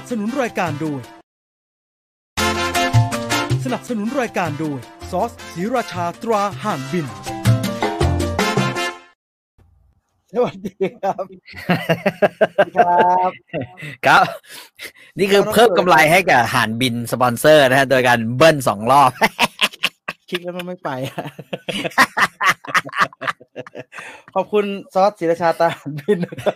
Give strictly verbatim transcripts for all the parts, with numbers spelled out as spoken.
สนุนรายการโดยสนับสนุนรายการโดยซอสศรีราชาตราห่านบินสวัสดีครับครับครับนี่คือเพิ่มกำไรให้กับห่านบินสปอนเซอร์นะฮะโดยการเบิ้ลสองรอบคลิกแล้วมันไม่ไปขอบคุณซอสศรีราชาตราห่านบินนะครับ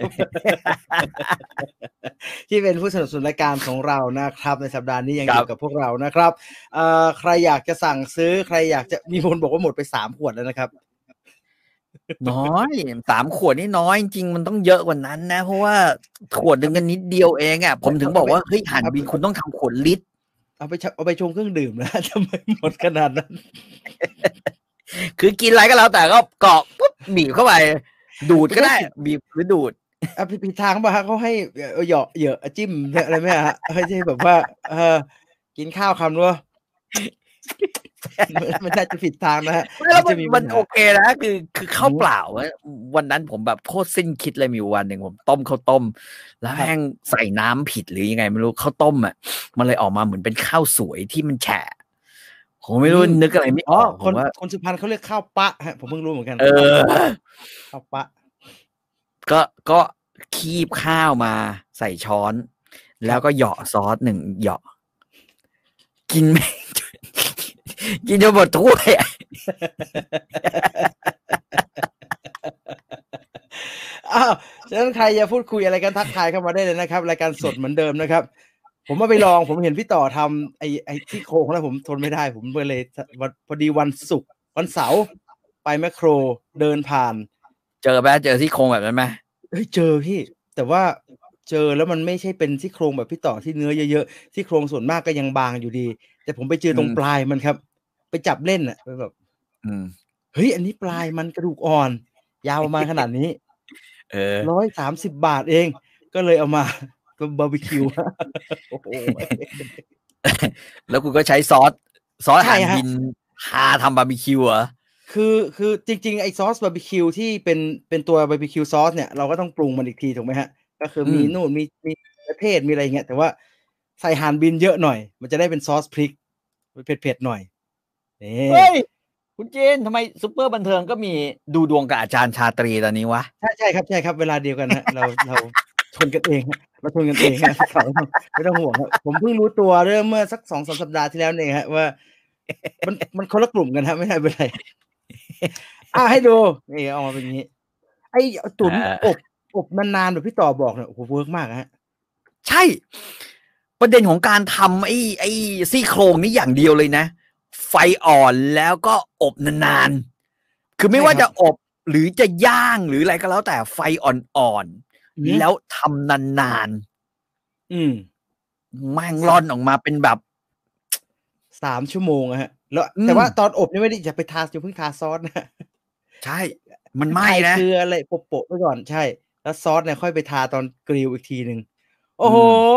ที่เป็นผู้สนับสนุนรายการของเรานะครับในสัปดาห์นี้ยังอยู่กับพวกเรานะครับเอ่อใครอยากจะสั่งซื้อใครอยากจะมีคนบอกว่าหมดไปสามขวดแล้วนะครับน้อยสามขวดนี่น้อยจริงมันต้องเยอะกว่านั้นนะเพราะว่าขวดนึงกันนิดเดียวเองอ่ะผมถึงบอกว่าเฮ้ยห่านบินคุณต้องทำขวดลิตรเอาไปเอาไปชงเครื่องดื่มนะทำไมหมดขนาดนั้นคือกินอะไรก็แล้วแต่ก็เกาะปุ๊บบีบเข้าไปดูดก็ได้บีบหรือดูดอ่ะผิดทางป่ะฮะเขาให้เหยาะเหยอะจิ้มอะไรไหมฮะให้ใช่แบบว่าเออกินข้าวคำด้วยมันน่าจะผิดทางนะฮะมันมันโอเคนะคือคือข้าวเปล่าวันนั้นผมแบบโคตรสิ้นคิดเลยมีวันหนึ่งผมต้มข้าวต้มแล้วแม่งใส่น้ำผิดหรือยังไงไม่รู้ข้าวต้มอ่ะมันเลยออกมาเหมือนเป็นข้าวสวยที่มันแฉะผมไม่รู้นึกอะไรไม่ออกคนคนสุพรรณเขาเรียกข้าวปะฮะผมเพิ่งรู้เหมือนกันเออข้าวปะก็ก็คีบข้าวมาใส่ช้อนแล้วก็เหยาะซอสหนึ่งเหยาะกินไม่กินจนหมดถ้วยอ้าวฉะนั้นใครจะพูดคุยอะไรกันทักทายเข้ามาได้เลยนะครับรายการสดเหมือนเดิมนะครับผมมาไปลองผมเห็นพี่ต่อทำไอ้ไอ้ที่โครงแล้วผมทนไม่ได้ผมเลยพอดีวันศุกร์วันเสาร์ไปแมคโครเดินผ่านเจอไหมเจอซี่โครงแบบนั้นไหมเฮ้ยเจอพี่แต่ว่าเจอแล้วมันไม่ใช่เป็นซี่โครงแบบพี่ต่อที่เนื้อเยอะๆซี่โครงส่วนมากก็ยังบางอยู่ดีแต่ผมไปเจอตรงปลายมันครับไปจับเล่นอ่ะแบบเฮ้ยอันนี้ปลายมันกระดูกอ่อนยาวมาขนาดนี้เออร้อยสามสิบบาทเองก็เลยเอามาก็บาร์บีคิวโอ้โหแล้วคุณก็ใช้ซอสซอสห่านบินทาทำบาร์บีคิวเหรอคือคือจริงๆไอ้ซอสบาร์บีคิวที่เป็นเป็นตัวบาร์บีคิวซอสเนี่ยเราก็ต้องปรุงมันอีกทีถูกไหมฮะก็คือมีนู่นมีมีประเภทมีอะไรเงี้ยแต่ว่าใส่ห่านบินเยอะหน่อยมันจะได้เป็นซอสพริกเผ็ดๆหน่อยเฮ้ยคุณเจนทำไมซุปเปอร์บันเทิงก็มีดูดวงกับอาจารย์ชาตรีตอนนี้วะใช่ใช่ครับใช่ครับเวลาเดียวกันฮะเราเราชนกันเองเราชนกันเองฮะไม่ต้องห่วงครับผมเพิ่งรู้ตัวเริ่มเมื่อสักสองสามสัปดาห์ที่แล้วเองฮะว่ามันมันคนละกลุ่มกันฮะไม่ใช่เป็นไรอ่ะให้ดูนี่ออกมาเป็นอย่างนี้ไอ้ตุ๋นอบอบนานๆแบบพี่ต่อบอกเนี่ยโอ้โหเวิร์กมากฮะใช่ประเด็นของการทำไอ้ไอ้ซี่โครงนี่อย่างเดียวเลยนะไฟอ่อนแล้วก็อบนานๆคือไม่ว่าจะอบหรือจะย่างหรืออะไรก็แล้วแต่ไฟอ่อนๆแล้วทำนานๆอืมแม่งร่อนออกมาเป็นแบบสามชั่วโมงอะฮะแล้วแต่ว่าตอนอบนี่ไม่ได้จะไปทาจะเพิ่งทาซอสนะใช่มันไหม้นะเกลืออะไรโปะๆไว้ก่อนใช่แล้วซอสเนี่ยค่อยไปทาตอนกริลอีกทีนึงโอ้โห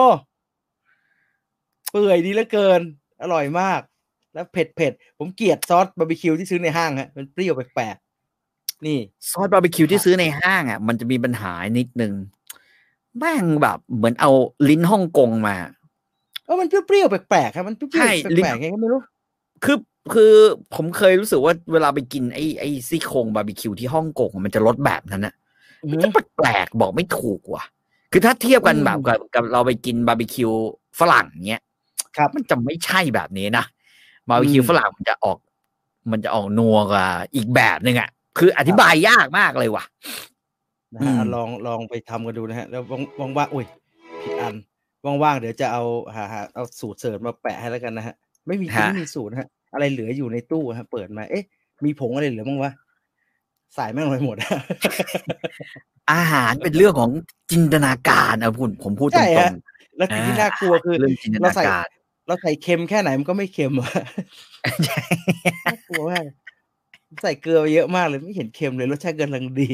เปื่อยดีเหลือเกินอร่อยมากแล้วเผ็ดๆผมเกลียดซอสบาร์บีคิวที่ซื้อในห้างฮะมันเปรี้ยวแปลกๆนี่ซอสบาร์บีคิวที่ซื้อในห้างอ่ะมันจะมีปัญหานิดนึงแม่งแบบเหมือนเอาลิ้นฮ่องกงมาเออมันเปรี้ยวๆแปลกๆครับมันเปรี้ยวๆแปลกๆไงก็ไม่รู้คือคือผมเคยรู้สึกว่าเวลาไปกินไอ้ไอ้ซี่โครงบาร์บีคิวที่ฮ่องกงมันจะรสแบบนั้นน่ะมันจะแปลกๆบอกไม่ถูกว่ะคือถ้าเทียบกันแบบกับกับเราไปกินบาร์บีคิวฝรั่งเงี้ยครับมันจะไม่ใช่แบบนี้นะบาร์บีคิวฝรั่งมันจะออกมันจะออกนัวกว่าอีกแบบนึงอ่ะคืออธิบายยากมากเลยว่ะนะฮะลองลองไปทำกันดูนะฮะแล้วว่างๆอุ้ยผิดอันว่างๆเดี๋ยวจะเอาหาเอาสูตรเสริมมาแปะให้แล้วกันนะฮะไม่มีไม่มีสูตรฮะอะไรเหลืออยู่ในตู้ฮะเปิดมาเอ๊ะมีผงอะไรเหลือบ้างวะใส่แม่งไปหมดอาหารเป็นเรื่องของจินตนาการอ่ะคุณผมพูดตรงๆแล้วที่น่ากลัวคือเราใส่เราใส่เค็มแค่ไหนมันก็ไม่เค็มอ่ะน่ากลัวมากใส่เกลือเยอะมากเลยไม่เห็นเค็มเลยรสชาติกำลังดี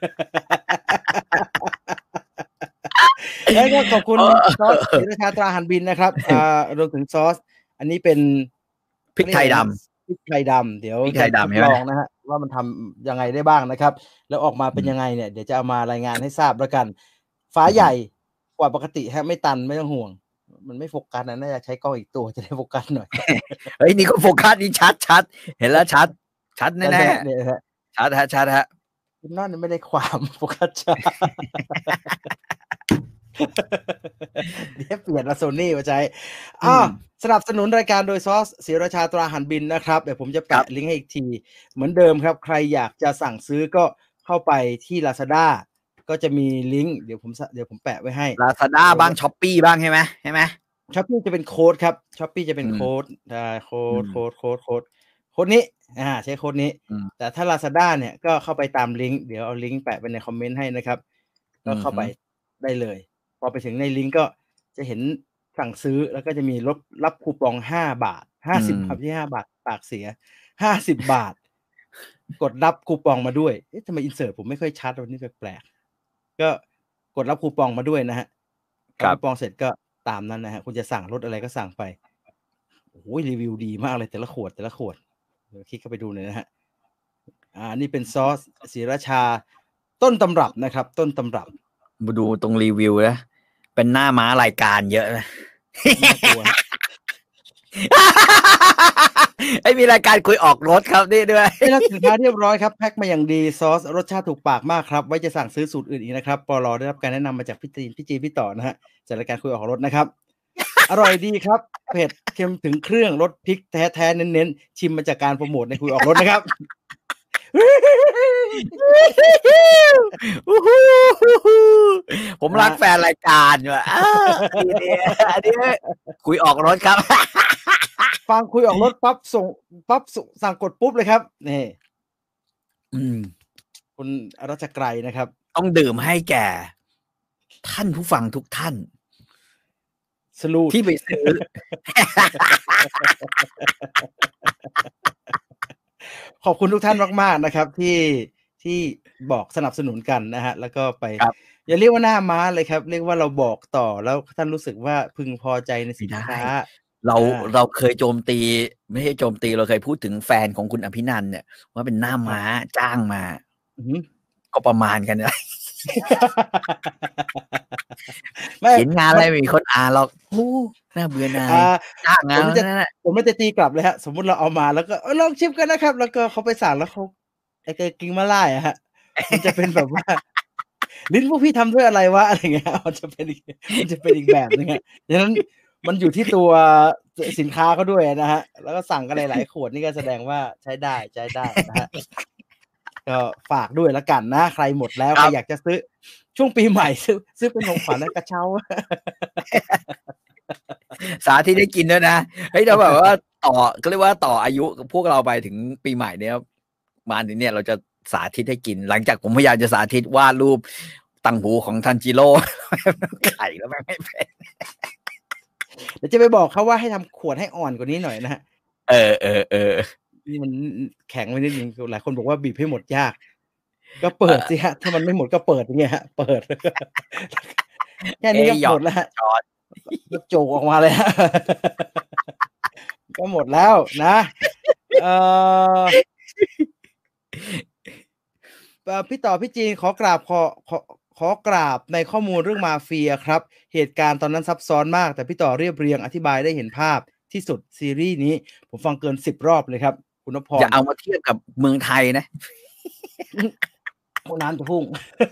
แล้วก็ขอบคุณซอสศรีราชาตราห่านบินนะครับอ่ารวมถึงซอสอันนี้เป็นพริกไทยดำพริกไทยดำเดี๋ยวจะทดลองนะฮะว่ามันทำยังไงได้บ้างนะครับแล้วออกมาเป็นยังไงเนี่ยเดี๋ยวจะเอามารายงานให้ทราบแล้วกันฝาใหญ่กว่าปกติฮะไม่ตันไม่ต้องห่วงมันไม่โฟกัสนะน่าจะใช้กล้องอีกตัวจะได้โฟกัสหน่อยเฮ้ยนี่ก็โฟกัสนี่ชัดชัดเห็นแล้วชัดชัดแน่เนี่ยฮะๆชัดฮะชัดฮะคุณนั่นไม่ได้ความโฟกัสช้า เดี๋ยวเปลี่ยนมาโซนี่มาใช้อ่าสนับสนุนรายการโดยซอสศรีราชาตราอาหารบินนะครับเดี๋ยวผมจะแปะลิงก์ให้อีกทีเหมือนเดิมครับใครอยากจะสั่งซื้อก็เข้าไปที่ Lazada ก็จะมีลิงก์เดี๋ยวผมเดี๋ยวผมแปะไว้ให้ Lazada บ้าง Shopee บ้างใช่ไหมใช่ไหม Shopee จะเป็นโค้ดครับ Shopee จะเป็นโค้ดอ่าโค้ดโค้ดโค้ดโค้ดโค้ดนี้อ่าใช้โค้ดนี้แต่ถ้า Lazada เนี่ยก็เข้าไปตามลิงก์เดี๋ยวเอาลิงก์แปะไว้ในคอมเมนต์ให้นะครับก็เข้าไปได้เลยพอไปถึงในลิงก์ก็จะเห็นสั่งซื้อแล้วก็จะมีลดรับคูปองห้าบาทห้าสิบบาทที่ห้าบาทปากเสียห้าสิบบาทกดรับคูปองมาด้วยเอ๊ะทำไมอินเสิร์ตผมไม่ค่อยชัดวันนี้แปลกๆก็กดรับคูปองมาด้วยนะฮะคูปองเสร็จก็ตามนั้นนะฮะคุณจะสั่งลดอะไรก็สั่งไปโอ้ยรีวิวดีมากเลยแต่ละขวดแต่ละขวดเดี๋ยวคลิกเข้าไปดูหน่อยนะฮะอ่านี่เป็นซอสศรีราชาต้นตำรับนะครับต้นตำรับมาดูตรงรีวิวนะเป็นหน้าม้ารายการเยอะนะไอ้มีรายการคุยออกรถครับนี่ด้วยได้รับสินค้าเรียบร้อยครับแพ็คมาอย่างดีซอสรสชาติถูกปากมากครับไว้จะสั่งซื้อสูตรอื่นอีกนะครับปลได้รับการแนะนำมาจากพี่จีนพี่จีพี่ต่อนะฮะจากรายการคุยออกรถนะครับอร่อยดีครับเผ็ดเค็มถึงเครื่องรสพริกแท้ๆเน้นๆชิมมาจากการโปรโมทในคุยออกรถนะครับผมรักแฟนรายการอยู่อ่ะอันนี้คุยออกรถครับฟังคุยออกรถปั๊บส่งปั๊บสั่งกดปุ๊บเลยครับนี่คุณรัชไกรนะครับต้องดื่มให้แก่ท่านผู้ฟังทุกท่านสลูที่ไปซื้อขอบคุณทุกท่านมากๆนะครับที่ที่บอกสนับสนุนกันนะฮะแล้วก็ไปอย่าเรียกว่าหน้าม้าเลยครับเรียกว่าเราบอกต่อแล้วท่านรู้สึกว่าพึงพอใจในสินค้าเราเราเคยโจมตีไม่ใช่โจมตีเราเคยพูดถึงแฟนของคุณอภินันท์เนี่ยว่าเป็นหน้าม้าจ้างมาก็ประมาณกันนะเขียนงานอะไรมีคนอ่านหรอกน่าเบื่อหน่ายจ้างงานผมไม่จะตีกลับเลยฮะสมมุติเราเอามาแล้วก็ลองชิมกันนะครับแล้วก็เขาไปสั่งแล้วเขาไอ้กิงมาล่าอะฮะมันจะเป็นแบบว่าลิ้นพวกพี่ทำด้วยอะไรวะอะไรเงี้ยมันจะเป็นมันจะเป็นอีกแบบนึงฮะดังนั้นมันอยู่ที่ตัวสินค้าเขาด้วยนะฮะแล้วก็สั่งกันหลายๆขวดนี่ก็แสดงว่าใช้ได้ใช้ได้นะฮะก็ฝากด้วยละกันนะใครหมดแล้วใครอยากจะซื้อช่วงปีใหม่ซื้อซื้อเป็นของขวัญกระเช้าสาธิตได้กินด้วยนะเฮ้ยเราแบบว่าต่อก็เรียกว่าต่ออายุพวกเราไปถึงปีใหม่เนี้ยมาถึงเนี่ยเราจะสาธิตให้กินหลังจากผมพยายามจะสาธิตวาดรูปตังหูของทันจิโร่ไข่แล้วไม่เป็นเดี๋ยวจะไปบอกเขาว่าให้ทำขวดให้อ่อนกว่านี้หน่อยนะฮะเออเออเออนี่มันแข็งไปนิดนึงหลายคนบอกว่าบีบให้หมดยากก็เปิดสิฮะถ้ามันไม่หมดก็เปิดอย่างเงี้ยฮะเปิดแค่นี้ก็หมดแล้วฮะโจกออกมาเลยฮะก็หมดแล้วนะเอ่อพี่ต่อพี่จีนขอกราบขอขอขอกราบในข้อมูลเรื่องมาเฟียครับเหตุการณ์ตอนนั้นซับซ้อนมากแต่พี่ต่อเรียบเรียงอธิบายได้เห็นภาพที่สุดซีรีส์นี้ผมฟังเกินสิบรอบเลยครับคุณนพพรอย่าเอามาเทียบกับเมืองไทยนะน้ำจะพุ่ง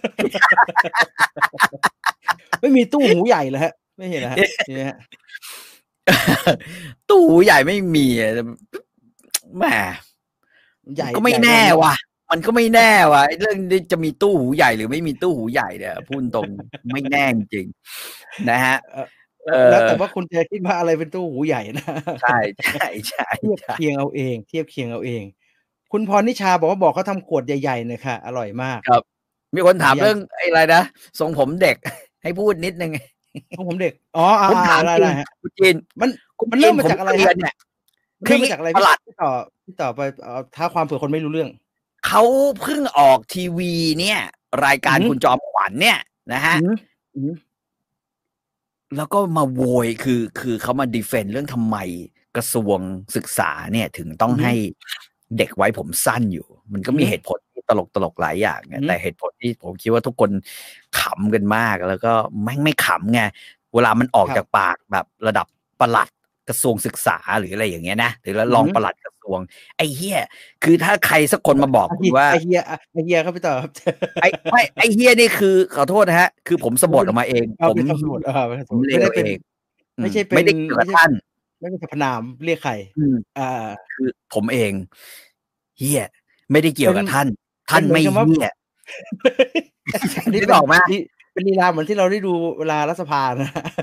ไม่มีตู้หูใหญ่เลยฮะไม่เห็นนะฮะนี่ฮะตู้หูใหญ่ไม่มีแหมใหญ่ก็ไม่แน่ว่ะมันก็ไม่แน่ว่ะเรื่องนี้จะมีตู้หูใหญ่หรือไม่มีตู้หูใหญ่เนี่ยพูดตรงไม่แน่จริงนะฮะแล้วแต่ว่าคุณจะคิดว่าอะไรเป็นตู้หูใหญ่นะใช่ใช่ใช่เทียบเคียงเอาเองเทียบเคียงเอาเองคุณพรนิชาบอกว่าบอกเขาทำขวดใหญ่ๆเลยค่ะอร่อยมากครับมีคนถามเรื่องอะไรนะทรงผมเด็กให้พูดนิดนึงทรงผมเด็กอ๋อผมถามอะไรฮะคุณจีนมันมันเริ่มมาจากอะไรเนี่ยเริ่มมาจากอะไรพี่ต่อพี่ต่อไปเอาท้าความเผื่อคนไม่รู้เรื่องเขาเพิ่งออกทีวีเนี่ยรายการคุณจอมขวัญเนี่ยนะฮะแล้วก็มาโวยคือคือเขามาดีเฟนต์เรื่องทำไมกระทรวงศึกษาเนี่ยถึงต้องให้เด็กไว้ผมสั้นอยู่มันก็มีเหตุผลตลกตลกหลายอย่างแต่เหตุผลที่ผมคิดว่าทุกคนขำกันมากแล้วก็แม่งไม่ขำไงเวลามันออกครับจากปากแบบระดับปลัดกระทรวงศึกษาหรืออะไรอย่างเงี้ยนะหรือรองปลัดกระทรวงไอ้เหี้ยคือถ้าใครสักคนมาบอกคุณว่าไอเฮียไอเฮียครับพี่ต่อครับไอ้ไม่ไอ้เฮียนี่คือขอโทษนะฮะคือผมสะบดออกมาเองเอาผมเป็นคำสมมติเออเป็นคำสผม มมติเลไม่ได้วเป็เอน งอืไม่มใช่เป็นไม่ได้เกี่ยวกับไม่ใช่ท่านไม่เป็นสรรพนามเรียกใครอืมอ่าคือผมเองเฮียไม่ได้เกี่ยวเป็กับนท่าน ท่านเป็นเหมืไม่อนกับว่าเฮียอันนี้นึกเป็นออกไหมลีเป็นลีลาเหมือนที่เราได้ดูเวลารัฐสภานะ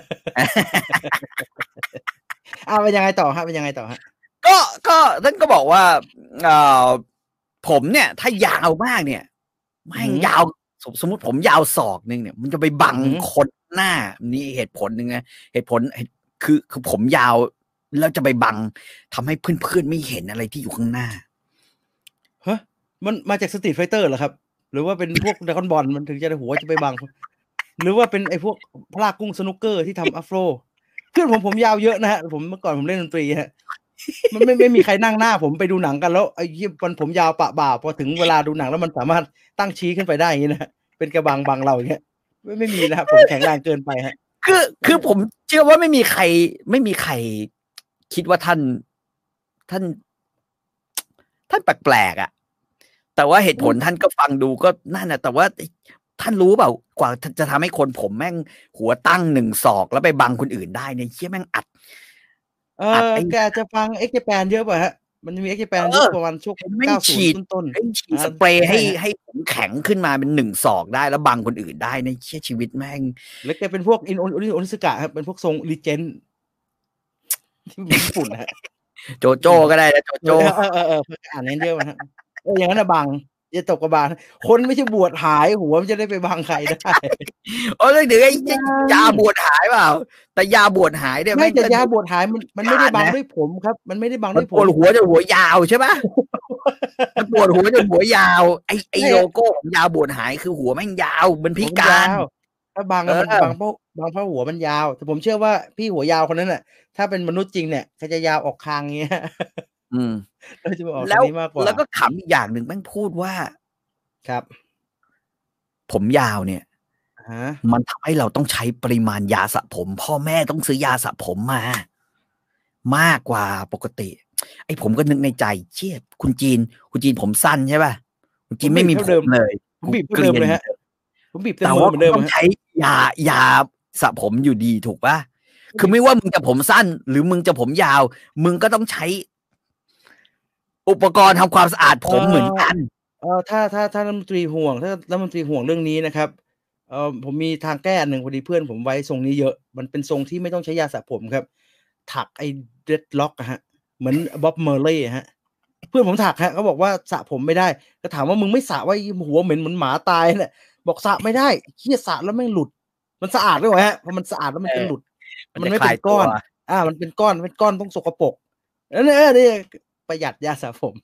อาเป็นยังไงต่อครับเป็นยังไงต่อครับก็ก็ท่านก็บอกว่าเอ่อผมเนี่ย ถ้ายาวมากเนี่ยแม่อืงอฮึยาวสมสมมุติผมยาวศอกหนึ่งเนี่ยมันจะไปบังอือฮึคนหน้านี่เหตุผลหนึ่งนะเหตุผลเหตุคือคือผมยาวแล้วจะไปบังทำให้เพื่อนๆไม่เห็นอะไรที่อยู่ข้างหน้าฮะมันมาจาก Street Fighter เหรอครับ หรือว่าเป็นพวก Dragon Ball มันถึงจะหัวจะไปบัง หรือว่าเป็นไอ้พวกพลากุ้งสนุกเกอร์ที่ทำอัฟโรเพื่อนผมผมยาวเยอะนะฮะผมเมื่อก่อนผมเล่นดนตรีฮะมันไม่ไม่มีใครนั่งหน้าผมไปดูหนังกันแล้วไอ้เหี้ยมันผมยาวปะบ่าพอถึงเวลาดูหนังแล้วมันสามารถตั้งชี้ขึ้นไปได้อย่างนี้นะฮะเป็นกระบังบังเราอย่างเงี้ยไม่ไม่มีนะครับผมแข็งแรงเกินไปฮะคือคือผมเชื่อว่าไม่มีใคร ไม่มีใครคิดว่าท่าน ท่าน ท่านแปลกๆอ่ะ แต่ว่าเหตุผลท่านก็ฟังดูก็นั่นนะแต่ว่าท่านรู้เปล่ากว่าจะทำให้คนผมแม่งหัวตั้งหนึ่งศอกแล้วไปบังคนอื่นได้เนี่ยเชี่ยแม่งอัดเออัดอไอ้แกอาจจะฟัง X Japan เยอะป่ะฮะ มันจะมี X Japan เอยุคอประมาณช่วงแม่งเก้าสิฉีดบ ต้นแม่งฉีๆดอาสเปรย์ให้ใช่ฮะให้ผมแข็งขึ้นมาเป็นหนึ่งศอกได้แล้วบังคนอื่นได้ในเชี่ยชีวิตแม่งแล้วแกเป็นพวก อิน โอ โอนิสกะครับเป็นพวกทรง Legend ที่มันญี่ปุ่นนะฮะโจโจ้ก็ได้นะโจเอโจ้อๆๆๆอ่านนั้นเยอะมั้ยฮะเอออย่างนั้นน่ะบังอย่าตกกระบาลคนไม่ใช่บวชหายหัวมันจะได้ไปบังใครได้โอ้ยเดี๋ยวไอ้ยังยาบวชหายเปล่า แต่ยาบวชหายเนี่ยไม่แม่งแต่ก็ยาบวชหายมันมันไม่ได้บังนะด้วยผมครับ มันไม่ได้บังมัด้นวยปผวดมหัวจนหัวยาวใช่ปะ มันปวดหัวจนหัวยาวไอ้ไอ้ใช่โลฮะโก้ของยาบวชหายคือหัวแม่งยาวมันพิหัวมันกายาร วถ้าบังเออะมันอบังเพราะบังเพราะหัวมันยาว แต่ผมเชื่อว่าพี่หัวยาวคนนั้นน่ะ ถ้าเป็นมนุษย์จริงเนี่ยเขาจะยาวออกคางอย่างเงี้ยอืมน่าจะมาออกแล้ทางวนี้มากกว่าแล้วก็ขำอีกอย่างหนึ่งแม่งพูดว่าครับผมยาวเนี่ยอะฮะมันทำให้เราต้องใช้ปริมาณยาสระผม พ่อแม่ต้องซื้อยาสระผมมา มากกว่าปกติ ไอ้ผมก็นึกในใจเชี่ยคุณจีน คุณจีนผมสั้นใช่ป่ะคุณจีนไม่มีผมเลยผมบีบเท่าเดิมเลยฮะ ผมบีบเต็มแต่มือว่าเหมือนเดิมต้องฮะใช้ยายาสระผมอยู่ดีถูกป่ะ คือไม่ว่ามึงจะผมสั้น หรือมึงจะผมยาว มึงก็ต้องใช้ อุปกรณ์ทำความสะอาดผมเหมือนกันเออถ้าถ้าถ้ารัฐมนตรีห่วง ถ้ารัฐมนตรีห่วงเรื่องนี้นะครับเอ่อผมมีทางแก้อันหนึ่งพอดีเพื่อนผมไว้ทรงนี้เยอะ มันเป็นทรงที่ไม่ต้องใช้ยาสระผมครับ ถักไอ้ dreadlock อะฮะ เหมือน Bob Marley อะฮะ เพื่อนผมถักฮะเขาบอกว่าสระผมไม่ได้ ก็ถามว่ามึงไม่สระไว้หัวเหม็นเหมือนหมาตายน่ะ บอกสระไม่ได้เหี้ยสระแล้วแม่งหลุด มันสะอาดด้วยเหรอฮะพอมันสะอาดแล้วมันจะหลุดมันมันจะไม่คเป็ลายนตัก้วอน อา มันเป็นก้อน เป็นก้อนต้องสกปรก เออ ๆ นี่ประหยัดยาสระผม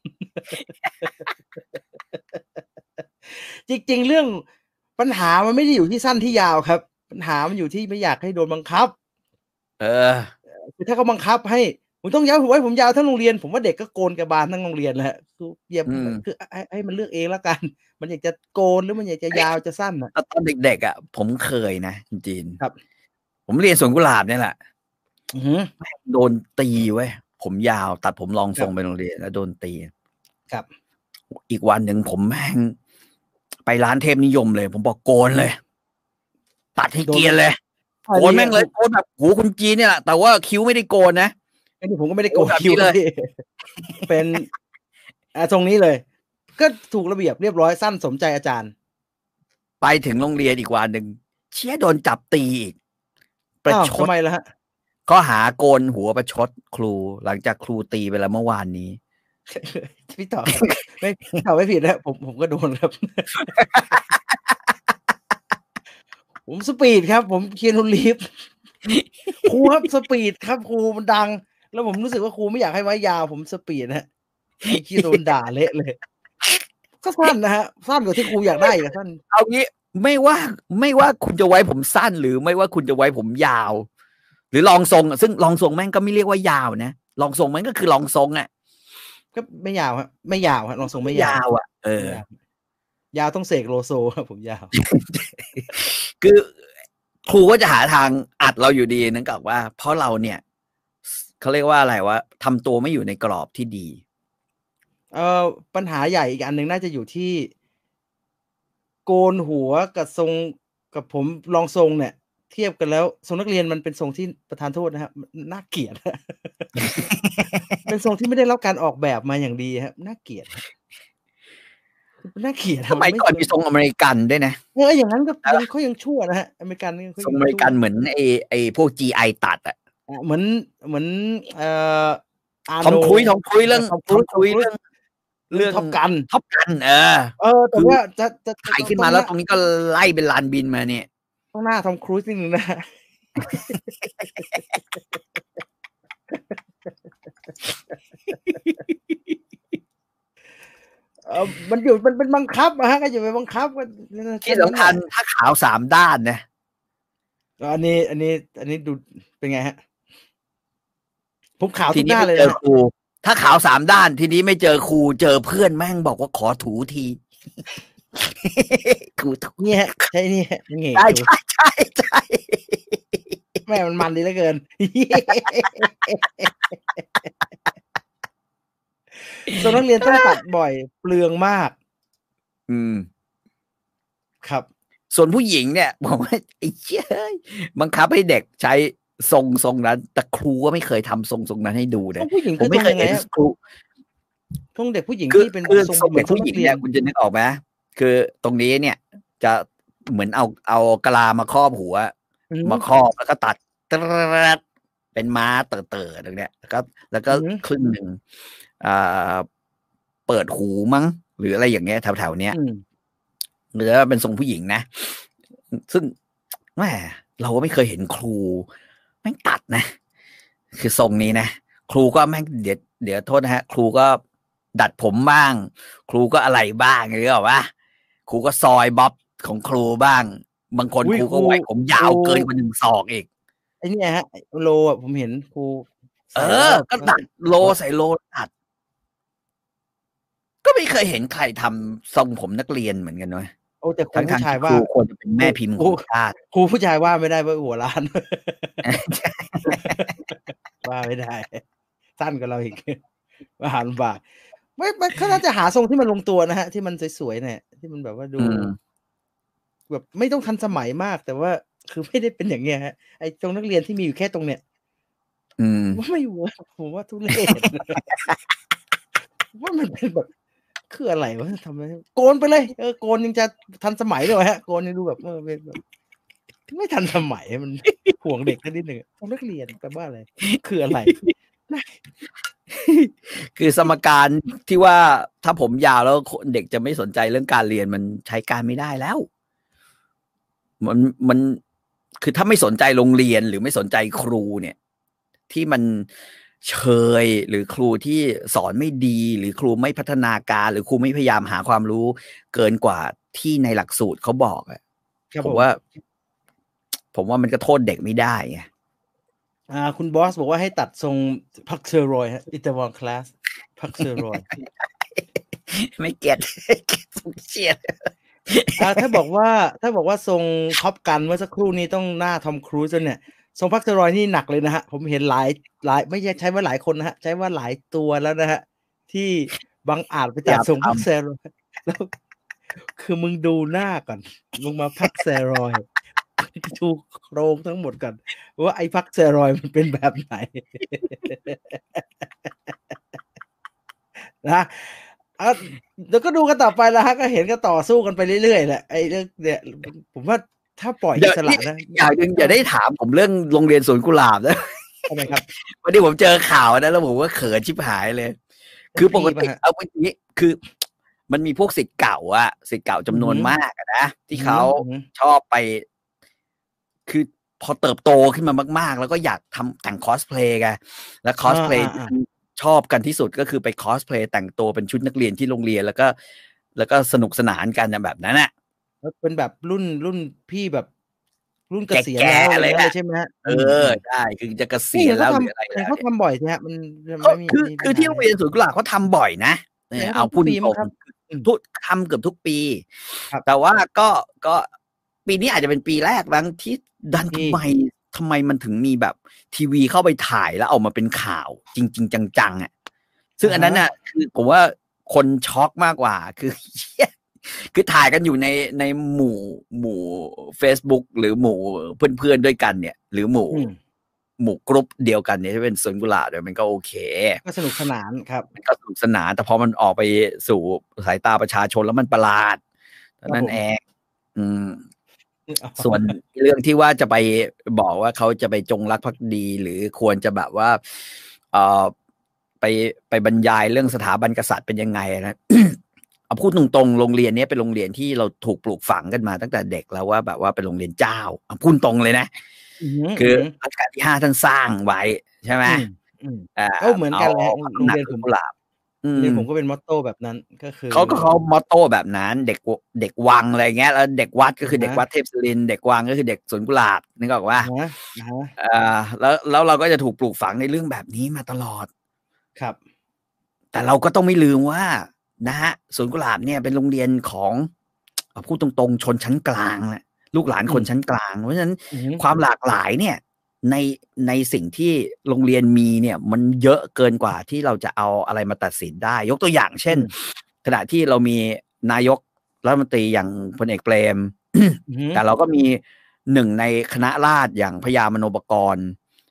จริง ๆ เรื่องปัญหามันไม่ได้อยู่ที่สั้นที่ยาวครับ ปัญหามันอยู่ที่ไม่อยากให้โดนบังคับเออคือถ้าเขาบังคับให้มึงต้องยาวไว้ผมยาวทั้งโรงเรียน ผมว่าเด็กก็โกนกระบาลทั้งโรงเรียนแหละคืออย่าอืมคือให้ให้มันเลือกเองแล้วกัน มันอยากจะโกนหรือมันอยากจะยาวจะสั้นน่ะตอนเด็กๆอ่ะ ผมเคยนะคุณจีนครับผมเรียนสวนกุหลาบเนี่ยแหละอือฮึโดนตีเว้ย ผมยาวตัดผมรองทรงครับไปโรงเรียนแล้วโดนตีครับอีกวันหนึ่งผมแม่งไปร้านเทพนิยมเลย ผมบอกโกนเลย ตัดให้โดนเกรียนเลยอันโกนนี้แม่งเลยโกนแบบหูคุณจีนเนี่ยแหละแต่ว่าคิ้วไม่ได้โกนนะอันนี้ผมก็ไม่ได้โกโอ้นแบบคิ้วนี้เลยพี่ เป็น อ่าทรงนี้เลย ก็ถูกระเบียบเรียบร้อยสั้นสมใจอาจารย์ไปถึงโรงเรียนอีกวันหนึ่งเชี่ยโดนจับตีอีกประอ้าวชทำดไมล่ะฮะข้อหาโกนหัวประชดครู หลังจากครูตีไปแล้วเมื่อวานนี้พี่ต่อ ไม่พี่ต่อไม่ผิดนะผมผมก็โดนครับ ผมสปีดครับ ผมเคียนูรีฟ ครูครับสปีดครับครูมันดัง แล้วผมรู้สึกว่าครูไม่อยากให้ไว้ยาว ผมสปีดนะฮะไอ้เหี้ยโดนด่าเละเลย ก็สั้นนะฮะสั้นกว่าที่ครูอยากได้อีกอะสั้นเอางี้ไม่ว่าไม่ว่าคุณจะไว้ผมสั้น หรือไม่ว่าคุณจะไว้ผมยาว หรือรองทรงอะซึ่งรองทรงแม่งก็ไม่เรียกว่ายาวนะรองทรงแม่งก็คือรองทรงอ่ะก็ไม่ยาวครับไม่ยาวครับลองทรงไม่ไม่ยายาว วอ่ะเอไม่อยาว ยาวต้องเสกโลโซครับผมยาวคือครูก็จะหาทางอัดเราอยู่ดีนั่นกับว่า เพราะเราเนี่ยเขาเรียกว่าอะไรวะทำตัวไม่อยู่ในกรอบที่ดีเอ่อปัญหาใหญ่อีกอันหนึ่งน่าจะอยู่ที่โกนหัวกับทรงกับผมลองทรงเนี่ย เทียบกันแล้วทรงนักเรียนมันเป็นทรงที่ประธานโทษนะครับน่าเกลียด เป็นทรงที่ไม่ได้รับการออกแบบมาอย่างดีครับน่าเกลียดน่าเกลียดสมัยก่อนมีทรงอเมริกันด้วยนะเอออย่างนั้นก็ยังเขายังชั่วนะฮะอเมริกันทรงอเมริกันเหมือนไอ้ไอ้พวก จี ไอ ตัดอ่ะเหมือนเหมือนเอ่อทอมครุยทอมครุยเรื่องทอมครุยเรื่องเรื่องท็อปกันท็อปกันเออเออแต่ว่าจะจะถ่ายขึ้นมาแล้วตรงนี้ก็ไล่เป็นลานบินมาเนี่ยต้องหน้าทอมครูซนิดนึงนะเออมันอยู่มันเป็นบังคับอะฮะก็อย่าไปบังคับกันที่สำคัญถ้าขาวสามด้านนะอันนี้อันนี้อันนี้ดูเป็นไงฮะผมขาวทุกด้านเลยนะครูถ้าขาวสามด้านทีนี้ไม่เจอครูเจอเพื่อนแม่งบอกว่าขอถูทีครูถูเนี่ยใช่นี่ใช่ใช่ใช่ใช่แม่มันมันดีเหลือเกินส่วนนักเรียนต้องตัดบ่อยเปลืองมากอืมครับส่วนผู้หญิงเนี่ยบอกว่าไอ้เจ้ยบังคับให้เด็กใช้ทรงทรงนั้นแต่ครูก็ไม่เคยทำทรงทรงนั้นให้ดูเลยผมไม่เคยเห็นครูทรงเด็กผู้หญิงที่เป็นทรงเด็กผู้หญิงเนี่ยคุณจะนึกออกไหมคือตรงนี้เนี่ยจะเหมือนเอาเอากะลามาครอบหัวมาครอบแล้วก็ตัดเป็นม้าเต๋อๆตรงเนี้ยแล้วก็แล้วก็ครึ่งหนึ่งอ่าเปิดหูมั้งหรืออะไรอย่างเงี้ยแถวๆเนี้ยหรือเป็นทรงผู้หญิงนะซึ่งแหมเราก็ไม่เคยเห็นครูแม่งตัดนะคือทรงนี้นะครูก็แม่งเดี๋ยวเดี๋ยวโทษนะฮะครูก็ดัดผมบ้างครูก็อะไรบ้างหรือเปล่าวะครูก็ซอยบ๊อบของครูบ้างบางคนครูก็ไว้ผมยาวเกินกว่าหนึ่งศอกอีกไอ้นี่ฮะโลอ่ะผมเห็นครูเออก็ตัดโลใส่โลตัดก็ไม่เคยเห็นใครทำทรงผมนักเรียนเหมือนกันเนาะโอ้แต่ครูผู้ชายว่าควรจะเป็นแม่พิมพ์ของชาติครูผู้ชายว่าไม่ได้ว่าหัวล้านว่าไม่ได้สั้นกว่าเราอีกว่าหาลำบากไม่ไม่เขาน่าจะหาทรงที่มันลงตัวนะฮะที่มันสวยๆเนี่ยที่มันแบบว่าดูแบบไม่ต้องทันสมัยมากแต่ว่าคือไม่ได้เป็นอย่างเงี้ยฮะไอ้ทรงนักเรียนที่มีอยู่แค่ตรงเนี้ยว่าไม่เวิร์คผมว่าทุเรศว่ามันเป็นแบบคืออะไรวะทำไมโกนไปเลยเออโกนยังจะทันสมัยเลยฮะโกนยังดูแบบเออเป็นแบบไม่ทันสมัยมันห่วงเด็กแค่นิดนึงทรงนักเรียนแปลว่าอะไรคืออะไรคือสมการที่ว่าถ้าผมยาวแล้วเด็กจะไม่สนใจเรื่องการเรียนมันใช้การไม่ได้แล้วมันมันคือถ้าไม่สนใจโรงเรียนหรือไม่สนใจครูเนี่ยที่มันเชยหรือครูที่สอนไม่ดีหรือครูไม่พัฒนาการหรือครูไม่พยายามหาความรู้เกินกว่าที่ในหลักสูตรเขาบอกอ่ะผมว่าผมว่ามันก็โทษเด็กไม่ได้ไงอ่าคุณบอสบอกว่าให้ตัดทรงพักเซอรอยฮะอิตาลีคลาสพักเซอรอยไม่เก็ตเชียร์อ่าถ้าบอกว่าถ้าบอกว่าทรงท็อปกันเมื่อสักครู่นี้ต้องหน้าทอมครูซเนี่ยทรงพักเซอรอยนี่หนักเลยนะฮะผมเห็นหลายหลายไม่ใช่ใช้ว่าหลายคนนะฮะใช้ว่าหลายตัวแล้วนะฮะที่บางอาจไปตัดทรงพักเซอรอยแล้วคือมึงดูหน้าก่อนมึงมาพักเซอรอยดูโครงทั้งหมดก่อนว่าไอ้พักเซรอยมันเป็นแบบไหนนะเดี๋ยวก็ดูกันต่อไปแล้วฮะก็เห็นก็ต่อสู้กันไปเรื่อยๆแหละไอ้เรื่องเนี่ยผมว่าถ้าปล่อยอิสระนะอย่าอย่าได้ถามผมเรื่องโรงเรียนสวนกุหลาบนะทำไมครับวันนี้ผมเจอข่าวนะแล้วผมว่าเขินชิบหายเลยคือปกติเอาวันนี้คือมันมีพวกศิษย์เก่าอะศิษย์เก่าจำนวนมากนะที่เขาชอบไปคือพอเติบโตขึ้นมามากๆแล้วก็อยากทำแต่งคอสเพลย์กันแล้วคอสเพลย์ชอบกันที่สุดก็คือไปคอสเพลย์แต่งตัวเป็นชุดนักเรียนที่โรงเรียนแล้วก็แล้วก็สนุกสนานกันแบบนั้นน่ะเป็นแบบรุ่นรุ่นพี่แบบรุ่นเกษียณแล้วอะไรใช่ไหมฮะเออใช่คือจะเกษียณแล้วหรืออะไรเขาทำบ่อยใช่ไหมมันคือคือที่โรงเรียนสวนกุหลาบเขาทำบ่อยนะเอาพูดตรงทุกทำเกือบทุกปีแต่ว่าก็ก็ปีนี้อาจจะเป็นปีแรกบ้างที่ดันทำไมทำไมมันถึงมีแบบทีวีเข้าไปถ่ายแล้วเอามาเป็นข่าวจริงๆจังๆอ่ะซึ่งอันนั้นน่ะคือผมว่าคนช็อกมากกว่าคือคือถ่ายกันอยู่ในในหมู่หมู่ Facebook หรือหมู่เพื่อนๆด้วยกันเนี่ยหรือหมู่หมู่กรุ๊ปเดียวกันเนี่ยที่เป็นสวนกุหลาบเนี่ยมันก็โอเคก็สนุกสนานครับมันก็สนุกสนานแต่พอมันออกไปสู่สายตาประชาชนแล้วมันประหลาดนั่นเองอืมส่วนเรื่องที่ว่าจะไปบอกว่าเขาจะไปจงรักภักดีหรือควรจะแบบว่าเอ่อไปไปบรรยายเรื่องสถาบันกษัตริย์เป็นยังไงนะ เอาพูดตรงๆโรงเรียนนี้เป็นโรงเรียนที่เราถูกปลูกฝังกันมาตั้งแต่เด็กแล้วว่าแบบว่าเป็นโรงเรียนเจ้าเอาพูดตรงเลยนะคือรัชกาลที่ห้าท่านสร้างไว้ใช่ไหมอ่าเหมือนกันเลยโรงเรียนผมกุหลาบเรียนผมก็เป็นมอตโต้แบบนั้นก็คือเขาก็เขามอตโต้แบบนั้นเด็กเด็กวังอะไรเงี้ยแล้วเด็กวัดก็คือเด็กวัดเทพศิรินทร์เด็กวังก็คือเด็กสวนกุหลาบนึกออกว่าอ่าแล้วแล้วเราก็จะถูกปลูกฝังในเรื่องแบบนี้มาตลอดครับแต่เราก็ต้องไม่ลืมว่านะฮะสวนกุหลาบเนี่ยเป็นโรงเรียนของพูดตรงๆชนชั้นกลางแหละลูกหลานคนชั้นกลางเพราะฉะนั้นความหลากหลายเนี่ยในในสิ่งที่โรงเรียนมีเนี่ยมันเยอะเกินกว่าที่เราจะเอาอะไรมาตัดสินได้ยกตัวอย่างเช่นขณะที่เรามีนายกรัฐมนตรีอย่างพลเอกเปรมแต่เราก็มีหนึ่งในคณะราษฎรอย่างพญามโนปกรณ์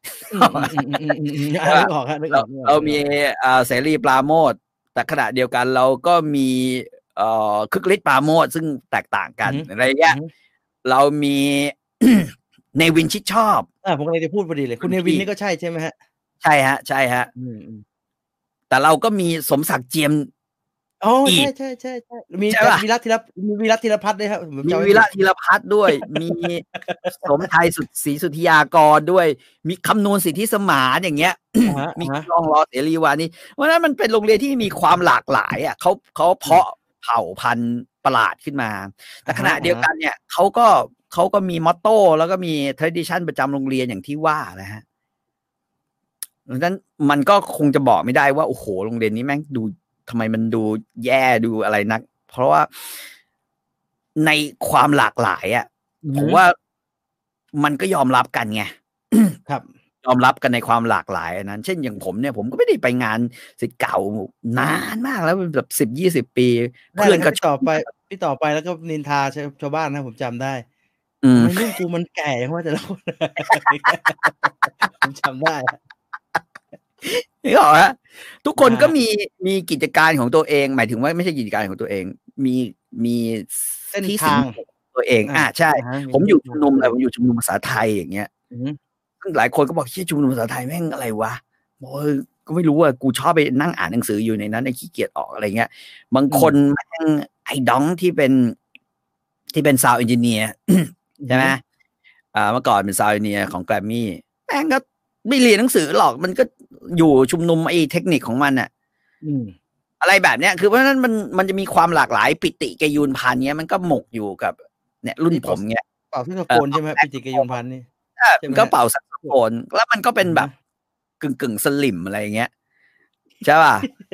เรามีเสรีปราโมทแต่ขณะเดียวกันเราก็มีเอ่อคึกฤทธิ์ปราโมทซึ่งแตกต่างกันอะไรเงี้ยเรามีเนวินชิดชอบอ่าผมกำลังจะพูดพอดีเลยคุณเนวินนี่ก็ใช่ใช่ไหมฮะใช่ฮะใช่ฮะแต่เราก็มีสมศักดิ์เจียมอ๋อใช่ใช่ใช่ใช่มีวีระธีรมีวีระธีรพัฒน์ด้วยครับมีวีระธีรพัฒน์ด้วยมีสมไทยสุดศรีสุทธิยากรด้วยมีคำนวณสิทธิสมานอย่างเงี้ยมีรองรอเสรีวานี่เพราะนั้นมันเป็นโรงเรียนที่มีความหลากหลายอ่ะเขาเขาเพาะเผ่าพันธุ์ประหลาดขึ้นมาแต่ขณะเดียวกันเนี่ยเขาก็เขาก็มีมอตโต้แล้วก็มี tradition ประจำโรงเรียนอย่างที่ว่านะฮะดังนั้นมันก็คงจะบอกไม่ได้ว่าโอ้โหโรงเรียนนี้แม่งดูทำไมมันดูแย่ดูอะไรนักเพราะว่าในความหลากหลายอ่ะผมว่ามันก็ยอมรับกันไงครับยอมรับกันในความหลากหลายนั้นเช่นอย่างผมเนี่ยผมก็ไม่ได้ไปงานศิษย์เก่านานมากแล้วแบบสิบยี่สิบปีเพื่อนก็ต่อไปพี่ต่อไปแล้วก็นินทาชาวบ้านนะผมจำได้ไม่รุ่นกูมันแก่ยังว่าแต่ละคนผมจำได้นี่หรอฮะทุกคนก็มีมีกิจการของตัวเองหมายถึงว่าไม่ใช่กิจการของตัวเองมีมีเส้นทางตัวเองอ่าใช่ผมอยู่ชุมนุมอะไรผมอยู่ชุมนุมภาษาไทยอย่างเงี้ยหลายคนก็บอกที่ชุมนุมภาษาไทยแม่งอะไรวะบอกก็ไม่รู้อ่ะกูชอบไปนั่งอ่านหนังสืออยู่ในนั้นไอ้ขี้เกียจออกอะไรเงี้ยบางคนแม่งไอ้ดองที่เป็นที่เป็นซาวด์เอนจิเนียร์ใช่ไหมอ่าเมื่อก่อนเป็นซาวด์เอนจิเนียร์ของแกรมมี่แม่งก็ไม่เรียนหนังสือหรอกมันก็อยู่ชุมนุมไอ้เทคนิคของมันอ่ะอะไรแบบเนี้ยคือเพราะฉะนั้นมันมันจะมีความหลากหลายปิติเกยูนพันเนี้ยมันก็หมกอยู่กับเนี่ยรุ่นผมเนี้ยเป่าแซกโซโฟนใช่ไหมปิติเกยูนพันนี่ก็เป่าแซกโซโฟนแล้วมันก็เป็นแบบกึ่งกึ่งสลิมอะไรเงี้ยใช่ป่ะ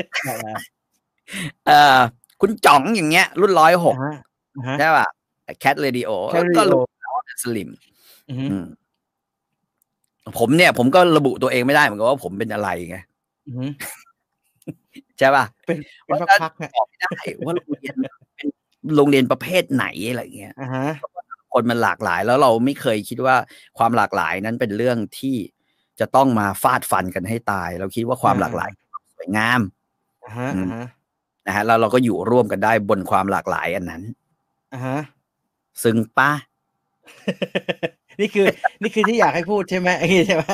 เอ่อคุณจ๋องอย่างเงี้ยรุ่นร้อยหกใช่ป่ะแคทเรดิโอก็รู้ว่าเป็นสลิมผมเนี่ยผมก็ระบุตัวเองไม่ได้เหมือนกันว่าผมเป็นอะไรไงใช่ป่ะเป็นเป็นพักๆบอกไม่ได้ว่าโรงเรียนเป็นโรงเรียนประเภทไหนอะไรเงี้ยคนมันหลากหลายแล้วเราไม่เคยคิดว่าความหลากหลายนั้นเป็นเรื่องที่จะต้องมาฟาดฟันกันให้ตายเราคิดว่าความหลากหลายสวยงามนะฮะแล้วเราก็อยู่ร่วมกันได้บนความหลากหลายอันนั้นซึ่งป้านี่คือนี่คือที่อยากให้พูดใช่ไหมใช่ไหม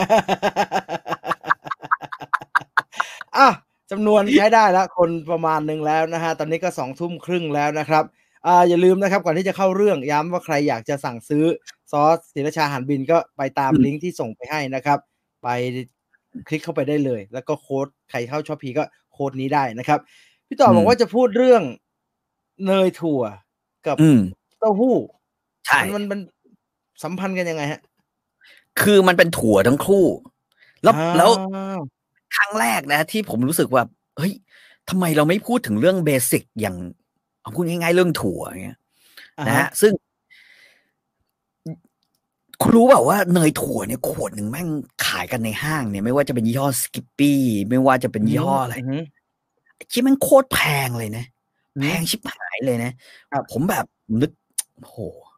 อ่ะจำนวนใช้ได้แล้วคนประมาณนึงแล้วนะฮะตอนนี้ก็สองทุ่มครึ่งแล้วนะครับอ่าอย่าลืมนะครับก่อนที่จะเข้าเรื่องย้ำว่าใครอยากจะสั่งซื้อซอสศิรชาหารบินก็ไปตามลิงก์ที่ส่งไปให้นะครับไปคลิกเข้าไปได้เลยแล้วก็โค้ดใครเข้า Shopee ก็โค้ดนี้ได้นะครับพี่ต่อบอกว่าจะพูดเรื่องเนยถั่วกับเต้าหู้ใช่มันมันสัมพันธ์กันยังไงฮะคือมันเป็นถั่วทั้งคู่แล้วแล้วครั้งแรกนะที่ผมรู้สึกว่าเฮ้ยทำไมเราไม่พูดถึงเรื่องเบสิกอย่างเอาพูดง่ายๆเรื่องถั่วอย่างเงี้ยนะฮะซึ่งคุณรู้เปล่าว่าเนยถั่วเนี่ยขวดหนึ่งแม่งขายกันในห้างเนี่ยไม่ว่าจะเป็นยี่ห้อสกิปปี้ไม่ว่าจะเป็นยี่ห้ออะไรที่มันโคตรแพงเลยนะแพงชิบหายเลยนะผมแบบนึกโห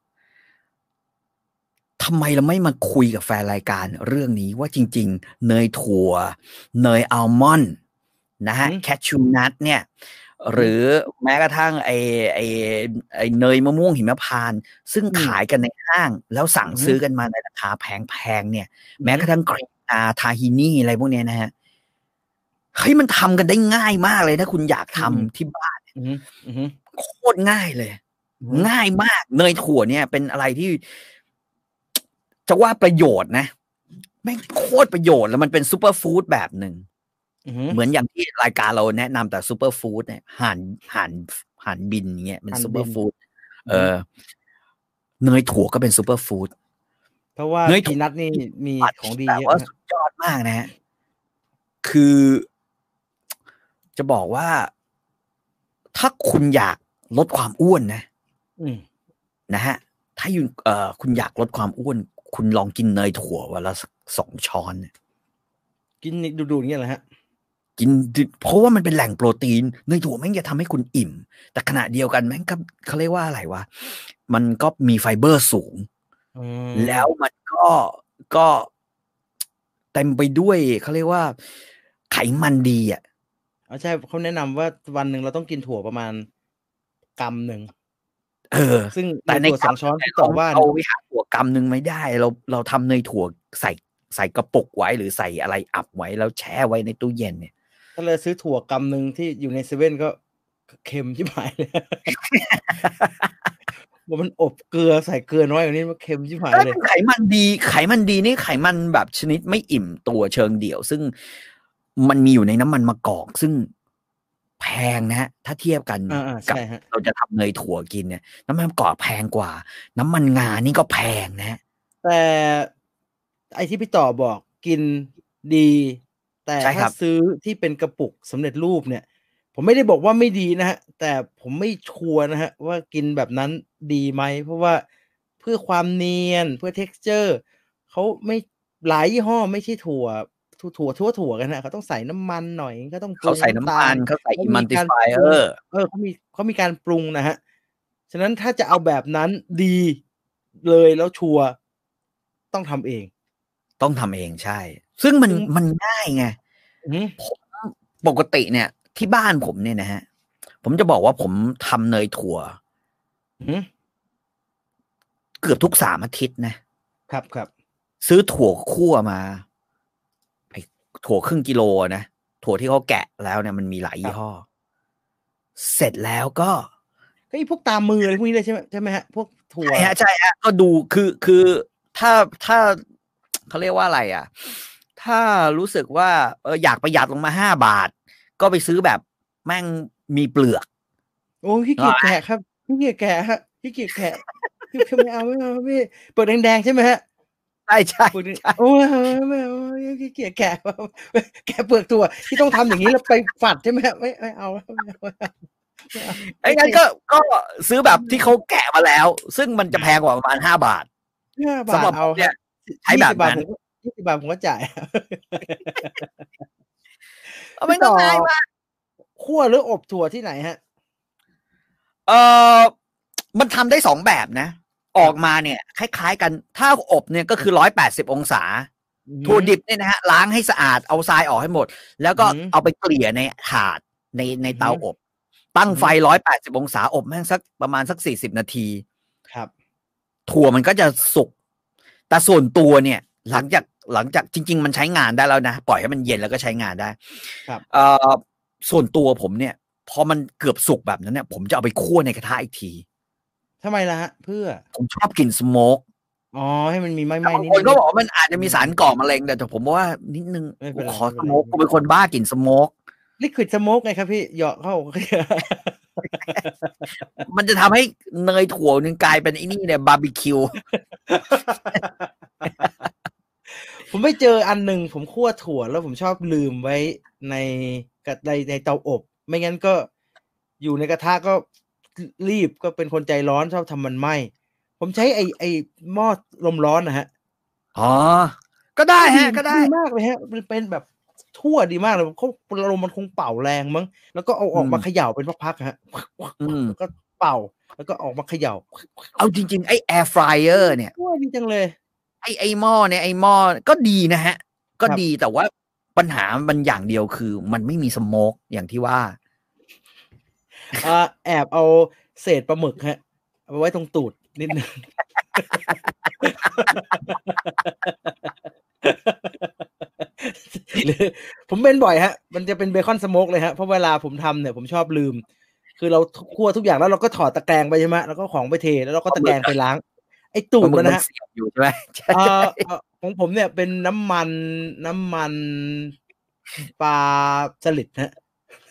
ทำไมเราไม่มาคุยกับแฟนรายการเรื่องนี้ว่าจริงๆเนยถั่วเนยอัลมอนด์นะฮะแคชชูนัทเนี่ยหรือแม้กระทั่งไอ้ไอ้ไอ้เนยมะม่วงหิมพานต์ซึ่งขายกันในห้างแล้วสั่งซื้อกันมาในราคาแพงๆเนี่ยแม้กระทั่งครีมอาทาฮินี่อะไรพวกนี้นะฮะเฮ้ยมันทำกันได้ง่ายมากเลยถ้าคุณอยากทำที่บ้านโคตรง่ายเลยง่ายมากเนยถั่วเนี่ยเป็นอะไรที่จะว่าประโยชน์นะแม่งโคตรประโยชน์แล้วมันเป็นซูเปอร์ฟู้ดแบบหนึ่งเหมือนอย่างที่รายการเราแนะนำแต่ซูเปอร์ฟู้ดเนี่ยห่านห่านห่านบินเงี้ยเป็นซูเปอร์ฟู้ดเออเนยถั่วก็เป็นซูเปอร์ฟู้ดเพราะว่าพีนัทนี่มีของดีเยอะสุดยอดมากนะฮะคือจะบอกว่าถ้าคุณอยากลดความอ้วนนะนะฮะถ้าอยู่เอ่อคุณอยากลดความอ้วนคุณลองกินเนยถั่ววันละสองช้อนกินดูๆอย่างเงี้ยเหรอฮะกินเพราะว่ามันเป็นแหล่งโปรตีนเนยถั่วแม่งจะทำให้คุณอิ่มแต่ขณะเดียวกันแม่งก็เขาเรียกว่าอะไรวะมันก็มีไฟเบอร์สูงแล้วมันก็ก็เต็มไปด้วยเขาเรียกว่าไขมันดีอ่ะอ๋อใช่เขาแนะนำว่าวันหนึ่งเราต้องกินถั่วประมาณกำหนึ่งเออซึ่งแต่ในสองช้อนที่ต่อว่าเอาวิหารถั่วกำหนึ่งไม่ได้เราเราทำเนยถั่วใส่ใส่กระปุกไว้หรือใส่อะไรอับไว้แล้วแช่ไว้ในตู้เย็นเนี่ยถ้าเลยซื้อถั่วกำหนึ่งที่อยู่ในเซเว่นก็เค็มชิบหายเลยว่ามันอบเกลือใส่เกลือน้อยกว่านี้มันเค็มชิบหายเลยไขมันดีไขมันดีนี่ไขมันแบบชนิดไม่อิ่มตัวเชิงเดี่ยวซึ่งมันมีอยู่ในน้ำมันมะกอกซึ่งแพงนะฮะถ้าเทียบกันกับเราจะทำเนยถั่วกินเนี่ยน้ำมันมะกอกแพงกว่าน้ำมันงานี่ก็แพงนะแต่ไอ้ที่พี่ต่อบอกกินดีแต่ถ้าซื้อที่เป็นกระปุกสำเร็จรูปเนี่ยผมไม่ได้บอกว่าไม่ดีนะฮะแต่ผมไม่ชัวร์นะฮะว่ากินแบบนั้นดีไหมเพราะว่าเพื่อความเนียนเพื่อ texture เขาไม่หลายยี่ห้อไม่ใช่ถั่วถั่วถั่วถั่วกันนะเขาต้องใส่น้ำมันหน่อยก็ต้องเขาใส่น้ำมันเขาใส่อิมันติฟายเออเออเขามีเขามีการปรุงนะฮะฉะนั้นถ้าจะเอาแบบนั้นดีเลยแล้วชัวร์ต้องทำเองต้องทำเองใช่ซึ่งมันมันง่ายไงผมปกติเนี่ยที่บ้านผมเนี่ยนะฮะผมจะบอกว่าผมทำเนยถั่วเกือบทุกสามอาทิตย์นะครับครับซื้อถั่วคั่วมาถั่วครึ่งกิโลนะถั่วที่เขาแกะแล้วเนี่ยมันมีหลายยี่ห้อเสร็จแล้วก็ก็ไอ้พวกตามมืออะไรพวกนี้เลยใช่ไหมใช่ไหมฮะพวกถั่วใช่ฮะใช่ฮะก็ดูคือคือถ้าถ้าเขาเรียกว่าอะไรอ่ะถ้ารู้สึกว่าเอออยากประหยัดลงมาห้าบาทก็ไปซื้อแบบแม่งมีเปลือกโอ้พี่เกียจแกะครับพี่เกียจแกะฮะพี่เกียจแกะพี่ไม่เอาไม่เอาพี่เปลือกแดงๆใช่ไหมฮะใช่ใช่โอ้ยไม่เอาพี่เกียจแกะแกะเปลือกถั่วที่ต้องทำอย่างนี้แล้วไปฝัดใช่ไหมไม่ไม่เอาไอ้งั้นก็ก็ซื้อแบบที่เขาแกะมาแล้วซึ่งมันจะแพงกว่าประมาณห้าบาทห้าบาทเอาเนี่ยใช้แบบนั้นยี่สิบบาทผมก็จ่ายเอาไม่ต้องง่ายมากคั่วหรืออบถั่วที่ไหนฮะเออมันทำได้สองแบบนะออกมาเนี่ยคล้ายๆกันถ้าอบเนี่ยก็คือร้อยแปดสิบองศาถั่วดิบเนี่ยนะฮะล้างให้สะอาดเอาทรายออกให้หมดแล้วก็เอาไปเกลี่ยในถาดในในเตาอบตั้งไฟร้อยแปดสิบองศาอบแม่งสักประมาณสักสี่สิบนาทีครับถั่วมันก็จะสุกแต่ส่วนตัวเนี่ยหลังจากหลังจากจริงๆมันใช้งานได้แล้วนะปล่อยให้มันเย็นแล้วก็ใช้งานได้ครับเอ่อส่วนตัวผมเนี่ยพอมันเกือบสุกแบบนั้นเนี่ยผมจะเอาไปคั่วในกระทะอีกทีทำไมล่ะฮะเพื่อผมชอบกินสโมกอ๋อให้มันมีไหม้ๆนิดๆคนก็บอกว่ามันอาจจะมีสารก่อมะเร็งแต่ผมว่านิดนึงขอสโมกกูเป็นคนบ้ากินสโมกลิควิดสโมกไงครับพี่เหยาะเข้ามันจะทำให้เนยถั่วนึงกลายเป็นไอ้นี่เนี่ยบาร์บีคิวผมไปเจออันหนึ่งผมคั่วถั่วแล้วผมชอบลืมไว้ในในในเตาอบไม่งั้นก็อยู่ในกระทะก็รีบก็เป็นคนใจร้อนชอบทำมันไหม้ผผมใช้ไอ้ไอ้หม้อลมร้อนนะฮะอ๋อก็ได้ฮะก็ได้ดีมากเลยฮะมันเป็นแบบทั่วดีมากเลยเขาลมมันคงเป่าแรงมั้งแล้วก็เอาออกมาเขย่าเป็นพักๆฮะแล้วก็เป่าแล้วก็ออกมาเขย่าเอาจริงๆไอ้แอร์ฟรายเออร์เนี่ยทั่วดีจังเลยไอ้ไอ้หม้อเนี่ยไอ้หม้อก็ดีนะฮะก็ดีแต่ว่าปัญหามันอย่างเดียวคือมันไม่มีสโมกอย่างที่ว่าอ่าแอบเอาเศษปลาหมึกฮะเอาไว้ตรงตูดนิดนึงหรือผมเป็นบ่อยฮะมันจะเป็นเบคอนสโมกเลยฮะเพราะเวลาผมทำเนี่ยผมชอบลืมคือเราคั่วทุกอย่างแล้วเราก็ถอดตะแกรงไปใช่ไหมแล้วก็ของไปเทแล้วเราก็ตะแกรงไปล้างไอ้ตูดมันนะฮะอยู่ใช่ไหมเอ่อของผมเนี่ยเป็นน้ำมันน้ำมันปลาสลิดฮะ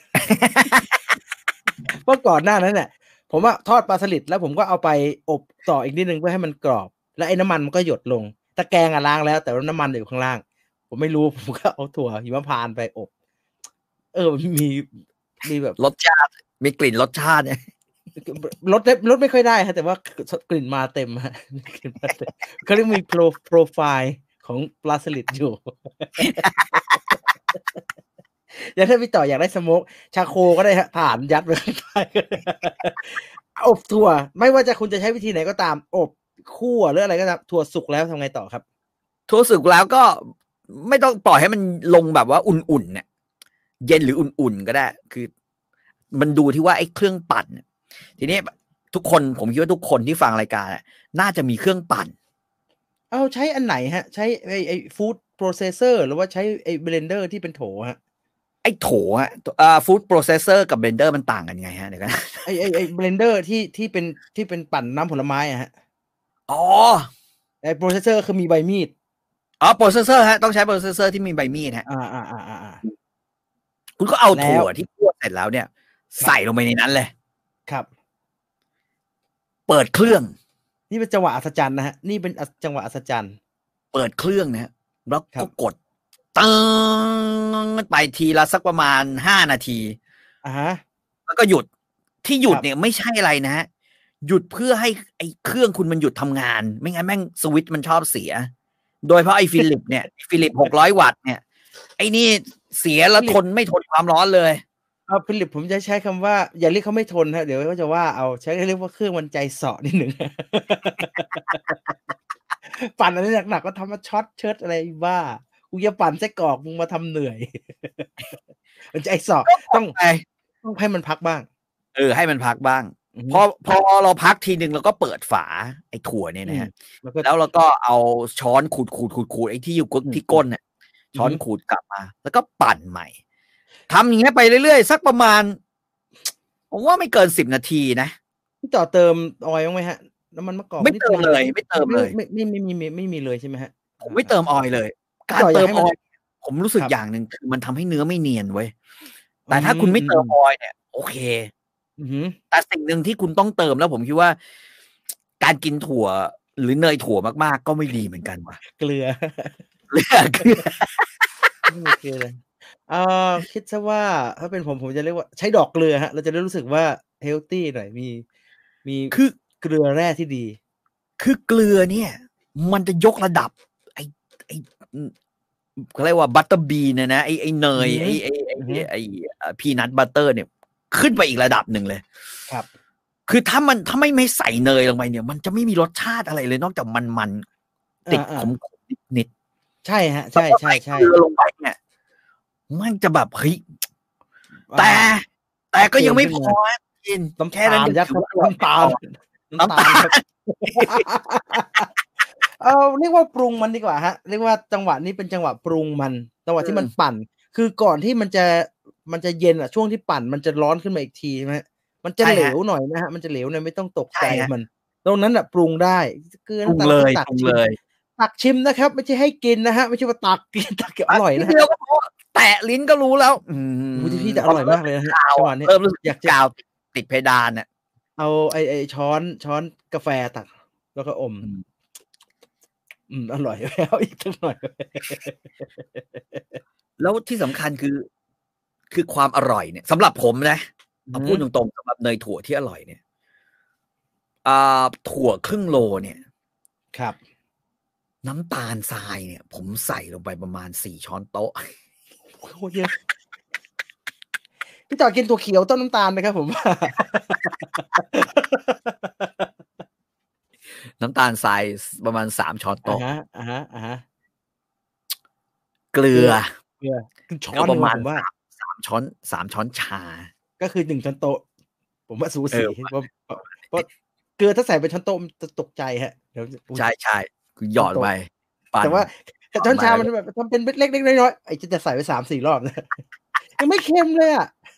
เพราะก่อนหน้านั้นเนี่ยผมว่าทอดปลาสลิดแล้วผมก็เอาไปอบต่ออีกนิดนึงเพื่อให้มันกรอบแล้วไอ้น้ำมันมันก็หยดลงตะแกรงอะล้างแล้วแต่ว่าน้ำมันอยู่ข้างล่างผมไม่รู้ผมก็เอาถั่วหิมพานต์ไปอบเออมีมีแบบรสชาติมีกลิ่นรสชาติเนี่ยรสรสไม่ค่อยได้ฮะแต่ว่ากลิ่นมาเต็มฮะเขาเรียกมีโปรโปรไฟล์ของปลาสลิดอยู่อย่างถ้าพี่ต่ออยากได้สโมกชาโคก็ได้ฮะถ่านยัดไปข้างใต้อบถั่วไม่ว่าจะคุณจะใช้วิธีไหนก็ตามอบคั่วหรืออะไรก็ตามถั่วสุกแล้วทำไงต่อครับถั่วสุกแล้วก็ไม่ต้องปล่อยให้มันลงแบบว่าอุ่นๆเนี่ยเย็นหรืออุ่นๆก็ได้คือมันดูที่ว่าไอ้เครื่องปั่นทีนี้ทุกคนผมคิดว่าทุกคนที่ฟังรายการน่าจะมีเครื่องปั่นเอาใช้อันไหนฮะใช้ไอ้ไอ้ฟู้ดโปรเซสเซอร์หรือว่าใช้ไอ้เบลนเดอร์ที่เป็นโถฮะไอ้โถฮะอ่าฟู้ดโปรเซสเซอร์กับเบลนเดอร์มันต่างกันไงฮะเดี๋ยวกันไอ้ไอ้ไอ้เบลนเดอร์ที่ที่เป็นที่เป็นปั่นน้ำผลไม้อะฮะอ๋อไอ้โปรเซสเซอร์คือมีใบมีดอ๋อโปรเซสเซอร์ฮะต้องใช้โปรเซสเซอร์ที่มีใบมีดฮะอ่าอ่าอ่าอ่าคุณก็เอาถั่วที่คั่วเสร็จแล้วเนี่ยใส่ลงไปในนั้นเลยครับเปิดเครื่องนี่เป็นจังหวะอัศจรรย์นะฮะนี่เป็นจังหวะอัศจรรย์เปิดเครื่องนะฮะแล้วก็กดตึ้งไปทีละสักประมาณห้านาทีอ่าฮะแล้วก็หยุดที่หยุดเนี่ยไม่ใช่อะไรนะฮะหยุดเพื่อให้ไอ้เครื่องคุณมันหยุดทำงานไม่งั้นแม่งสวิตช์มันชอบเสียโดยเพราะไอ้ฟิลิปเนี่ยฟิลิปหกร้อยวัตต์เนี่ยไอ้นี่เสียแล้วทนไม่ทนความร้อนเลยเอาฟิลิปผมจะใช้คำว่าอย่าเรียกเขาไม่ทนฮะเดี๋ยวเขาจะว่าเอาใช้เรียกว่าเครื่องมันใจเสาะนิดหนึ่งปั่นอะไรหนักๆก็ทำมาช็อตเชิดอะไรบ้ากูจะปั่นไส้กรอกมึงมาทำเหนื่อยมันใจเสาะต้องต้องให้มันพักบ้างเออให้มันพักบ้างพอพอเราพักทีนึงเราก็เปิดฝาไอ้ถั่วเนี่ยนะฮะแล้วเราก็เอาช้อนขูดขูดขูดขูดไอ้ที่อยู่ที่ก้นเนี่ยช้อนขูดกลับมาแล้วก็ปั่นใหม่ทำอย่างเงี้ยไปเรื่อยๆสักประมาณผมว่าไม่เกินสิบนาทีนะพี่ต่อเติมออยล์บ้างไหมฮะน้ำมันมะกอกไม่เติมเลยไม่เติมเลยไม่ไม่ไม่มีไม่มีเลยใช่ไหมฮะผมไม่เติมออยล์เลยการเติมออยล์ผมรู้สึกอย่างหนึ่งคือมันทำให้เนื้อไม่เนียนเว้ยแต่ถ้าคุณไม่เติมออยล์เนี่ยโอเคแต่สิ่งหนึ่งที่คุณต้องเติมแล้วผมคิดว่าการกินถั่วหรือเนยถั่วมากๆก็ไม่ดีเหมือนกันว่ะเกลือเกลือเกลือไม่มีเกลือเลยเอ่อคิดซะว่าถ้าเป็นผมผมจะเรียกว่าใช้ดอกเกลือฮะเราจะได้รู้สึกว่าเฮลตี้หน่อยมีมีคือเกลือแร่ที่ดีคือเกลือเนี่ยมันจะยกระดับไอ้ไอ้เขาเรียกว่าบัตเตอร์บีนนะนะไอ้ไอ้เนยไอ้ไอ้ไอ้ไอ้พีนัทบัตเตอร์เนี่ยขึ้นไปอีกระดับหนึ่งเลยครับคือถ้ามันถ้าไม่ไม่ใส่เนยลงไปเนี่ยมันจะไม่มีรสชาติอะไรเลยนอกจากมันมันติดขมนิดๆใช่ฮะใช่ใช่ใช่ลงไปเนี่ยมันจะแบบเฮ้ยแต่แต่ก็ยังไม่พอกินแค่นั้นยัดน้ำตาลน้ำตาลเอาเรียกว่าปรุงมันดีกว่าฮะเรียกว่าจังหวะนี้เป็นจังหวะปรุงมันจังหวะที่มันปั่นคือก่อนที่มันจะมันจะเย็นอ่ะช่วงที่ปั่นมันจะร้อนขึ้นมาอีกทีใช่ไหมมันจะเหลวหน่อยนะฮะมันจะเหลวหน่อยไม่ต้องตกใจมันตรงนั้นอ่ะปรุงได้เกลือน้ำตาลตักชิมตักชิมนะครับไม่ใช่ให้กินนะฮะไม่ใช่ว่าตักกินตักเก็บอร่อยนะแตะลิ้นก็รู้แล้วอืมพี่แต่อร่อยมากเลยนะฮะจังหวะนี้เริ่มรู้สึกอยากกาวติดเพดานเนี่ยเอาไอ้ไอ้ช้อนช้อนกาแฟตักแล้วก็อมอืมอร่อยแล้วอีกสักหน่อยแล้วที่สำคัญคือคือความอร่อยเนี่ยสำหรับผมนะเอาพูดตรงๆสำหรับเนยถั่วที่อร่อยเนี่ยอ่าถั่วครึ่งโลเนี่ยครับน้ำตาลทรายเนี่ย ผมใส่ลงไปประมาณสี่ช้อนโต๊ะโคตรเยอะพี่ต่อกินถั่วเขียวต้นน้ำตาลนะครับผมว่าน้ำตาลทรายประมาณสามช้อนอ่าโต๊ะฮะอ่าฮะอ่าฮะเกลืเกลืออเกลือคือช้อก็นหปนึ่ระงมาอะณผมว่าสาม สามช้อนสามช้อนชาก็คือหนึ่งช้อนโต๊ะ ผมว่าสูเอสีอเพราะ เพราะ เพราะเกลือถ้าใส่เป็นช้อนโต๊ะมันจะตกใจครับ เดี๋ยว อุ๊ยใช่ ๆ คือหยอดช้อนโต๊ะไป ปั่แต่นว่าหยอช้อนชาดไปมันแบบทำเป็นเม็ดเล็ก ๆ น้อย ๆ ไอ้จะใส่ไป สามสี่ รอบ นะ ยังไม่เค็มเลยอะ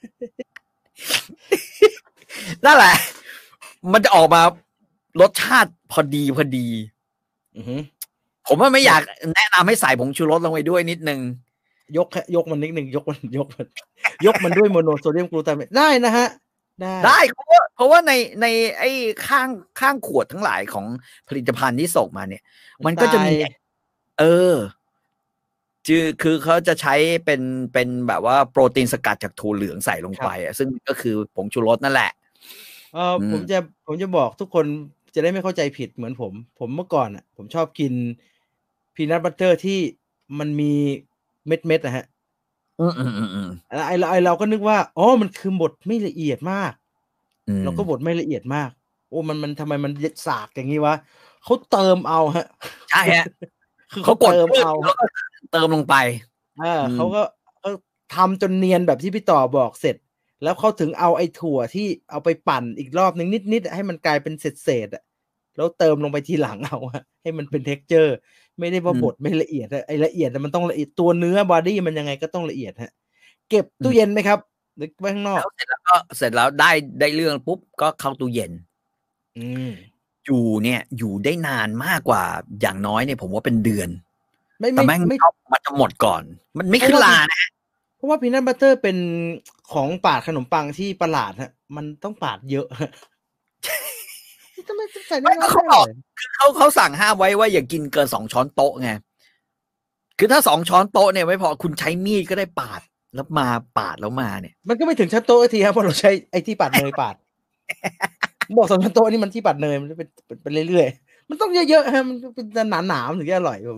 นั่นแหละ มันจะออกมารสชาติพอดีพอดีอือฮึผมว่าไม่อยากแนะนำให้ใส่ผงชูรสลงไปด้วยนิดหนึ่งยก ค ยกมันนิดหนึ่ง ยกมัน ยกมัน ยกมันด้วย monosodium glutamate ได้นะครับ ได้ได้ เพราะว่า เพราะว่าใน ในไอ้ข้าง ข้างขวดทั้งหลายของผลิตภัณฑ์ที่ส่งมาเนี่ย มันก็จะมี เออ จือ คือเขาจะใช้เป็น เป็นแบบว่าโปรตีนสกัดจากถั่วเหลืองใส่ลงครัไปบอะ ซึ่งก็คือผงชูรสนั่นแหละเอ่ออืมผมจะ ผมจะบอกทุกคนจะได้ไม่เข้าใจผิดเหมือนผม ผมเมื่อก่อนน่ะ ผมชอบกิน peanut butter ที่มันมีเม็ด ๆ อะครับอือ ๆ ๆ ๆไอ้ ไอ้เราก็นึกว่า อ๋อ มันคือบดไม่ละเอียดมากอืเราก็มบดไม่ละเอียดมาก โอ้ มัน มันทำไมมันเย็ด สากอย่างงี้วะ เขาเติมเอาครับใช่ครับคือเขเขาากดเติมพืชเอาแล้วก็เติมลงไปเอออืมเขาก็ ก็ทำจนเนียนแบบที่พี่ต่อบอกเสร็จ แล้วเขาถึงเอาไอ้ถั่วที่เอาไปปั่นอีกรอบหนึ่งนิด ๆ ให้มันกลายเป็นเศษ ๆ อะ แล้วเติมลงไปทีหลัง เอาครับ ให้มันเป็น texture ไม่ได้ว่าอืมบดไม่ละเอียดอะ ไอ้ละเอียดอะมันต้องละเอียด ตัวเนื้อบอดีมันยังไงก็ต้องละเอียดครับ เก็บอืมตู้เย็นไหมครับ หรือไว้ข้างนอแล้ก? วเสร็จแล้วก็ เสร็จแล้วได้ ได้เรื่องปุ๊บ ก็เข้าตู้เย็นอืมอยู่เนี่ย อยู่ได้นานมากกว่า อย่างน้อยเนี่ยผมว่าเป็นเดือนไม่แตไม่่แม่งไม่ชอบ มันจะหมดก่อน มันไม่เพราขึ้ะนว่ารานะครับเพราะว่า peanut butter เป็น ของปาดขนมปังที่ประหลาดครับ มันต้องปาดเยอะ ครับ ทำไมใส่นไม่้ก็อย ๆเขไมา่อบบอ่กอย? คือเขา เขาสั่งห้ามไว้ว่าอย่ากินเกิน สอง ช้อนโต๊ะไง คือถ้า สอง ช้อนโต๊ะเนี่ยไม่พอ คุณใช้มีดก็ได้ปาด แล้วมา ปาดแล้วมาเนี่ยมันก็ไม่ถึงช้อนโต๊ะสักทีครับ เพราะเราใช้ไอ้ที่ปาดเนยปาด ผมบอก สอง ช้อนโต๊ะนี่มันที่ปาดเนย มันจะเป็น เป็นไปเรื่อย ๆ มันต้องเยอะ ๆ ครับ มันต้องเป็นหนา ๆ มันถึงจะอร่อย ผม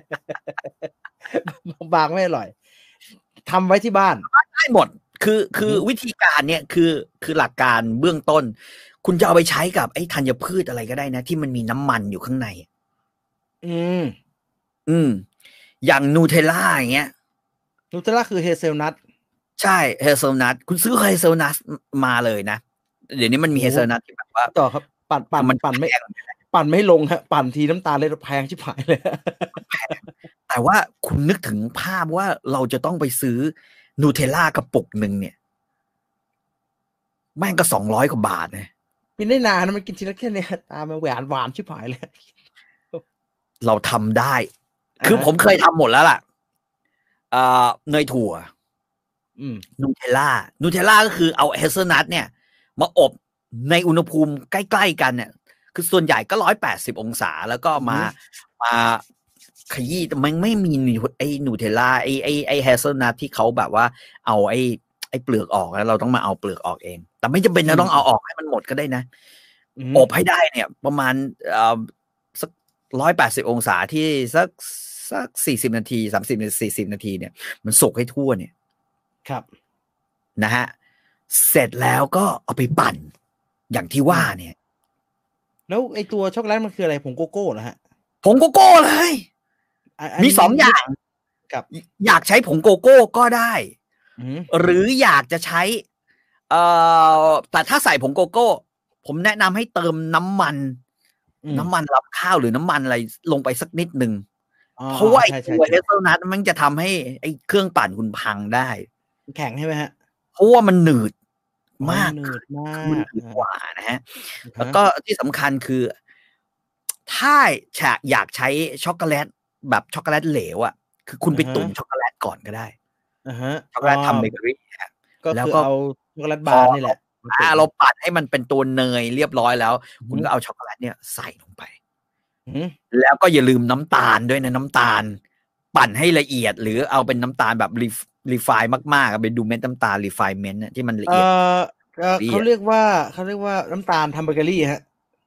บาง ๆ ไม่อร่อย ทำไว้ที่บ้านได้หมด คืออคืืออฮึวิธีการเนี่ย คือ คือหลักการเบื้องต้น คุณจะเอาไปใช้กับไอ้ธัญพืชอะไรก็ได้นะ ที่มันมีน้ำมันอยู่ข้างในอืมอืม อย่าง Nutella อย่างเงี้ย Nutella คือ hazelnut ใช่ hazelnut คุณซื้อ hazelnut ม มาเลยนะ เดี๋ยวนี้มันมีโอ้โฮ hazelnut ที่แบบว่าพี่ต่อครับ ปั่น ปั่นมันปั่นไม่แพงปั่นไม่ลงครับ ปั่นทีน้ำตาลเลย แพงชิบหายเลยมันแพง แต่ว่าคุณนึกถึงภาพว่าเราจะต้องไปซื้อ Nutella กระปุกหนึ่งเนี่ย แม่งก็ สองร้อย กว่าบาทนะกินได้นานนะ มันกินทีละแค่เนี้ย ตามันหวาน หวานชิบหายเลยเราทำได้อะคือฮะผมเคยทำหมดแล้วล่ะ อ่า เนยถั่วอืม Nutella Nutella ก็คือเอา hazelnut เนี่ย มาอบในอุณหภูมิใกล้ ๆ กันเนี่ย คือส่วนใหญ่ก็ หนึ่งร้อยแปดสิบ องศา แล้วก็มาอือฮึมาขยี้ แต่มันไม่มีนิว ไอ้ Nutella ไอ้ ไอ้ ไอ้ hazelnut ที่เขาแบบว่าเอาไอ้ ไอ้เปลือกออก แล้วเราต้องมาเอาเปลือกออกเอง แต่ไม่จำเป็นอืจะต้องเอามออกให้มันหมดก็ได้นะอือฮึอบให้ได้เนี่ยประมาณ เอ่อ สัก หนึ่งร้อยแปดสิบ องศาที่สัก สัก สี่สิบ นาที สามสิบ สี่สิบ นาทีเนี่ย มันสุกให้ทั่วเนี่ยครับนะครับ เสร็จแล้วก็เอาไปปั่น อย่างที่วอื่าม เนี่ยแล้วไอ้ตัวช็อกโกแลตมันคืออะไร ผงโกโก้เหรอครับ? ผงโกโก้เลยอะ อันมีนี้สอง อย่างครับย อยากใช้ผงโกโก้ก็ได้อือฮึหรืออยากจะใช้ เอ่อ แต่ถ้าใส่ผงโกโก้ ผมแนะนำให้เติมน้ำมันอืน้ำมมันรำข้าวหรือน้ำมันอะไร ส ลงไปสักนิดหนึ่งอ๋อเพราะว่าไอ้ๆ ใชตัว่ ๆ ๆ hazelnut มันจะทำให้ไอ้เครื่องปั่นคุณพังได้แข็งใช่ไหมครับ? เพราะว่ามันหนืดอ๋อมากหนืดมาคือมันกหนืดอกาว่านะครับอะฮแล้วะก็ที่สำคัญคือ ถ้าฉะ อยากใช้ช็อกโกแลตแบบช็อกโกแลตเหลวอะ คือคุณอะฮไปตุ๋นะช็อกโกแลตก่อนก็ได้อะฮะช็อกโกอ๋อแลตทำเบเกอรีครับ แล้ก็ควือก็เอาช็อกโกแลตพบาร์นี่แอเหรลาะมาอตุา่นเราปั่นให้มันเป็นตัวเนยเรียบร้อยแล้วอือฮคุณึก็เอาช็อกโกแลตเนี่ยใส่ลงไปอือฮึแล้วก็อย่าลืมน้ำตาลด้วยนะ น้ำตาล ปั่นให้ละเอียด หรือเอาเป็นน้ำตาลแบบ ref refine มาก ๆ อะ ไปดูเม็ดน้ำตาล refinement น่ะ ที่มันละเอ่เอียดอ เอ่อเบเกอรเีขาอะเรียกว่า เขาเรียกว่าน้ำตาลทำเบเกอรีครับ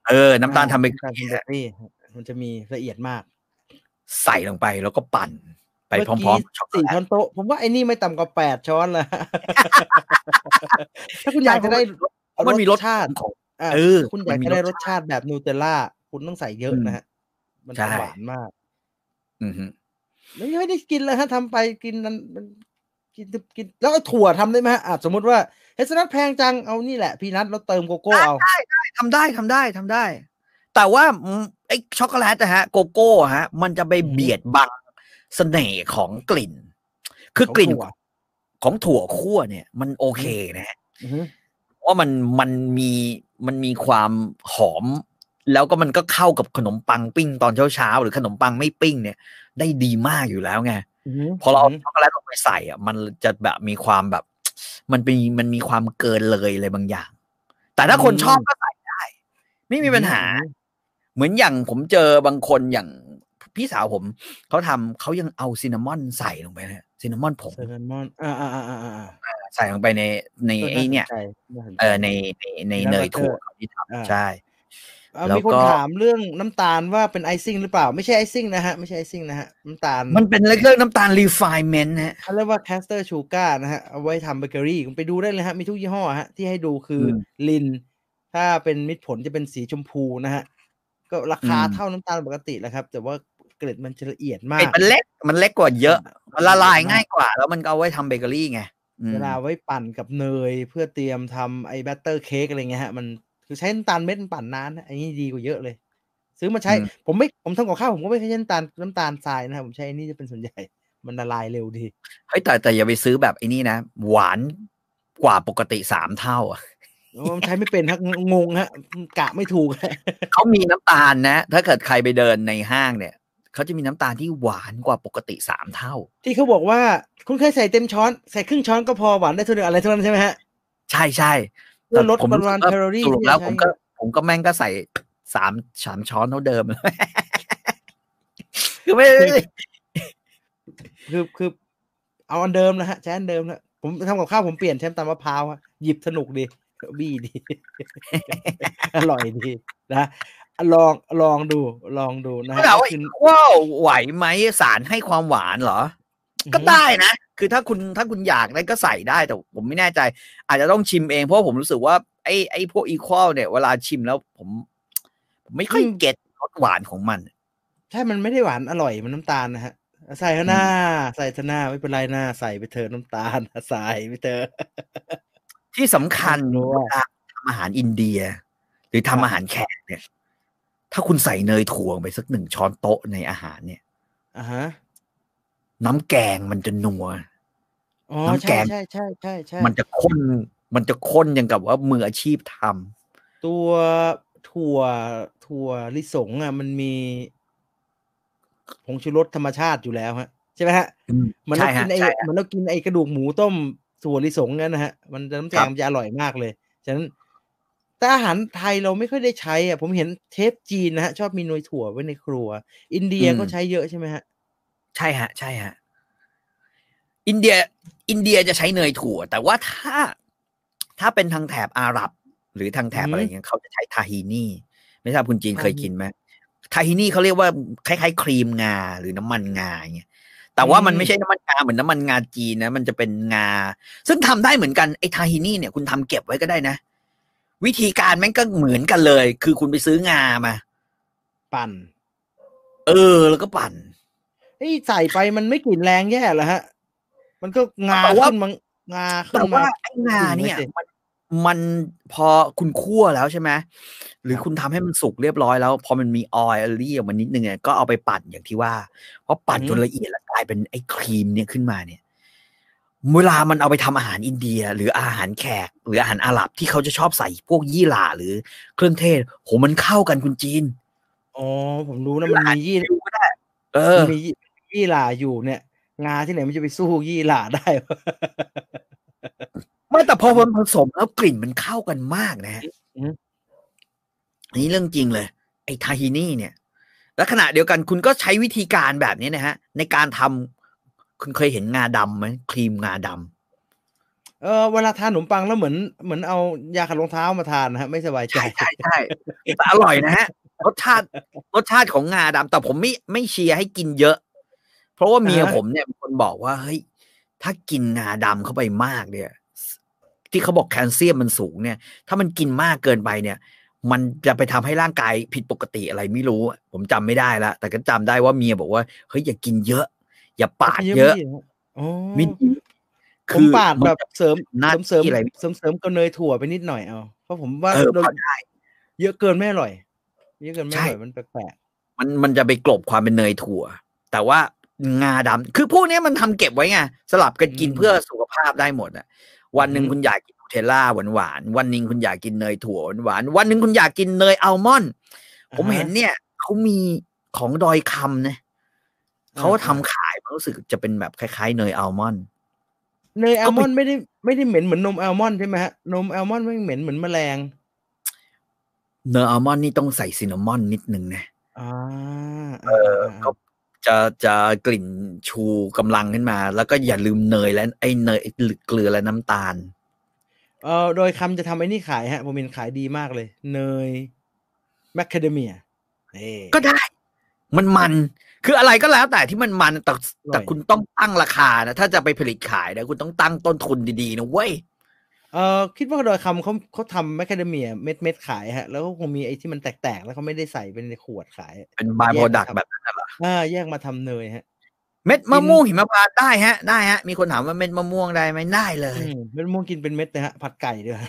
เออน้ำตาลทำเบเกอน้ำตาลรี่ทำเบเกอรี่มันจะมีละเอียดมากใส่ลงไปแล้วก็ปั่นไปพร้อมๆช็อกโกสี่แลตช้อนโต๊ะผมว่าไอ้นี่ไม่ต่ำกว่าแปดช้อนละ ถ้าคุณอยากจะได้มันมีรสชาติของอ่าเออคุณอยากจะได้รสชาติแบบนูเทลล่าคุณต้องใส่เยอะนะฮะมันจะหวานมากอือฮึไม่ไม่ได้กินเลยฮะทำไปกินนั้นกินกินแล้วเอาถั่วทำได้ไหมฮะอ่ะสมมติว่าเฮซนัทแพงจังเอานี่แหละพีนัทแล้วเติมโกโก้เอาได้ได้ทำได้ทำได้ทำได้ แต่ว่าไอ้ช็อกโกแลตนะฮะโกโก้ฮะมันจะไปเบียดบังเสน่ห์ของกลิ่น คือกลิ่นของถั่วคั่วเนี่ยมันโอเคนะฮะว่ามันมันมีมันมีความหอมแล้วก็มันก็เข้ากับขนมปังปิ้งตอนเช้าๆหรือขนมปังไม่ปิ้งเนี่ยได้ดีมากอยู่แล้วไงพอเราเอาช็อกโกแลตลงไปใส่อ่ะมันจะแบบมีความแบบมันเป็นมันมีความเกินเลยอะไรบางอย่างแต่ถ้าคนชอบก็ใส่ได้ไม่มีปัญหาเหมือนอย่างผมเจอบางคนอย่างพี่สาวผมเขาทำเขายังเอาซินนามอนใส่ลงไปนะซินนามอนผงซินนามอนอ่าอ่าอ่าอ่าใส่ลงไปในในไอ้เนี่ยเออในในในเนยถั่วที่ทำใช่มีคนถามเรื่องน้ำตาลว่าเป็นไอซิ่งหรือเปล่าไม่ใช่ไอซิ่งนะฮะไม่ใช่ไอซิ่งนะฮะน้ำตาลมันเป็นเรื่องน้ำตาลรีไฟน์เมนต์ฮะเขาเรียกว่าแคสเตอร์ชูการ์นะฮะเอาไว้ทำเบเกอรี่คุณไปดูได้เลยฮะมีทุกยี่ห้อฮะที่ให้ดูคือลินถ้าเป็นมิตรผลจะเป็นสีชมพูนะฮะก็ราคาเท่าน้ำตาลปกติแหละครับแต่ว่าเกล็ดมันจะละเอียดมากมันเล็กมันเล็กกว่าเยอะมันละลายง่ายกว่าแล้วมันก็เอาไว้ทำเบเกอรี่ไงเวลาไว้ปั่นกับเนยเพื่อเตรียมทำไอ้แบตเตอร์เค้กอะไรเงี้ยฮะมันคือใช้น้ำตาลเม็ดปั่นนานอันนี้ดีกว่าเยอะเลยซื้อมาใช้ผมไม่ผมทำกับข้าวผมก็ไม่ใช้น้ำตาลน้ำตาลทรายนะครับผมใช้อันนี้จะเป็นส่วนใหญ่มันละลายเร็วดีเฮ้ยแต่แต่อย่าไปซื้อแบบไอ้นี่นะหวานกว่าปกติสามเท่าอ่ะมันใช้ไม่เป็นฮะงงฮะกะไม่ถูกเขามีน้ำตาลนะถ้าเกิดใครไปเดินในห้างเนี่ยเขาจะมีน้ำตาลที่หวานกว่าปกติสามเท่าที่เขาบอกว่าคุณเคยใส่เต็มช้อนใส่ครึ่งช้อนก็พอหวานได้เท่านึงอะไรเท่านั้นใช่ไหมฮะใช่ใช่แต่ลดปริมาณแคลอรี่สรุปแล้วผมก็ผมก็แม่งก็ใส่สามสามช้อนเท่าเดิมคือไม่คือคือเอาอันเดิมนะฮะใช้อันเดิมนะผมทำกับข้าวผมเปลี่ยนใช้ตามมะพร้าวหยิบสนุกดีบี้ดีอร่อยดีนะลองลองดูลองดูนะฮะว่าไหวไหมสารให้ความหวานเหรอก็ได้นะคือถ้าคุณถ้าคุณอยากได้ก็ใส่ได้แต่ผมไม่แน่ใจอาจจะต้องชิมเองเพราะผมรู้สึกว่าไอ้ไอ้พวกอีควอลเนี่ยเวลาชิมแล้วผมผมไม่ค่อยเก็ตรสหวานของมันใช่มันไม่ได้หวานอร่อยมันน้ำตาลนะฮะใส่เถอะหน้าใส่เถอะหน้าไม่เป็นไรหน้าใส่ไปเถอะน้ำตาลใส่ไปเถอะที่สำคัญว่าทำอาหารอินเดียหรือทำอาหารแขกเนี่ยถ้าคุณใส่เนยถั่วไปสักหนึ่งช้อนโต๊ะในอาหารเนี่ยอ่าฮะน้ำแกงมันจะนัวน้ำแกงใช่ใช่ใช่ใช่มันจะข้นมันจะข้นอย่างกับว่ามืออาชีพทำตัวถั่วถั่วลิสงอ่ะมันมีผงชูรสธรรมชาติอยู่แล้วฮะใช่ไหมฮะมันเรากินไอ้มันเรากินไอ้กระดูกหมูต้มถั่วลิสงนั่นนะฮะมันน้ำแกงมันจะอร่อยมากเลยฉะนั้นแต่อาหารไทยเราไม่ค่อยได้ใช้อ่ะผมเห็นเทปจีนนะฮะชอบมีเนยถั่วไว้ในครัวอินเดียก็ใช้เยอะใช่ไหมฮะใช่ฮะใช่ฮะอินเดียอินเดียจะใช้เนยถั่วแต่ว่าถ้าถ้าเป็นทางแถบอาหรับหรือทางแถบอะไรอย่างเงี้ยเขาจะใช้ทาฮีนี่ไม่ทราบคุณจีนเคยกินไหมทาฮีนี่เขาเรียกว่าคล้ายๆครีมงาหรือน้ำมันงาอย่างเงี้ยแต่ว่ามันไม่ใช่น้ำมันงาเหมือนน้ำมันงาจีนนะมันจะเป็นงาซึ่งทำได้เหมือนกันไอ้ทาฮีนี่เนี่ยคุณทำเก็บไว้ก็ได้นะวิธีการแม่งก็เหมือนกันเลยคือคุณไปซื้องามาปั่นเออแล้วก็ปั่นเฮ้ยใส่ไปมันไม่กลิ่นแรงแย่เหรอฮะมันก็งาขึ้นมางาขึ้นมาแต่ว่าไอ้งาเนี่ยมันมันพอคุณคั่วแล้วใช่ไหมหรือคุณทำให้มันสุกเรียบร้อยแล้วพอมันมีออยล์ออกมานิดนึงเนี่ยก็เอาไปปั่นอย่างที่ว่าเพราะปั่นจนละเอียดแล้วกลายเป็นไอ้ครีมเนี่ยขึ้นมาเนี่ยเวลามันเอาไปทำอาหารอินเดียหรืออาหารแขกหรืออาหารอาหรับที่เขาจะชอบใส่พวกยี่หร่าหรือเครื่องเทศโหมันเข้ากันคุณจีนอ๋อผมรู้นะมันมียี่ก็ได้เออมียี่หร่าอยู่เนี่ยงาที่ไหนมันจะไปสู้ยี่หร่าได้ไม่แต่พอมันผสมแล้วกลิ่นมันเข้ากันมากนะอันนี้เรื่องจริงเลยไอ้ทาฮินี่เนี่ยแล้วขณะเดียวกันคุณก็ใช้วิธีการแบบนี้นะฮะในการทำคุณเคยเห็นงาดำไหมครีมงาดเออเวลาทานขนมปังแล้วเหมือนเหมือนเอายาขัดรองเท้ามาทานนะฮะไม่สบายใจใช่ใช่แต่อร่อยนะฮะรสชาติรสชาติของงาดำแต่ผมไม่ไม่เชียร์ให้กินเยอะ เพราะว่าเมียผมเนี่ยเป็นคนบอกว่าเฮ้ยถ้ากินงาดำเข้าไปมากเนี่ยที่เขาบอกแคลเซียมมันสูงเนี่ยถ้ามันกินมากเกินไปเนี่ย มันจะไปทำให้ร่างกายผิดปกติอะไรไม่รู้ผมจำไม่ได้ละแต่ก็จำได้ว่าเมียบอกว่าเฮ้ยอย่ากินเยอะ อย่าปาดเยอะมิดผมปาดแบบเสริมเสริมอะไรเสริมเสริมกับเนยถั่วไปนิดหน่อยเอาเพราะผมว่าโดยเยอะเกินไม่อร่อยเยอะเกินไม่อร่อยมันแปลกๆมันมันจะไปกลบความเป็นเนยถั่วแต่ว่างาดำคือพวกนี้มันทำเก็บไว้ไงสลับกันกินเพื่อสุขภาพได้หมดอ่ะวันหนึ่งคุณอยากกินนูเทลล่าหวานหวานวันนึงคุณอยากกินเนยถั่วหวานหวานวันนึงคุณอยากกินเนยอัลมอนด์ผมเห็นเนี่ยเขามีของดอยคำนะเขาทำขายมันรู้สึกจะเป็นแบบคล้ายๆเนยอัลมอนด์เนยอัลมอนด์ไม่ได้ไม่ได้เหม็นเหมือนนมอัลมอนด์ใช่ไหมฮะนมอัลมอนด์ไม่เหม็นเหมือนแมลงเนยอัลมอนด์นี่ต้องใส่ซินนามอนนิดนึงนะอ่าเออก็จะจะกลิ่นชูกำลังขึ้นมาแล้วก็อย่าลืมเนยและไอ้เนยเกลือและน้ำตาลเออโดยคำจะทำไอ้นี่ขายฮะผมเห็นขายดีมากเลยเนยแมคคาเดเมียก็ได้มันมันคืออะไรก็แล้วแต่ที่มันมันแต่แต่คุณต้องตั้งราคานะถ้าจะไปผลิตขายนะคุณต้องตั้งต้นทุนดีๆนะเว้ยเออคิดว่าโดยคำเขาเขาทำแมคคาเดเมียเม็ดเม็ดขายฮะแล้วก็คงมีไอ้ที่มันแตกๆแล้วเขาไม่ได้ใส่เป็นในขวดขายเป็นบายโปรดักต์แบบนั้นเหรออ่าแยกมาทำเนยฮะเม็ดมะม่วงหิมพานต์ได้ฮะได้ฮะมีคนถามว่าเม็ดมะม่วงได้ไหมได้เลยเม็ดมะม่วงกินเป็นเม็ดนะฮะผัดไก่ด้วย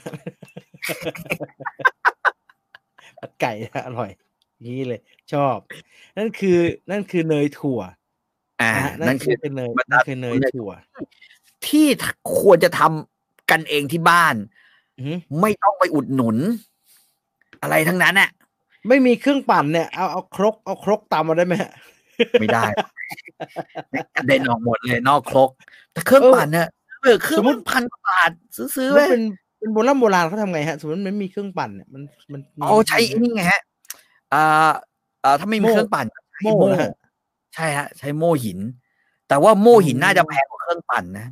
ผัดไก่อร่อยนี่เลยชอบนั่นคือนั่นคือเนยถั่วอ่านั่นคือเนยนั่นคือเนยถั่วที่ควรจะทำกันเองที่บ้านไม่ต้องไปอุดหนุนอะไรทั้งนั้นน่ะไม่มีเครื่องปั่นเนี่ยเอาเอาครกเอาครกตำมาได้ไหมไม่ได้เด่นออกหมดเลยนอกครกแต่เครื่องปั่นเนี่ยเออเครื่องมันพันบาทซื้อๆไว้เป็นเป็นโบราณโบราณเขาทำไงฮะสมมติมันมีเครื่องปั่นเนี่ยมันมันเอาใช้นี่ไงฮะอ่าอ่าถ้าไม่มีเครื่องปั่นโม่ใช่ฮะใช้โม่หินแต่ว่าโม่หินน่าจะแพงกว่าเครื่องปั่นนะ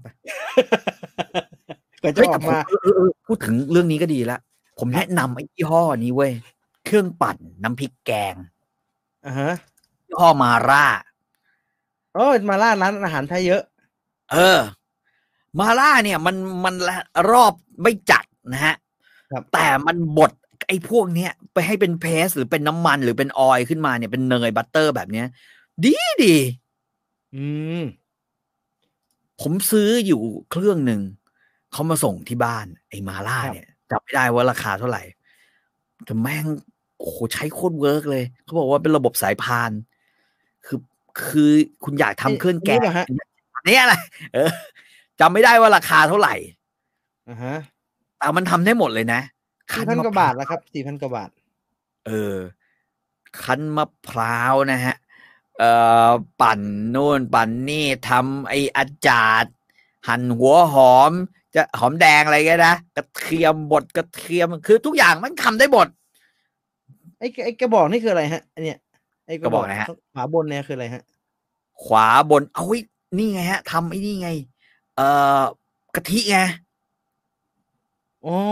ก็จะออกมาพูดถึงเรื่องนี้ก็ดีละผมแนะนำไอ้ยี่ห้อนี้เว้ยเครื่องปั่นน้ำพริกแกงอ่าฮะยี่ห้อมาร่าโอ้มาล่าร้านอาหารไทยเยอะเออมาล่าเนี่ยมันมันรอบไม่จัดนะฮะแต่มันบดไอ้พวกเนี้ยไปให้เป็นเพสหรือเป็นน้ำมันหรือเป็นออยล์ขึ้นมาเนี่ยเป็นเนยบัตเตอร์แบบเนี้ยดีดีอืมผมซื้ออยู่เครื่องหนึ่งเขามาส่งที่บ้านไอ้มาล่าเนี่ยจำไม่ได้ว่าราคาเท่าไหร่แต่แม่งโอ้โหใช้โคตรเวิร์กเลยเขาบอกว่าเป็นระบบสายพานคือคือคุณอยากทำเครื่องแกงนี่อะไรเออจำไม่ได้ว่าราคาเท่าไหร่อ่าฮะแต่มันทำได้หมดเลยนะสี่พันกว่าบาทแล้วครับสี่พันกว่าบาทเออคั้นมะพร้าวนะฮะเอ่อปั่นโน่นปั่นนี่ทำไอ้อาจารย์หั่นหัวหอมจะหอมแดงอะไรกันนะกระเทียมบดกระเทียมคือทุกอย่างมันทำได้หมดไอ้ไอ้กระบอกนี่คืออะไรฮะเนี่ยไอ้กระบอกนะฮะขวาบนเนี่ยคืออะไรฮะขวาบนเอาไว้นี่ไงฮะทำไอ้นี่ไงเอ่อกะทิไงอ๋อ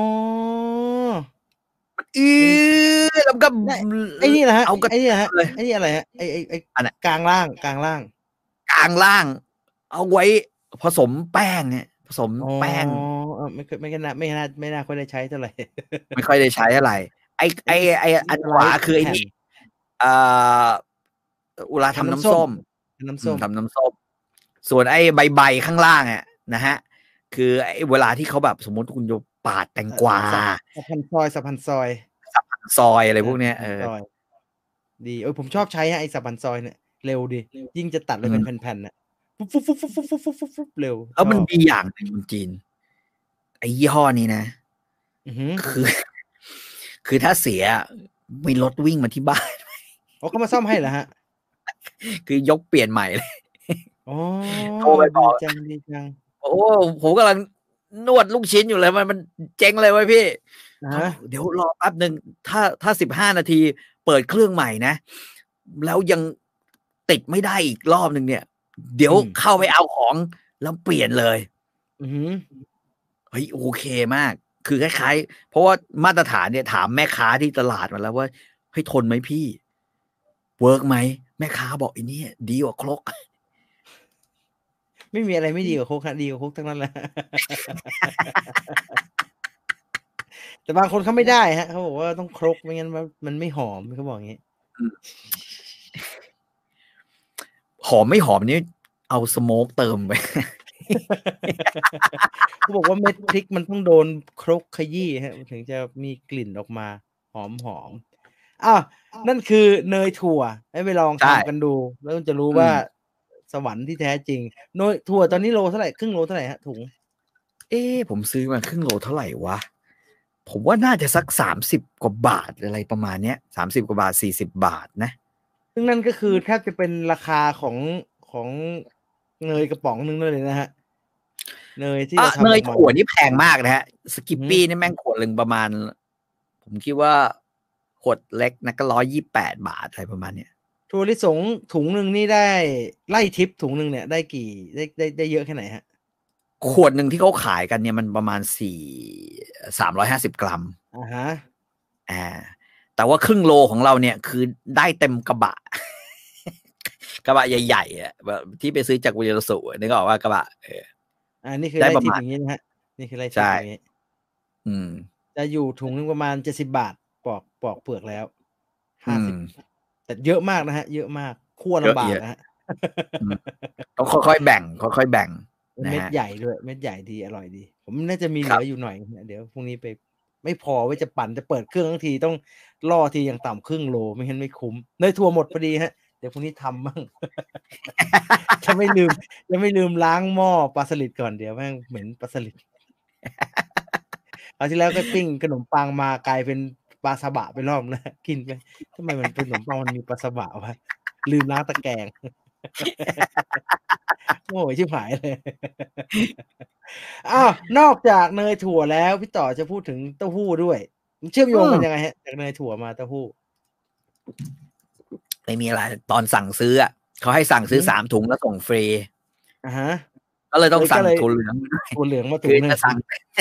มันอือแล้วก็ไอ้นี่แหละฮะไอ้นี่แหละฮะไอ้นี่อะไรฮะไอ้ไอ้ไอ้กลางล่างกลางล่างกลางล่างเอาไว้ผสมแป้งเนี่ยผสมแป้งอ๋อไม่ไม่ไม่น่าไม่น่าไม่น่าค่อยได้ใช้เท่าไหร่ไม่ค่อยได้ใช้อะไรไอ้ไอ้ไอ้อันขวาคือไอ้นี่เอ่อเวลาทำน้ำส้มน้ำส้มทำน้ำส้มส่วนไอ้ใบใบข้างล่างอ่ะนะฮะคือไอ้เวลาที่เขาแบบสมมติคุณจะปาดแตงกวาสับพันซอยสับพันซอยสับพันซอยอะไรพวกเนี้ยเออดีเออผมชอบใช้ไอ้สับพันซอยเนี่ยเร็วดียิ่งจะตัดเลยเป็นแผ่นๆน่ะฟุ๊บฟุ๊บฟุ๊บฟุ๊บฟุ๊บฟุ๊บฟุ๊บเร็วแล้วมันดีอย่างหนึ่งคนจีนไอ้ยี่ห้อนี้นะคือคือถ้าเสียมีรถวิ่งมาที่บ้านเขาก็มาซ่อมให้เหรอฮะคือยกเปลี่ยนใหม่เลยอ๋อโทรไปบอกจังดีจังโอ้ผมกำลังนวดลูกชิ้นอยู่เลยมันมันเจ๊งเลยเว้ยพี่เดี๋ยวรอแป๊บนึงถ้าถ้าสิบห้านาทีเปิดเครื่องใหม่นะแล้วยังติดไม่ได้อีกรอบนึงเนี่ยเดี๋ยวเข้าไปเอาของแล้วเปลี่ยนเลยอือหือฮ้ยโอเคมากคือคล้ายๆเพราะว่ามาตรฐานเนี่ยถามแม่ค้าที่ตลาดมาแล้วว่าเฮ้ยทนไหมพี่เวิร์กไหมแม่ค้าบอกไอ้นี่ดีกว่าครกไม่มีอะไรไม่ดีกว่าโคกฮะดีกว่าโคกทั้งนั้นแหละ แต่บางคนเขาไม่ได้ฮะเขาบอกว่าต้องครกไม่งั้นมันไม่หอมเขาบอกอย่างนี้หอมไม่หอมนี่เอาสโมกเติมไปเขาบอกว่าเม็ดพริกมันต้องโดนครกขยี้ฮะถึงจะมีกลิ่นออกมาหอมหอมอ้าวนั่นคือเนยถั่วให้ไปลองทำกันดูแล้วจะรู้ว่าสวรรค์ที่แท้จริงเนยถั่วตอนนี้โลเท่าไหร่ครึ่งโลเท่าไหร่ฮะถุงเอ๊ะผมซื้อมาครึ่งโลเท่าไหร่วะผมว่าน่าจะสักสามสิบกว่าบาทอะไรประมาณเนี้ยสามสิบกว่าบาทสี่สิบบาทนะซึ่งนั่นก็คือแทบจะเป็นราคาของของเนยกระป๋องนึงเลยนะฮะเนยที่เราทำเนยขวดนี่แพงมากนะฮะสกิปปี้นี่แม่งขวดหนึ่งประมาณผมคิดว่าขวดเล็กนะก็ร้อยยี่สิบแปดบาทอะไรประมาณเนี้ยถั่วลิสงถุงหนึ่งนี่ได้ไล่ทิปถุงหนึ่งเนี่ยได้กี่ได้ได้ได้เยอะแค่ไหนฮะขวดหนึ่งที่เขาขายกันเนี่ยมันประมาณสี่สามร้อยห้าสิบกรัมอ่าฮะอ่าแต่ว่าครึ่งโลของเราเนี่ยคือได้เต็มกระบะ กระบะใหญ่ๆอ่ะแบบที่ไปซื้อจากวิลสุนึกออกว่ากระบะเอออ่านี่คือไล่ทิปอย่างนี้นะฮะนี่คือไล่ทิปอย่างนี้อืมจะอยู่ถุงนึงประมาณเจ็ดสิบบาทปอกปอกเปลือกแล้วห้าสิบแต่เยอะมากนะฮะเยอะมากคั่วลำบากนะฮะต้องค่อยๆแบ่งค่อยๆแบ่งเม็ดใหญ่ด้วยเม็ดใหญ่ดีอร่อยดีผมน่าจะมีเหลืออยู่หน่อยเดี๋ยวพรุ่งนี้ไปไม่พอไว้จะปั่นจะเปิดเครื่องทั้งทีต้องล่อทีอย่างต่ำครึ่งโลไม่งั้นไม่คุ้มเนยถั่วหมดพอดีฮะเดี๋ยวพรุ่งนี้ทำบ้างจะไม่ลืมจะไม่ลืมล้างหม้อปลาสลิดก่อนเดี๋ยวแม่งเหม็นปลาสลิดเอาที่แล้วก็ปิ้งขนมปังมากลายเป็นปลาซาบะไปรอบแล้วกินไปทำไมมันเป็นขนมปังมันมีปลาซาบะวะลืมล้างตะแกรงโอ้ยชิบหายเลยอ้าวนอกจากเนยถั่วแล้วพี่ต่อจะพูดถึงเต้าหู้ด้วยเชื่อมโยงกันยังไงฮะจากเนยถั่วมาเต้าหู้ไม่มีอะไรตอนสั่งซื้ออ่ะเขาให้สั่งซื้อสามถุงแล้วส่งฟรีอ่าฮะก็เลยต้องสั่งถั่วเหลืองถั่วเหลืองมาถุงนึงจะสั่ง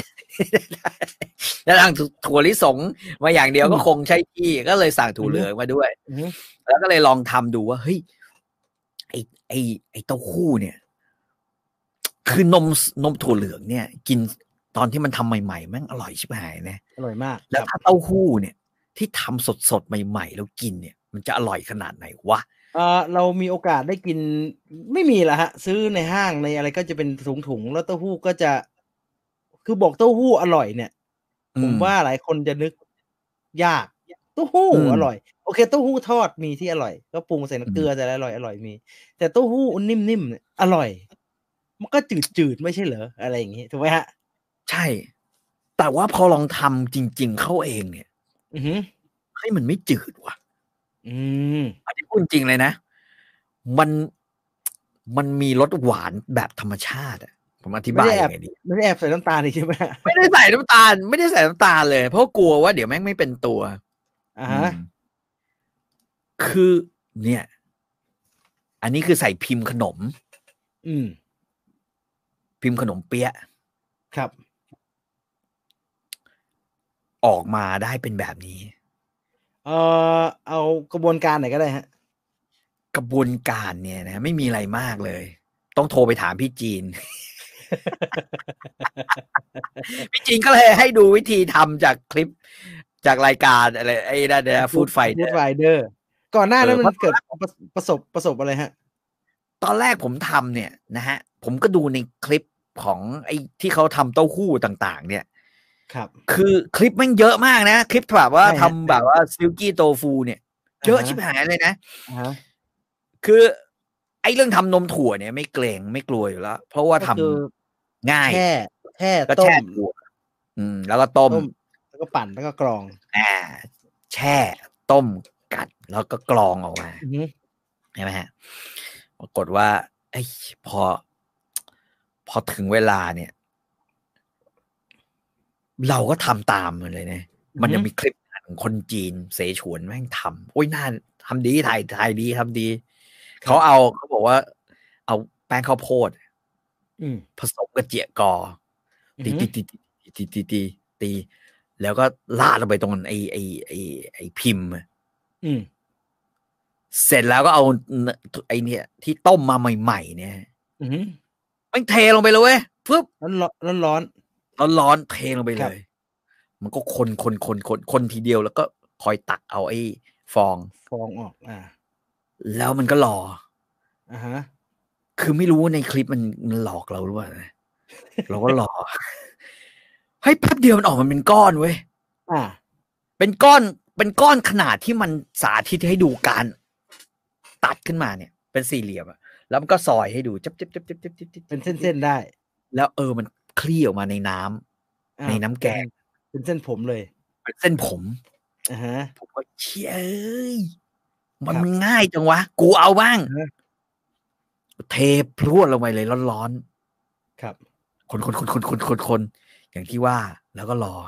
จะสั่งถั่วลิสงมาอย่างเดียวก็คงใช่ที่ก็เลยสั่งถั่วเหลืองมาด้วยแล้วก็เลยลองทำดูว่าเฮ้ยไอไอไอเต้าหู้เนี่ยคือนมนมถั่วเหลืองเนี่ยกินตอนที่มันทำใหม่ๆแม่งอร่อยชิบหายนะอร่อยมากแล้วถ้าเต้าหู้เนี่ยที่ทำสดๆใหม่ๆแล้วกินเนี่ยมันจะอร่อยขนาดไหนวะเออเรามีโอกาสได้กินไม่มีละฮะซื้อในห้างในอะไรก็จะเป็นถุงๆแล้วเต้าหู้ก็จะคือบอกเต้าหู้อร่อยเนี่ยผมว่าหลายคนจะนึกยากเต้าหู้อร่อยโอเคเต้าหู้ทอดมีที่อร่อยก็ปรุงใส่น้ำเกลือแต่อร่อยอร่อยมีแต่เต้าหู้นิ่มๆเนี่ยอร่อยมันก็จืดๆไม่ใช่เหรออะไรอย่างงี้ถูกไหมฮะใช่แต่ว่าพอลองทำจริงๆเข้าเองเนี่ยอือหือให้มันไม่จืดว่ะอืมอันนี้พูดจริงเลยนะมันมันมีรสหวานแบบธรรมชาติอ่ะผมอธิบายยังไงดีไม่ได้แอบใส่น้ำตาลใช่ไหมไม่ได้ใส่น้ำตาลไม่ได้ใส่น้ำตาลเลยเพราะกลัวว่าเดี๋ยวแม่งไม่เป็นตัวอ่าฮะคือเนี่ย อันนี้คือใส่พิมพ์ขนมอืมพิมพ์ขนมเปี๊ยะครับออกมาได้เป็นแบบนี้เออเอากระบวนการไหนก็ได้ฮะกระบวนการเนี่ยนะไม่มีอะไรมากเลยต้องโทรไปถามพี่จีน พี่จีนก็เลยให้ดูวิธีทำจากคลิปจากรายการอะไรไอ้นั่นนะฟู้ดไฟเดอร์ฟู้ดไฟเดอร์ก่อนหน้านั้นมันเกิดประสบประสบอะไรฮะตอนแรกผมทำเนี่ยนะฮะผมก็ดูในคลิปของไอ้ที่เขาทำเต้าหู้ต่างๆเนี่ยครับคือคลิปมันเยอะมากนะคลิปแบบว่าทำแบบว่าซิลกี้โตฟูเนี่ยเยอะชิบหายเลยนะคือไอ้เรื่องทำนมถั่วเนี่ยไม่เกรงไม่กลัวอยู่แล้วเพราะว่าทำง่ายแช่แช่ก็แช่ถั่วอืมแล้วก็ต้มแล้วก็ปั่นแล้วก็กรองอ่าแช่ต้มกัดแล้วก็กรองออกมาใช่ไหมฮะปรากฏว่าไอ้พอพอถึงเวลาเนี่ยเราก็ทำตามมันเลยนะมันจะมีคลิปของคนจีนเสฉวนแม่งทำโอ้ยน่าทำดีถ่ายถ่ายดีทำดีเขาเอาเขาบอกว่าเอาแป้งข้าวโพดผสมกับเจี๋ยกอติดติดติดตีตีตีตีแล้วก็ลาดลงไปตรงไอ้ไอ้ไอ้ไอ้พิมพ์อืมเสร็จแล้วก็เอาไอ้เนี่ยที่ต้มมาใหม่ๆเนี่ยอืมมันเทลงไปเลยเว้ยปึ๊บร้อนร้อนร้อนร้อนร้อนเทลงไปเลยมันก็คนคนคนคนคนทีเดียวแล้วก็คอยตักเอาไอ้ฟองฟองออกอ่าแล้วมันก็รออ่าฮะคือไม่รู้ในคลิปมันมันหลอกเราหรือเปล่าเราก็รอให้แป๊บเดียวมันออกมาเป็นก้อนเว้ยอ่าเป็นก้อนเป็นก้อนขนาดที่มันสาธิตให้ดูการตัดขึ้นมาเนี่ยเป็นสี่เหลี่ยมอะแล้วมันก็ซอยให้ดูจับจับจับจับจับจับเป็นเส้นๆได้แล้วเออมันคลี่ออกมาในน้ำในน้ำแกงเป็นเส้นผมเลยเป็นเส้นผมอ่าฮะผมก็เชี่ยเอ้ยมันง่ายจังวะกูเอาบ้างเทพรวดลงไปเลยร้อนๆครับคนคนคนคนคนคนคนอย่างที่ว่าแล้วก็รอ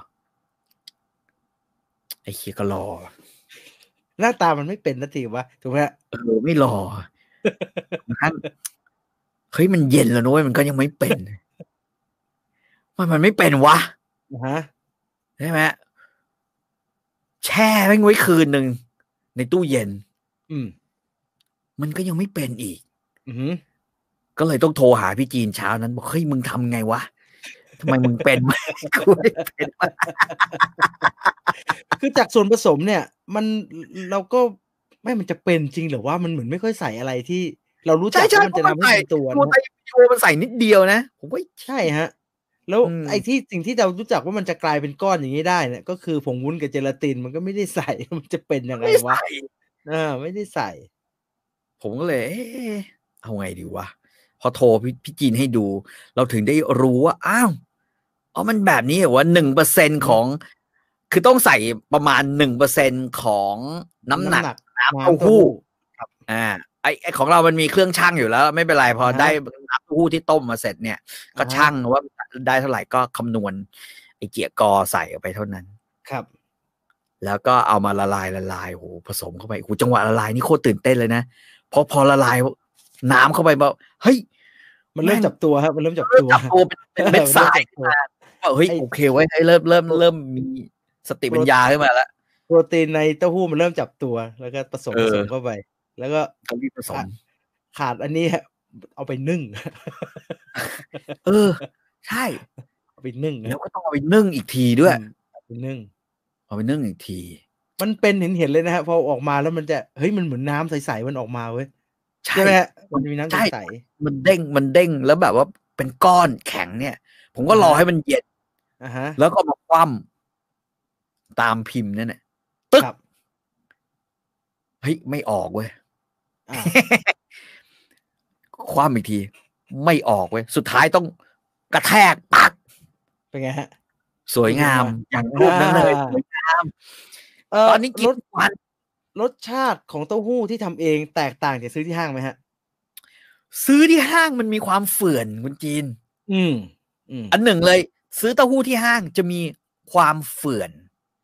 ไอ้เคียก็รอหน้าตามันไม่เป็นนาทีวะถูกไหมเออไม่รอมันเฮ้ยมันเย็นแล้วนุ้ยมันก็ยังไม่เป็นมันมันไม่เป็นวะฮะใช่ไหมแช่ไว้ไว้คืนหนึ่งในตู้เย็นอืมมันก็ยังไม่เป็นอีกอือก็เลยต้องโทรหาพี่จีนเช้านั้นบอกเฮ้ยมึงทำไงวะทำไมมึงเป็นกูไม่เป็นคือจากส่วนผสมเนี่ยมันเราก็ไม่มันจะเป็นจริงหรือว่ามันเหมือนไม่ค่อยใส่อะไรที่เรารู้จักว่ามันจะทำให้เป็นตัวนะโชว์มันใส่นิดเดียวนะผมว่าใช่ฮะแล้วไอ้ที่สิ่งที่เรารู้จักว่ามันจะกลายเป็นก้อนอย่างนี้ได้เนี่ยก็คือผงวุ้นกับเจลาตินมันก็ไม่ได้ใส่มันจะเป็นยังไงวะอ่าไม่ได้ใส่ผมก็เลยเอ๊ะเอาไงดีวะพอโทรพี่พี่จีนให้ดูเราถึงได้รู้ว่าอ้าวอ๋อมันแบบนี้เหรอวะหนึ่งเปอร์เซ็นต์ของคือต้องใส่ประมาณหนึ่งเปอร์เซ็นต์ของน้ำหนักน้ำเต้าหู้ครับอ่าไอไอของเรามันมีเครื่องชั่งอยู่แล้วไม่เป็นไรพอได้น้ำเต้าหู้ที่ต้มมาเสร็จเนี่ยก็ชั่งว่าได้เท่าไหร่ก็คำนวณไอเจียกอใส่ออกไปเท่านั้นครับแล้วก็เอามาละลายละลายโหผสมเข้าไปโหจังหวะละลายนี่โคตรตื่นเต้นเลยนะพอพอละลายน้ำเข้าไปบอกเฮ้ยมันเริ่มจับตัวครับมันเริ่มจับตัวจับตัวเป็นเม็ดทรายเฮ้ยโอเคไว้ให้เริ่มเริ่มเริ่มมีสติปัญญาขึ้นมาแล้วโปรตีนในเต้าหู้มันเริ่มจับตัวแล้วก็ผสมผสมเข้าไปแล้วก็ต้องรีบผสมขาดอันนี้เอาไปนึ่งเออใช่เอาไปนึ่งแล้วก็ต้องเอาไปนึ่งอีกทีด้วยเอาไปนึ่งเอาไปนึ่งอีกทีมันเป็นเห็นเห็นเลยนะฮะพอออกมาแล้วมันจะเฮ้ยมันเหมือนน้ำใสๆมันออกมาเว้ยใช่ไหมฮะมันมีน้ำใสมันเด้งมันเด้งแล้วแบบว่าเป็นก้อนแข็งเนี่ยผมก็รอให้มันเย็นอ่าฮะแล้วก็มาคว่ำตามพิมพ์นั่นแหละตึ๊กเฮ้ยไม่ออกเว้ยคว่ำอีกทีไม่ออกเว้ยสุดท้ายต้องกระแทกปักเป็นไงฮะสวยงามอย่างรูปนั้นเลยสวยงามตอนนี้กินวันรสชาติของเต้าหู้ที่ทำเองแตกต่างจากซื้อที่ห้างไหมฮะซื้อที่ห้างมันมีความเฝื่อนคุณจีนอืมอันหนึ่งเลยซื้อเต้าหู้ที่ห้างจะมีความเฝื่อน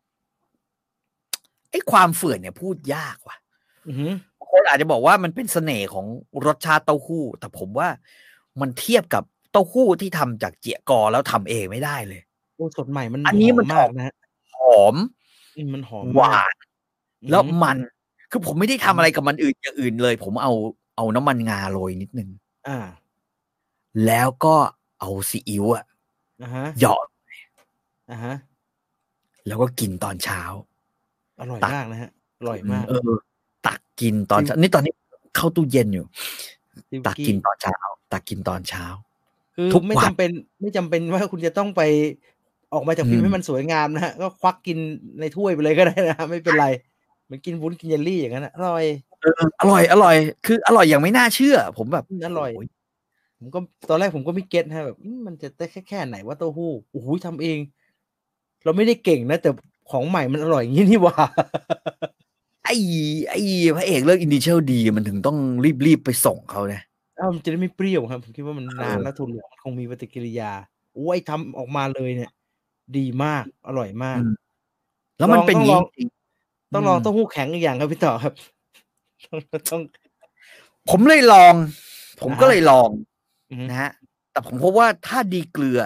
ไอ้ความเฝื่อนเนี่ยพูดยากว่ะบางคนอาจจะบอกว่ามันเป็นเสน่ห์ของรสชาติเต้าหู้แต่ผมว่ามันเทียบกับเต้าหู้ที่ทำจากเจี๋ยกอแล้วทำเองไม่ได้เลยโอ้สดใหม่มันอันนี้มันมากนะหอมมันหอมหวานแล้วมันคือผมไม่ได้ทำอะไรกับมันอื่นอย่างอื่นเลยผมเอาเอาน้ำมันงาโรยนิดนึงอ่าแล้วก็เอาซีอิ๊วอ่ะเหยาะอ่าฮะแล้วก็กินตอนเช้าอร่อยมากนะฮะอร่อยมากเออตักกินตอนเช้านี่ตอนนี้เข้าตู้เย็นอยู่ตักกินตอนเช้าตักกินตอนเช้าคือไม่จำเป็นไม่จำเป็นว่าคุณจะต้องไปออกมาจากพิมพ์ให้มันสวยงามนะฮะก็ควักกินในถ้วยไปเลยก็ได้นะไม่เป็นไรมันกินวุ้นกินเยลลี่อย่างนั้นอร่อยอร่อยอร่อยคืออร่อยอย่างไม่น่าเชื่อผมแบบอร่อยผมก็ตอนแรกผมก็ไม่เก็ตฮะแบบมันจะได้แค่แค่ไหนว่าเต้าหู้โอ้โหทำเองเราไม่ได้เก่งนะแต่ของใหม่มันอร่อยอย่างนี้นี่ว่าไอ้ไอ้พระเอกเรื่องอินดิเชลดีมันถึงต้องรีบๆไปส่งเขาเนี่ยอ้าวมันจะได้ไม่เปรี้ยวครับผมคิดว่ามันนานแล้วทุนหลวงคงมีปฏิกิริยาโอ้ยทำออกมาเลยเนี่ยดีมากอร่อยมากแล้วมันเป็นอย่างนี้ต้องลองเต้าหู้แข็งอีกอย่างครับพี่ต่อครับต้องผมเลยลองผมก็เลยลองนะฮะแต่ผมพบว่าถ้าดีเกลือ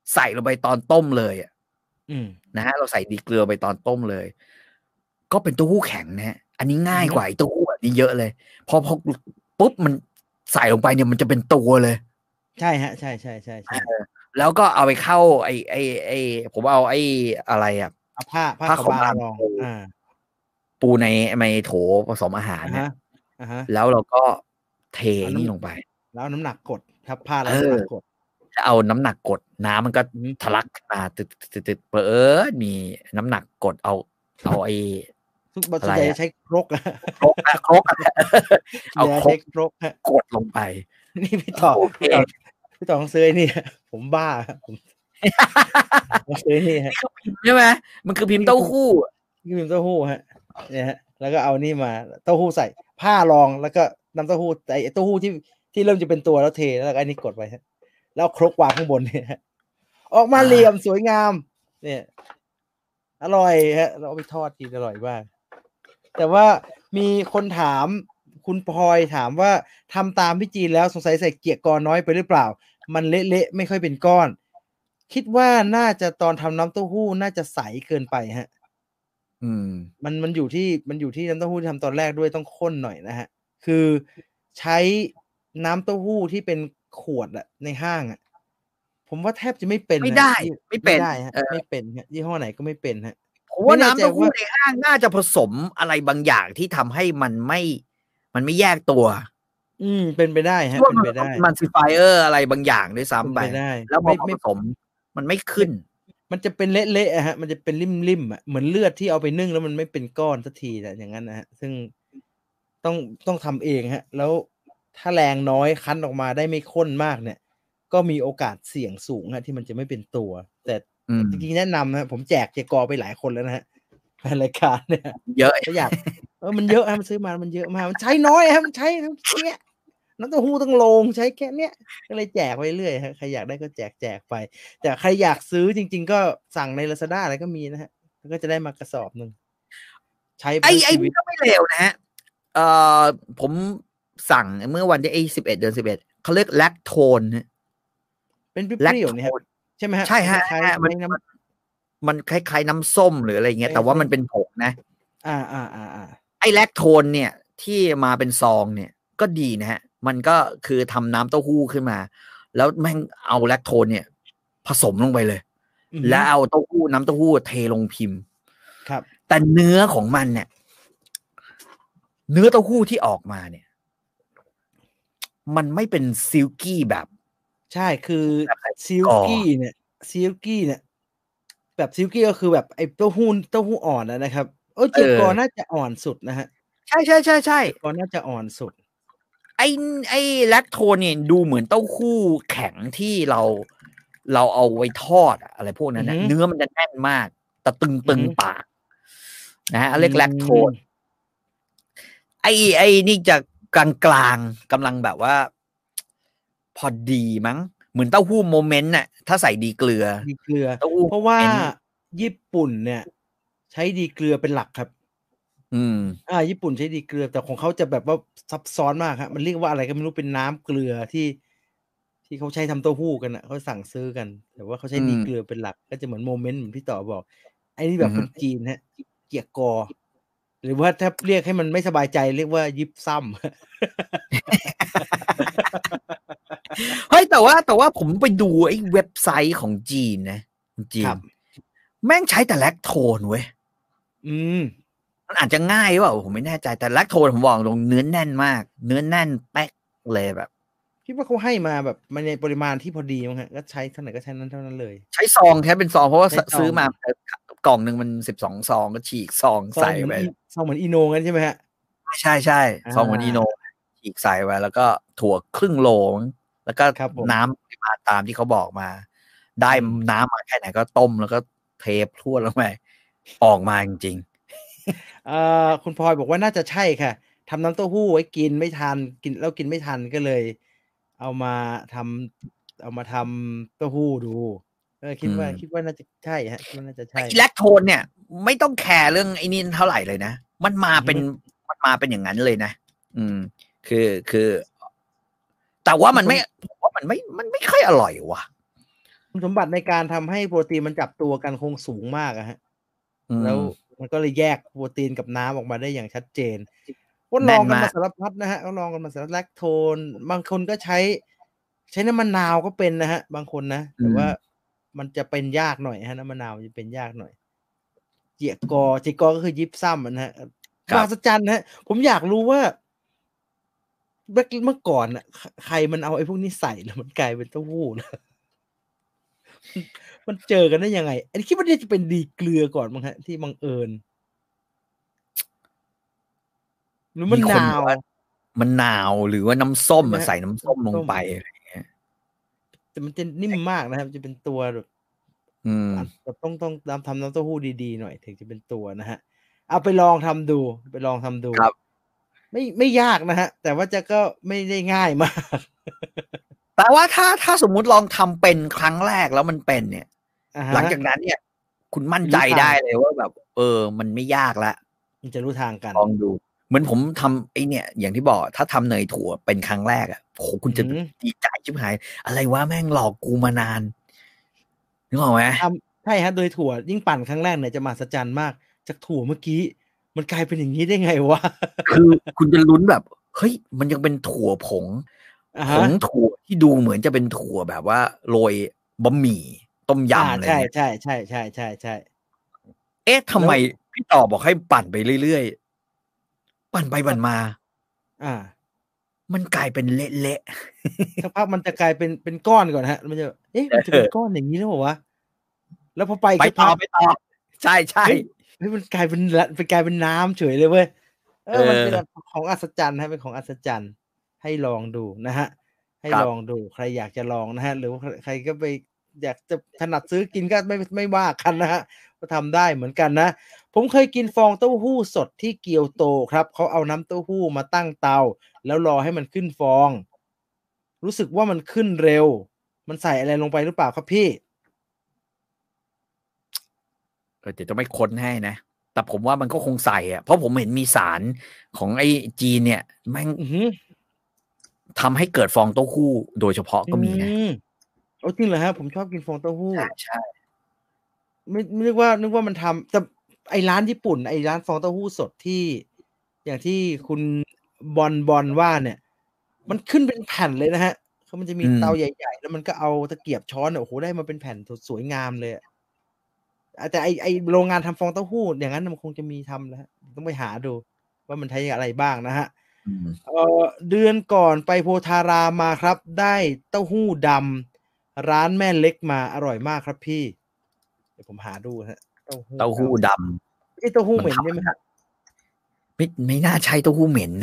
ใส่ลงไปตอนต้มเลยอ่ะอืมนะฮะเราใส่ดีเกลือไปตอนต้มเลย ก็เป็นเต้าหู้แข็งนะฮะอันนี้ง่ายกว่าไอ้เต้าหู้แบบนี้เยอะเลยพอพอปุ๊บมันใส่ลงไปเนี่ยมันจะเป็นตัวเลยใช่ฮะใช่ใช่ใช่ใช่แล้วก็เอาไปเข้าไอ้ไอ้ไอ้ผมเอาไอ้อะไรอ่ะเอาผ้าผ้าผ้าขาวขาวบางบางรองปูอ่าปูในในโถผสมอาหารอ่าเนี่ฮะยอ่าฮะแล้วเราก็เทเอาน้ำนี่ลงไปแล้วเอาน้ำหนักกดครับผ้าเอแล้วน้ำหนัอกกดจะเอาน้ำหนักกดน้ำมันก็อือฮึทะลักขึ้นมาตึด ๆ ๆ เผอิญมีน้ำหนักกดเอาเอาไอ้ทุก บอะส่วไรนใหญ่อจะใช้ครกครกอะ ครกอะ เอาอย่าครใช้กครกครับกดลงไปนี่พี่ต่อโอเคพี่ต่อ พี่ต่อต้องซื้อไอ้นี่ ผมบ้าครับผม ต้องซื้อไอ้นี่ครันี่บคือพิมพ์ใช่ไหมมันคือพิมพ์เต้าหู้นี่คือพิมพ์เต้าหู้ครับเนี่ยฮะแล้วก็เอานี่มาเต้าหู้ใส่ผ้ารองแล้วก็น้ำเต้าหู้ไอ้เต้าหู้ที่ที่เริ่มจะเป็นตัวแล้วเทแล้วก็อันนี้กดไว้ฮะแล้วเอาครกวางข้างบนเนี่ยฮะออกมาอาเหลี่ยมสวยงาม เนี่ย อร่อยฮะเราเอาไปทอดกินอร่อยมาก แต่ว่ามีคนถามคุณพลอยถามว่าทำตามพี่จีนแล้วสงสัยใส่เกี๊ยกอน้อยไปหรือเปล่า มันเละๆไม่ค่อยเป็นก้อน คิดว่าน่าจะตอนทำน้ำเต้าหู้น่าจะใสเกินไปฮะอืมมันมันอยู่ที่มันอยู่ที่น้ำเต้าหู้ที่ทำตอนแรกด้วยต้องข้นหน่อยนะฮะคือใช้น้ำเต้าหู้ที่เป็นขวดอะในห้างอะผมว่าแทบจะไม่เป็นไม่นะได้ยี่ไม่เป็นไม่ได้ฮะเออไม่เป็นฮะยี่ห้อไหนก็ไม่เป็นฮะผมว่าไม่แน่น้ำใจเต้าหู้ว่าในห้างน่าจะผสมอะไรบางอย่างที่ทำให้มันไม่ มันไม่แยกตัวอืมเป็นไปได้ฮะคิดว่าเป็นมันไปต้อได้ง emulsifier อะไรบางอย่างด้วยเป็นซ้ำไปไปได้แล้วพไม่อเขาไม่ผสมมันไม่ขึ้นมันจะเป็นเละๆอะฮะมันจะเป็นริ่มๆอะเหมือนเลือดที่เอาไปนึ่งแล้วมันไม่เป็นก้อนสักทีอะอย่างงั้นนะฮะซึ่งต้องต้องทำเองฮะแล้วถ้าแรงน้อยคั้นออกมาได้ไม่ข้นมากเนี่ย ก็มีโอกาสเสี่ยงสูงฮะที่มันจะไม่เป็นตัว แต่อืมจริงๆแนะนำนะครับผมแจกเกี๊ยกอไปหลายคนแล้วนะฮะในรายการเนี่ยเยอะก็อยาก เออมันเยอะฮะมันซื้อมามันเยอะมากมันใช้น้อยฮะมันใช้แค่เนี้ยน้ำเต้าหู้ตั้งโลงใช้แค่เนี้ยก็เลยแจกไปเรื่อยฮะใครอยากได้ก็แจกแจกไป แต่ใครอยากซื้อจริง ๆ ก็สั่งใน Lazada อะไรก็มีนะฮะแล้วก็จะได้มากระสอบหนึ่งใช้ไปไอ้ทั้งไอ้ชีวินี่ตก็ไม่เลวนะฮะ เอ่อผมสั่งเมื่อวันที่ไอ้สิบเอ็ดเดือนสิบเอ็ดเขาเรียกแลคโทนฮะเป็นเปแลครี้ยวโทๆเนี่ยครับนใช่ไหมฮะใช่ฮะคล้ายฮะๆมันคล้ายน้มันมันคล้ายๆน้ำส้มหรืออะไรเงี้ยคล้ายแต่ว่าส้มมันเป็นผงนะำอา ๆๆๆไอ้แลคโทนเนี่ย ที่มาเป็นซองเนี่ย ก็ดีนะฮะ มันก็คือทำน้ำเต้าหู้ขึ้นมา แล้วแม่งเอาแลคโทนเนี่ย ผสมลงไปเลยอือฮึแล้วเอาเต้าหู้น้ำเต้าหู้เทลงพิมพ์ครับแต่เนื้อของมันเนี่ย เนื้อเต้าหู้ที่ออกมาเนี่ย มันไม่เป็น silky แบบใช่คือแบบไอ้ silky เนี่ย silky เนี่ย แบบ silky ก็คือแบบไอ้เต้าหู้เต้าหู้อ่อนอะนะครับเอ๊ยเอเกี๊ยกออน่าจะอ่อนสุดนะฮะใช่ ๆเกี๊ยๆ ๆกอน่าจะอ่อนสุดไอ้ ไอ้แลคโทนเนี่ยดูเหมือนเต้าหู้แข็งที่เรา เราเอาไว้ทอดอะอะไรพวกนั้อือนน่ะฮึเนื้อมันจะแน่นมาก แต่ตอือึงฮึๆ ปาก นะฮะอืเรียกแลคโทนมไอ้ ไอ้นี่จะกลางๆ กำลังแบบว่า พอดีมั้ง เหมือนเต้าหู้โมเมนต์น่ะ ถ้าใส่ดีเกลือดีเกลือเต้าหู้เพราะว่าโมเมนต์ญี่ปุ่นเนี่ย ใช้ดีเกลือเป็นหลักครับอืมอา ญี่ปุ่นใช้ดีเกลือ แต่ของเขาจะแบบว่าซับซ้อนมากครับ มันเรียกว่าอะไรก็ไม่รู้ เป็นน้ำเกลือที่ ที่เขาใช้ทำเต้าหู้กันน่ะ เขาสั่งซื้อกัน แต่ว่าเขาใช้อืดีมเกลือเป็นหลัก ก็จะเหมือนโมเมนต์เหมือนพี่ต่อบอก ไอ้นี่อแบือฮึบคนจีนครับ เกี๊ยกอ หรือว่าถ้าเรียกให้มันไม่สบายใจเรียกว่ายิปซัมเฮ้ย แต่ว่า แต่ว่าผมไปดูไอ้เว็บไซต์ของจีนนะ จีครันบแม่งใช้แต่แลคโทนเว้ยอืมมันอาจจะง่ายหรือเปล่า ผมไม่แน่ใจ แต่แลคโทนผมบอกตรงเนื้อแน่นมาก เนื้อแน่นเป๊กเลยแบบคิดว่าเขาให้มาแบบมาในปริมาณที่พอดีมั้งครับ ก็ใช้เท่าไหนก็ใช้นั้นเท่านั้นเลยใช้ซองแท้เป็นซอง เพราะว่าใช้ซซองซื้อมา เอ่อ ข กล่องหนึ่งมัน สิบสอง ซอง ก็ฉีกซองซอใส่งเหมือนไปอี ซองเหมือนอีโนงั้นใช่ไหมครับ? ใช่อาๆ ซองเหมือนอีโน ฉีกใส่ไว้ แล้วก็ถั่วครึ่งโลมั้ง แล้วก็ครับผมน้ำปริมาณตามที่เขาบอกมา ได้อืมน้ำมาแค่ไหนก็ต้ม แล้วก็เทพรวดลงไป ออกมาจริง ๆเอ่อ คุณพลอยบอกว่าน่าจะใช่ค่ะ ทำน้ำเต้าหู้ไว้กินไม่ทัน กิน แล้วกินไม่ทันก็เลยเอามาทำ เอามาทำเต้าหู้ดู เออ คิดว่าอืมคิดว่าน่าจะใช่ครับ คิดว่าน่าจะใช่ไอ้แลคโทนเนี่ย ไม่ต้องแคร์เรื่องไอ้นี่เท่าไรเลยนะ มันมาอือฮึเป็น มันมาเป็นอย่างงั้นเลยนะ อืม คือ คือ แต่ว่ามันไม่ ผมว่ามันไม่ มันไม่ค่อยอร่อยว่ะคุณสมบัติในการทำให้โปรตีนมันจับตัวกันคงสูงมากอะฮะแล้วมันก็เลยแยกโปรตีนกับน้ำออกมาได้อย่างชัดเจนก็ลองกันมาสารพัดนะฮะก็ลองกันมาสารพัดแลคโทนบางคนก็ใช้ใช้น้ำมะนาวก็เป็นนะฮะบางคนนะแต่ว่ามันจะเป็นยากหน่อยฮะน้ำมะนาวจะเป็นยากหน่อยเจียกอเจียกอก็คือยิบซ้ำนะฮะมหัศจรรย์ฮะผมอยากรู้ว่าเมื่อก่อนอ่ะใครมันเอาไอ้พวกนี้ใส่แล้วมันกลายเป็นเต้าหู้นะมันเจอกันได้ยังไงอันนี้คิดว่าจะเป็นดีเกลือก่อนมั้งฮะที่บังเอิญหรือมะนาวมะนาวหรือว่าน้ำส้มมาใส่น้ำส้มลงไปอะไรอย่างเงี้ยแต่มันจะนิ่มมากนะครับจะเป็นตัวแบบอืมต้องต้องทำน้ำเต้าหู้ดีๆหน่อยถึงจะเป็นตัวนะฮะเอาไปลองทำดูไปลองทำดูครับไม่ไม่ยากนะฮะแต่ว่าจะก็ไม่ได้ง่ายมากแต่ว่าถ้าถ้าสมมุติลองทำเป็นครั้งแรกแล้วมันเป็นเนี่ยหลังจากนั้นเนี่ยคุณมั่นใจได้เลยว่าแบบเออมันไม่ยากละมันจะรู้ทางกันลองดูเหมือนผมทำไอ้เนี่ยอย่างที่บอกถ้าทำเนยถั่วเป็นครั้งแรกอ่ะโหคุณจะดีใจชิบหายอะไรวะแม่งหลอกกูมานานนึกออกไหมใช่ฮะโดยถั่วยิ่งปั่นครั้งแรกเนี่ยจะมหัศจรรย์มากจากถั่วเมื่อกี้มันกลายเป็นอย่างนี้ได้ไงวะคือคุณจะลุ้นแบบเฮ้ยมันยังเป็นถั่วผงผงถั่วที่ดูเหมือนจะเป็นถั่วแบบว่าโรยบะหมี่ต้มยำอะไรใช่ใช่ใช่ใช่ใช่ใช่เอ๊ะทำไมพี่ต่อบอกให้ปั่นไปเรื่อยๆปั่นไปปั่นมาอ่ามันกลายเป็นเละๆสักพักมันจะกลายเป็นเป็นก้อนก่อนฮะมันจะเอ๊ะมันจะเป็นก้อนอย่างนี้แล้วเหรอวะแล้วพอไปไปต่อไปต่อใช่ใช่เฮ้ยมันกลายเป็นเป็นกลายเป็นน้ำเฉยเลยเว้ยเออมันเป็นของอัศจรรย์ฮะเป็นของอัศจรรย์ให้ลองดูนะฮะให้ลองดูใครอยากจะลองนะฮะหรือว่าใครก็ไปอยากจะถนัดซื้อกินก็ไม่ไม่ว่ากันนะฮะก็ทำได้เหมือนกันนะผมเคยกินฟองเต้าหู้สดที่เกียวโตครับเขาเอาน้ำเต้าหู้มาตั้งเตาแล้วรอให้มันขึ้นฟองรู้สึกว่ามันขึ้นเร็วมันใส่อะไรลงไปหรือเปล่าครับพี่เออเดี๋ยวจะไม่ค้นให้นะแต่ผมว่ามันก็คงใส่อ่ะเพราะผมเห็นมีสารของไอ้จีนเนี่ยแม่งทำให้เกิดฟองเต้าหู้โดยเฉพาะก็มีนะโอ้จริงเหรอฮะผมชอบกินฟองเต้าหู้ใช่ใช่ไม่นึกว่านึกว่ามันทำแต่ไอ้ร้านญี่ปุ่นไอ้ร้านฟองเต้าหู้สดที่อย่างที่คุณบอลบอลว่าเนี่ยมันขึ้นเป็นแผ่นเลยนะฮะเขามันจะมีเตาใหญ่ๆแล้วมันก็เอาตะเกียบช้อนโอ้โหได้มาเป็นแผ่นสวยงามเลยแต่ไอไอโรงงานทำฟองเต้าหู้อย่างนั้นมันคงจะมีทำแล้วต้องไปหาดูว่ามันใช้อะไรบ้างนะฮะเออเดือนก่อนไปโพธารามมาครับได้เต้าหู้ดำร้านแม่เล็กมาอร่อยมากครับพี่เดี๋ยวผมหาดูฮะเต้าหู้เต้าหู้ดำไม่ใช่เต้าหู้เหม็นใช่ไหมฮะไม่ไม่น่าใช่เต้าหู้เหม็น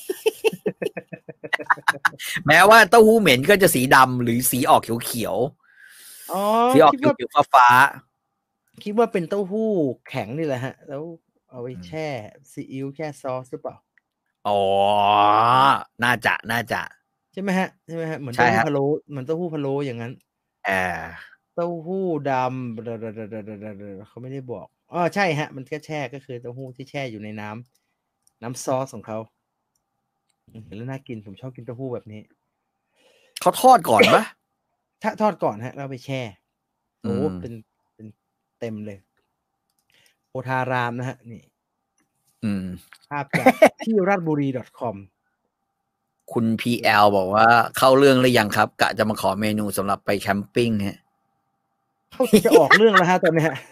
แม้ว่าเต้าหู้เหม็นก็จะสีดำหรือสีออกเขียวๆอ๋อสีออกเขียวๆฟ้าคิดว่าเป็นเต้าหู้แข็งนี่แหละฮะแล้วเอาไปแช่ซีอิ๊วแช่ซอสหรือเปล่าอ๋อน่าจะน่าจะใช่ไหมฮะใช่ไหมฮะเหมือนเต้าหู้พะโล้เหมือนเต้าหู้พะโล้อย่างนั้นเออเต้าหู้ดำเขาไม่ได้บอกอ๋อใช่ฮะมันก็แช่ก็คือเต้าหู้ที่แช่อยู่ในน้ำน้ำซอสของเขาเห็นแล้วน่ากินผมชอบกินเต้าหู้แบบนี้เขาทอดก่อนปะถ้าทอดก่อนฮะแล้วไปแช่โอ้เป็นเป็นเต็มเลยโพธารามนะฮะนี่ภาพจากที่ราชบุรี .com คุณ พี แอล บอกว่าเข้าเรื่องหรือยังครับกะจะมาขอเมนูสำหรับไปแคมปิ้งฮะเขาจะออกเรื่องแล้วฮะตอนนี้ฮะ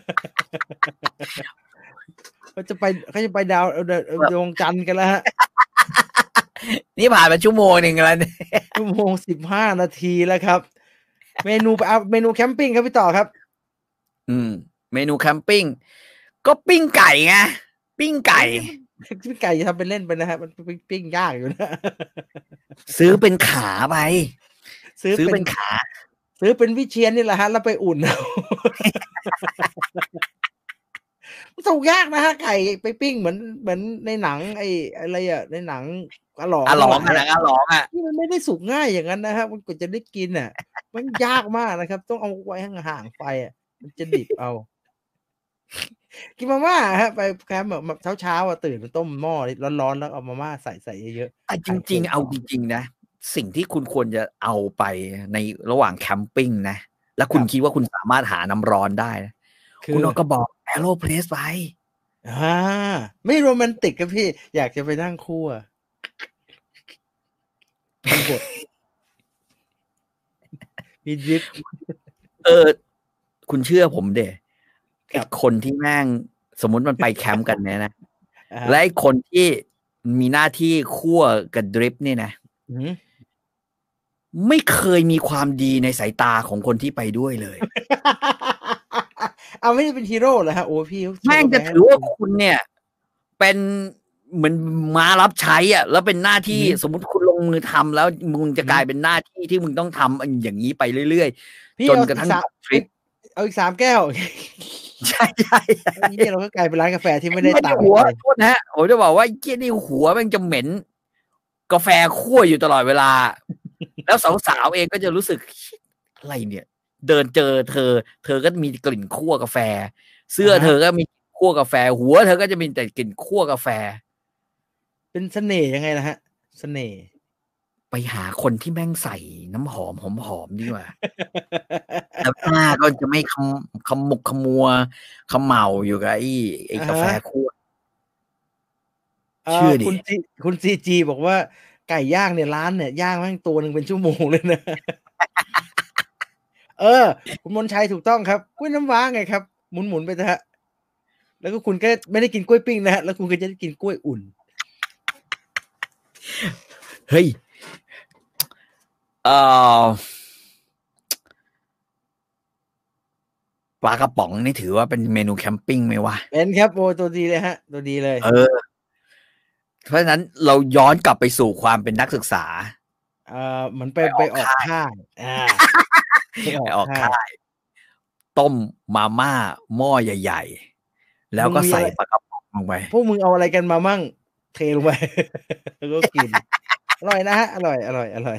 เขาจะไปเขาจะไปดาวดวงจันทร์กันแล้วฮะนี่ผ่านมาชั่วโมงหนึ่งแล้วชั่วโมงสิบห้านาทีแล้วครับเมนูไปเอาเมนูแคมปิ้งครับพี่ต่อครับอืมเมนูแคมปิ้งก็ปิ้งไก่ไงปิ้งไก่ปิ้งไก่ทำเป็นเล่นไปนะฮะมันปิ้งยากอยู่นะซื้อเป็นขาไปซื้อเป็นขาซื้อเป็นวิเชียรนี่แหละฮะแล้วไปอุ่นเอามันสุกยากนะฮะไก่ไปปิ้งเหมือนเหมือนในหนังไอ้อะไรอ่ะในหนังอลองอลองอะไรอลองอ่ะที่มันไม่ได้สุกง่ายอย่างนั้นนะฮะมันกว่าจะได้กินอ่ะมันยากมากนะครับต้องเอาไว้ห่างๆไฟอ่ะมันจะดิบเอากินมาม่าฮะไปแคมป์แบบเช้าๆอ่ะตื่นมาต้มหม้อร้อนๆแล้วเอามาม่าใส่ใส่เยอะๆแต่จริงๆเอาจริงๆนะสิ่งที่คุณควรจะเอาไปในระหว่างแคมปิ้งนะแล้วคุณคิดว่าคุณสามารถหาน้ำร้อนได้คุณก็บอกแอโรเพรสไปอ่าไม่โรแมนติกครับพี่อยากจะไปนั่งคั่วฟังบทมีดริฟเออคุณเชื่อผมเด็ไอ้คนที่แม่งสมมุติมันไปแคมป์กันเนี่ยนะและไอ้คนที่มีหน้าที่คั่วกับดริฟเนี่ยนะไม่เคยมีความดีในสายตาของคนที่ไปด้วยเลยเอาไม่ได้เป็นฮีโร่เหรอฮะโอ้พี่แม่งจะถือว่าคุณเนี่ยเป็นเหมือนมารับใช้อ่ะแล้วเป็นหน้าที่สมมติคุณลงมือทำแล้วมึงจะกลายเป็นหน้าที่ที่มึงต้องทำอย่างนี้ไปเรื่อยๆจนกระทั่งทริปเอาอีกสามแก้วใช่ใช่นี่เราก็กลายเป็นร้านกาแฟที่ไม่ได้ตังค์หัวโทษนะฮะผมจะบอกว่าเกี้ยนี่หัวมันจะเหม็นกาแฟคั่วอยู่ตลอดเวลาแล้วสาวๆเองก็จะรู้สึกอะไรเนี่ยเดินเจอเธอเธอก็มีกลิ่นคั่วกาแฟเสื้อเธอก็มีคั่วกาแฟหัวเธอก็จะมีแต่กลิ่นคั่วกาแฟเป็นเสน่ห์ยังไงล่ะฮะเสน่ห์ไปหาคนที่แม่งใส่น้ำหอมหอมๆดีกว่าแล้วหน้าก็จะไม่ขมขมุกขมัวขมเมาอยู่กับไอ้ไอ้กาแฟคั่วเชื่อดิคุณซีคุณซีจีบอกว่าไก่ย่างเนี่ยร้านเนี่ยย่างแม่งตัวหนึ่งเป็นชั่วโมงเลยนะเออคุณมนชัยถูกต้องครับกล้วยน้ำว้าไงครับหมุนๆไปเถอะแล้วก็คุณก็ไม่ได้กินกล้วยปิ้งนะฮะแล้วคุณก็จะได้กินกล้วยอุ่นเฮ้ยเอ่อปลากระป๋องนี่ถือว่าเป็นเมนูแคมปิ้งไหมวะเป็นครับโอ้ตัวดีเลยฮะตัวดีเลยเออเพราะฉะนั้นเราย้อนกลับไปสู่ความเป็นนักศึกษาเอ่อเหมือนไปไปออกค่ายอ่าไปออกค่ายต้มมาม่าหม้อใหญ่ๆแล้วก็ใส่ปลากระป๋องลงไปพวกมึงเอาอะไรกันมามั่งเทลงไปแล้วก็กินอร่อยนะฮะอร่อยอร่อยอร่อย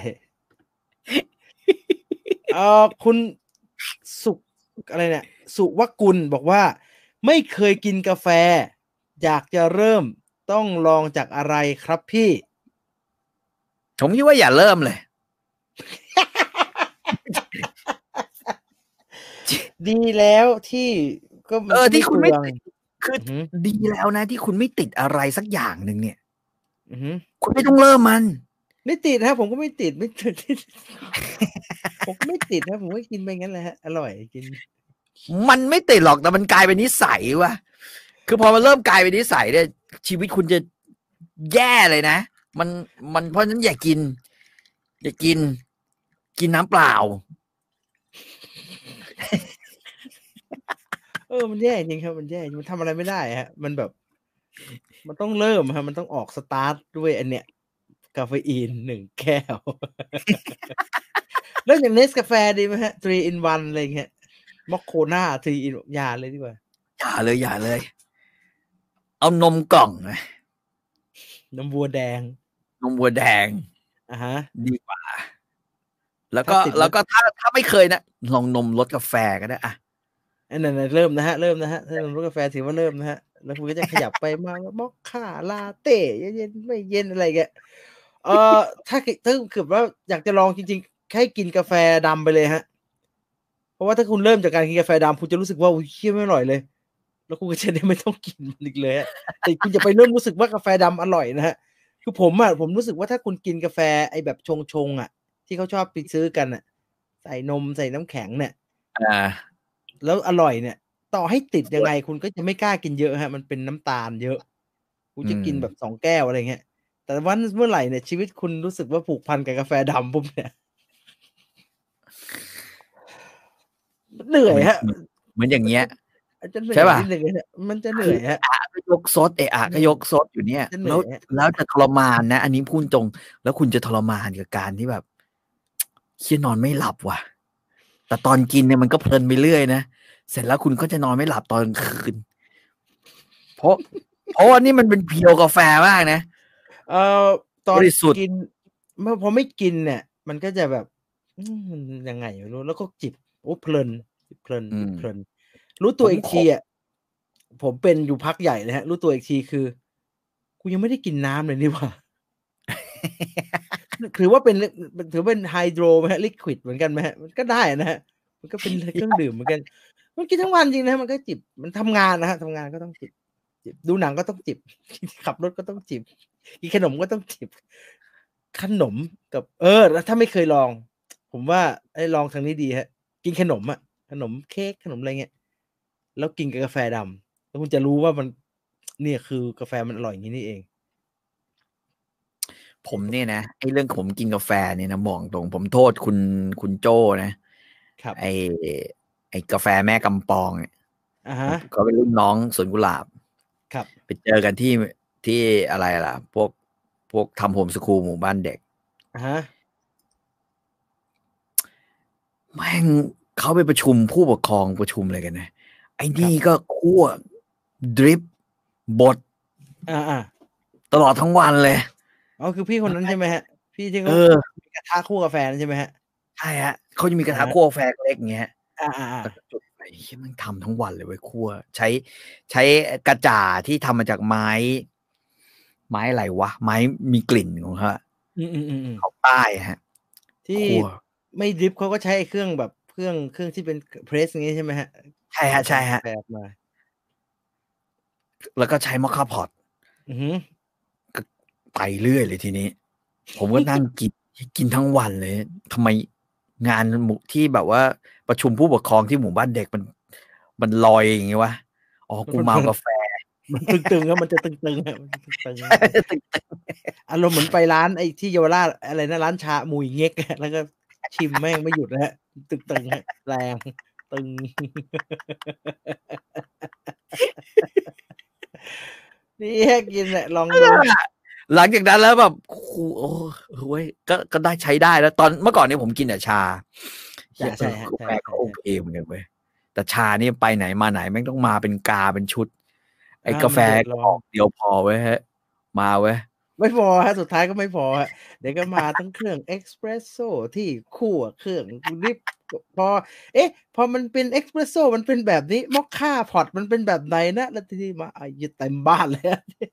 เอ่อคุณสุกอะไรเนี่ยสุวกุลบอกว่าไม่เคยกินกาแฟอยากจะเริ่มต้องลองจากอะไรครับพี่ผมคิดว่าอย่าเริ่มเลยดีแล้วที่ก็เออที่คุณไม่คือดีแล้วนะที่คุณไม่ติดอะไรสักอย่างหนึ่งเนี่ยคุณไม่ต้องเริ่มมันไม่ติดฮะผมก็ไม่ติดไม่ติดผมไม่ติดนะผมก็กินไปงั้นแหละฮะอร่อยกินมันไม่ติดหรอกแต่มันกลายเป็นนิสัยว่ะคือพอมันเริ่มกลายเป็นนิสัยเนี่ยชีวิตคุณจะแย่เลยนะมันมันเพราะฉะนั้นอย่ากินอย่ากินกินน้ำเปล่าเออมันแย่จริงครับมันแย่มันทำอะไรไม่ได้ฮะมันแบบมันต้องเริ่มฮะมันต้องออกสตาร์ทด้วยอันเนี้ยกาเฟอีนหนึ่งแก้วแล้วอย่างเนสกาแฟดีไหมฮะ three in one อะไรเงี้ยมอคโคน่า three in ยาเลยดีกว่าอย่าเลยอย่าเลยเอานมกล่องนะนมวัวแดงนมวัวแดงอ่าฮะดีกว่าแล้วก็แล้วก็ถ้าถ้าไม่เคยนะลองนมรสกาแฟก็ได้อ่ะอันนั้นเริ่มนะฮะเริ่มนะฮะถ้านมรสกาแฟถือว่าเริ่มนะฮะแล้วคุณก็จะขยับไปมามอคค่าลาเต้เย็นๆไม่เย็นอะไรเงี้ยเอ่อถ้าถ้าเกิดว่าอยากจะลองจริงๆให้กินกาแฟดำไปเลยฮะเพราะว่าถ้าคุณเริ่มจากการกินกาแฟดำคุณจะรู้สึกว่าอุ้ยเคี้ยวไม่อร่อยเลยแล้วคุณก็จะได้ไม่ต้องกินมันอีกเลยแต่คุณจะไปเริ่มรู้สึกว่ากาแฟดำอร่อยนะฮะคือผมอ่ะผมรู้สึกว่าถ้าคุณกินกาแฟไอ้แบบชงๆอ่ะที่เขาชอบไปซื้อกันอ่ะใส่นมใส่น้ำแข็งเนี่ยอ่าแล้วอร่อยเนี่ยต่อให้ติดยังไงคุณก็จะไม่กล้ากินเยอะฮะมันเป็นน้ำตาลเยอะคุณจะกินแบบสองแก้วอะไรเงี้ยแต่วันเมื่อไหร่เนี่ยชีวิตคุณรู้สึกว่าผูกพันกับกาแฟดำปุ๊บเนี่ยเหนื่อยฮะเหมือนอย่างเงี้ยใช่ป่ะมันจะเหนื่อยฮะก็ยกซดเอะอะก็ยกซดอยู่เนี่ยแล้วแล้วจะทรมานนะอันนี้พูดตรงแล้วคุณจะทรมานกับการที่แบบเคี้ยนอนไม่หลับว่ะแต่ตอนกินเนี่ยมันก็เพลินไปเรื่อยนะเสร็จแล้วคุณก็จะนอนไม่หลับตอนกลางคืนเพราะเพราะว่านี่มันเป็นเพียวกาแฟมากนะเอ่อตอนกินเมื่อพอไม่กินเนี่ยมันก็จะแบบมันยังไงไม่รู้แล้วก็จิบโอ้เพลินเพลินเพลินรู้ตัวอีกทีอ่ะผมเป็นอยู่พักใหญ่เลยฮะรู้ตัวอีกทีคือกูยังไม่ได้กินน้ำเลยนี่หว่าถือว่าเป็นถือเป็นไฮโดรไหมฮะลิควิดเหมือนกันไหมฮะมันก็ได้นะฮะมันก็เป็นเครื่องดื่มเหมือนกันมันกินทั้งวันจริงนะมันก็จิบมันทำงานนะฮะทำงานก็ต้องจิบจิบดูหนังก็ต้องจิบขับรถก็ต้องจิบกินขนมก็ต้องจิบขนมกับเออแล้วถ้าไม่เคยลองผมว่าไอ้ลองทางนี้ดีฮะกินขนมอ่ะขนมเค้กขนมอะไรเงี้ยแล้วกินกับกาแฟดำแล้วคุณจะรู้ว่ามันเนี่ยคือกาแฟมันอร่อยอย่างนี้นี่เองผมเนี่ยนะไอ้เรื่องผมกินกาแฟเนี่ยนะบอกตรงผมโทษคุณคุณโจ้นะครับไอ้ไอ้กาแฟแม่กำปองเนี่ยอ่าฮะเขาเป็นรุ่นน้องสวนกุหลาบครับไปเจอกันที่ที่อะไรล่ะ พวกพวกทำโฮมสคูลหมู่บ้านเด็กอ่าฮะแม่งเขาไปประชุมผู้ปกครองประชุมอะไรกันนะไอ้นี่ก็คั่วดริปบดอ่าอ่าตลอดทั้งวันเลยอ๋อคือพี่คนนั้นใช่ไหมฮะพี่ที่เขาเออมีกระทะคั่วกาแฟนั่นใช่ไหมฮะใช่ฮะเขาจะมีกระทะคั่วกาแฟเล็กอย่างเงี้ยอ่าอ่าอ่าแล้วก็จุดไอ้เหี้ยมันทำทั้งวันเลยเว้ยคั่วใช้ใช้กระจ่าที่ทำมาจากไม้ ไม้อะไรวะ ไม้มีกลิ่นของเขาอืมอืมอืมอืมของใต้ฮะที่คั่วไม่ดริปเขาก็ใช้เครื่องแบบเครื่องเครื่องที่เป็นเพรสอย่างงี้ใช่ไหมฮะใช่ฮะใช่ฮะแปลมาแล้วก็ใช้มอคค่าพอตอือหือไปเรื่อยเลยทีนี้ ผมก็นั่ง กิน กินทั้งวันเลยทำไมงานหมู่ที่แบบว่าประชุมผู้ปกครองที่หมู่บ้านเด็กมัน มันลอยอย่างงี้วะอ๋อกูเมากาแฟมันตึงๆครับมันจะตึงๆครับมันจะตึงๆอารมณ์เหมือนไปร้านไอ้ที่เยาวราชอะไรนะร้านชาหมุยเง็กแล้วก็ชิมแม่งไม่หยุดนะฮะตึงๆฮะแรงตึง นี่แค่กินแหละลองดูหลังจากนั้นแล้วแบบโอ้โหเว้ยก็ก็ได้ใช้ได้แล้ว ตอนเมื่อก่อนเนี่ยผมกินแต่ชาใช่ใช่ฮะกาแฟใช่ก็โอเคเหมือนกันเว้ยแต่ชานี่ไปไหนมาไหนแม่งต้องมาเป็นกาเป็นชุด ไอ้อ่ากาแฟมันเดือดก็ร้อออน กเดียวพอเว้ยฮะ มาเว้ยไม่พอฮะสุดท้ายก็ไม่พอฮะเดี๋ยวก็มาทั้งเครื่องเอ็กซ์เพรสโซที่คั่วเครื่องดริปพอ เอ๊ะ พอมันเป็นเอ็กซ์เพรสโซมันเป็นแบบนี้มอคค่าพอตมันเป็นแบบไหนนะแล้วทีนี้มาไอ้เหี้ยเต็มบ้านเลย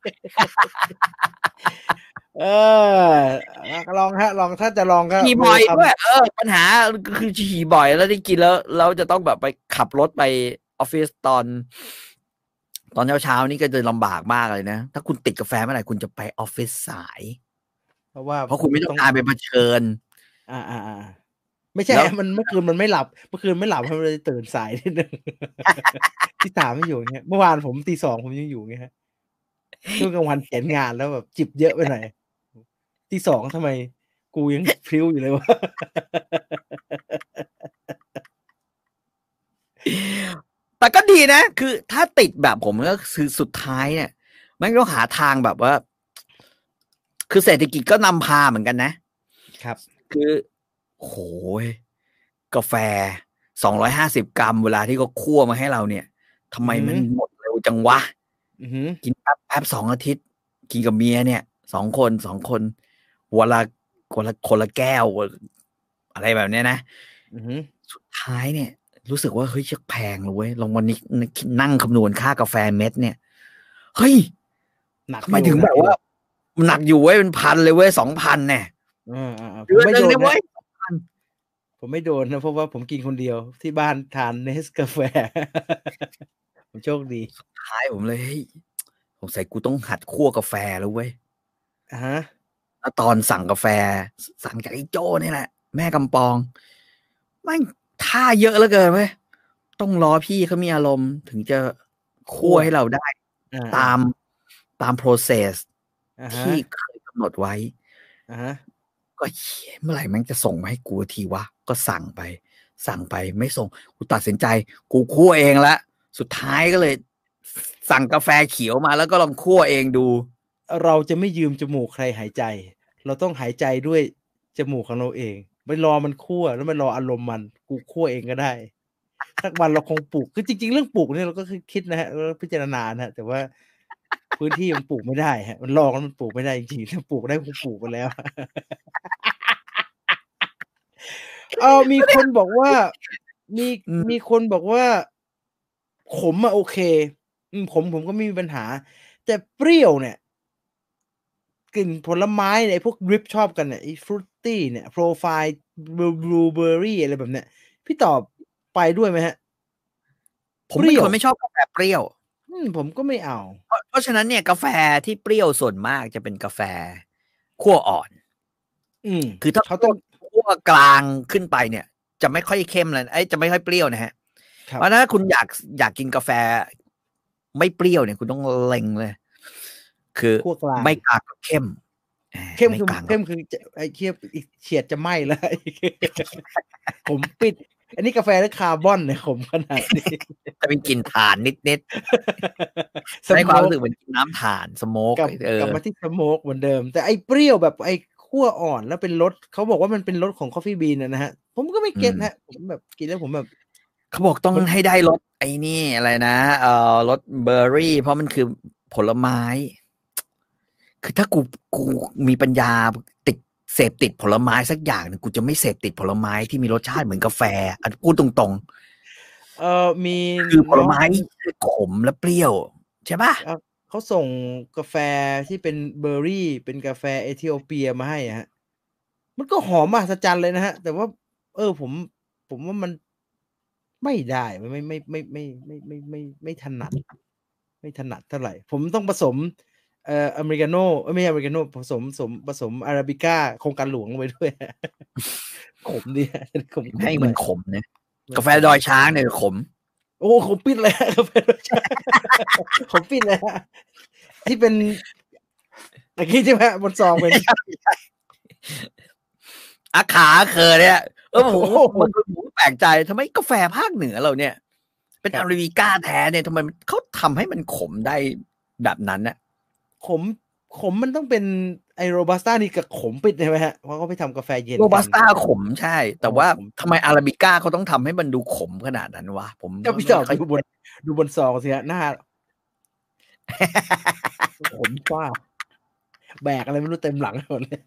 เออลองฮะ ลองถ้าจะลองก็ฉี่บ่อยทำด้วยเออ ปัญหาคือฉี่บ่อยแล้วได้กินแล้วเราจะต้องแบบไปขับรถไปออฟฟิศตอน ตอนเช้าๆนี่ก็จะลำบากมากเลยนะ ถ้าคุณติดกาแฟเมื่อไหร่คุณจะไปออฟฟิศสายเพราะว่าเพราะคุณไม่ต้องการไปเผชิญอ่าอ่าอ่าไม่ใช่แล้วมันเมื่อคืนมันไม่หลับ เมื่อคืนไม่หลับมันเลยตื่นสายนิดนึง ที่สามไม่อยู่อย่างเงี้ยเมื่อวานผมตีสองผมยังอยู่อย่างเงี้ยฮะช่วงกลางวันเขียนงานแล้วแบบจิบเยอะไปหน่อยตีสองทำไม กูยังพริ้วอยู่เลยวะแต่ก็ดีนะ คือถ้าติดแบบผมก็คือสุดท้ายเนี่ยมันต้องหาทางแบบว่า คือเศรษฐกิจก็นำพาเหมือนกันนะครับ คือโหยกาแฟสองร้อยห้าสิบกรัมเวลาที่เขาคั่วมาให้เราเนี่ยทำไมมันอือหือหมดเร็วจังวะอือหือกินแป๊บแป๊บสองอาทิตย์ กินกับเมียเนี่ยสองคนสองคนวันละคนละคนละแก้ว อะไรแบบเนี้ยนะอือหือสุดท้ายเนี่ย รู้สึกว่าเฮ้ยชักแพงเลยเว้ยลองวันนี้นั่งคำนวณค่ากาแฟเม็ดเนี่ยเฮ้ยหนักทำไมถึงแบบว่าหนักอยู่เว้ยเป็นพันเลยเว้ยสองพันเนี่ยอ่าอ่าผเดืมอนไม่หนึ่โดงนเนี่ยนะเว้ยผมไม่โดนนะเพราะว่าผมกินคนเดียวที่บ้านทานเนสกาแฟ ผมโชคดีสุดท้ายผมเลยเฮ้ยสงสัยกูต้องหัดคั่วกาแฟแล้วเว้ยอ่าฮะแล้วตอนสั่งกาแฟ สั่งจากไอ้โจ้นี่แหละ แม่กำปองไม่งท่าเยอะเหลือเกินเว้ยต้องรอพี่เขามีอารมณ์ถึงจะคั่วให้เราได้อ่าตามตาม process อ่าฮะที่เคยกำหนดไว้อ่าฮะก็เหี้ยเมื่อไหร่แม่งจะส่งมาให้กูทีวะ ก็สั่งไป สั่งไปไม่ส่ง กูตัดสินใจ กูคั่วเองละสุดท้ายก็เลย สั่งกาแฟเขียวมาแล้วก็ลองคั่วเองดูเราจะไม่ยืมจมูกใครหายใจ เราต้องหายใจด้วยจมูกของเราเองไม่รอมันคั่วแล้วไม่รออารมณ์มันกูคั่วเองก็ได้สักวันเราคงปลูกคือจริงๆเรื่องปลูกเนี่ยเราก็คือคิดนะฮะเราพิจารณานะฮะแต่ว่าพื้นที่มันปลูกไม่ได้ฮะมันลองแล้วมันปลูกไม่ได้จริงๆถ้าปลูกได้คงปลูกไปแล้ว เออมีคนบอกว่ามีอืมมีคนบอกว่า ขมอะโอเค อืมผมผมก็ไม่มีปัญหา แต่เปรี้ยวเนี่ย กลิ่นผลไม้เนี่ยไอ้พวกดริปชอบกันเนี่ยไอ้ฟรุตตี้เนี่ยโปรไฟล์บลูบลูเบอร์รี่อะไรแบบเนี้ยพี่ตอบไปด้วยไหมฮะผมเป็นคนไม่ชอบกาแฟเปรี้ยวอืมผมก็ไม่เอาเพราะเพราะฉะนั้นเนี่ยกาแฟที่เปรี้ยวส่วนมากจะเป็นกาแฟคั่วอ่อนอืมคือถ้าเขาต้องคั่วกลางขึ้นไปเนี่ย จะไม่ค่อยเข้มเลยไอ้จะไม่ค่อยเปรี้ยวนะฮะเพราะถ้าคุณอยากอยากกินกาแฟไม่เปรี้ยวเนี่ยคุณต้องเล็งเลยคือไม่กลางก็เข้มเข้มคือเข้มคือไอ้เคียบเฉียดจะไหม้แล้วผมปิดอันนี้กาแฟและคาร์บอนเนี่ยขมขนาดนี้จะเป็นกลิ่นถ่านนิดๆให้ความรู้สึกเหมือนกินน้ำถ่านสโมกกลับมาที่สโมกเหมือนเดิมแต่ไอ้เปรี้ยวแบบไอ้คั่วอ่อนแล้วเป็นรสเขาบอกว่ามันเป็นรสของคอฟฟี่บีนนะฮะผมก็ไม่เก็ตฮะผมแบบกินแล้วผมแบบเขาบอกต้องให้ได้รสไอ้นี่อะไรนะเอ่อรสเบอร์รี่เพราะมันคือผลไม้คือถ้ากูกูมีปัญญาติดเสพติดผลไม้สักอย่างนึงกูจะไม่เสพติดผลไม้ที่มีรสชาติเหมือนกาแฟอันพูดตรงๆเออมีคือผลไม้ขมและเปรี้ยวใช่ป่ะเขาส่งกาแฟที่เป็นเบอร์รี่เป็นกาแฟเอธิโอเปียมาให้ฮะมันก็หอมมหัศจรรย์เลยนะฮะแต่ว่าเออผมผมว่ามันไม่ได้ไม่ไม่ไม่ไม่ไม่ไม่ไม่ไม่ไม่ถนัดไม่ถนัดเท่าไหร่ผมต้องผสมเอ่ออเมริกาโน่ไม่ใช่อเมริกาโน่ผสมผสมผสมอาราบิก้าโครงการหลวงไปด้วยขมดีขมให้มันขมนะกาแฟดอยช้างเนี่ยขมโอ้ขมปิดเลยกาแฟดอยช้างขมปิดเลยฮะที่เป็นตะกี้ใช่ไหมบนซองเป็นอาขาเคยเนี่ยเออผมมันแปลกใจทำไมกาแฟภาคเหนือเราเนี่ยเป็นอาราบิก้าแท้เนี่ยทำไมเขาทำให้มันขมได้แบบนั้นเนี่ยขมขมมันต้องเป็นไอโรบัสต้านี่กับขมปิดใช่ไหมฮะเพราะเขาไปทำกาแฟเย็นโรบัสต้าขมใช่แต่ว่าทำไมอาราบิก้าเขาต้องทำให้มันดูขมขนาดนั้นวะผมก็พี่ต่อดูบนดูบนซองสิฮะหน้าขมฟ้าแบกอะไรไม่รู้เต็มหลังหมดเลย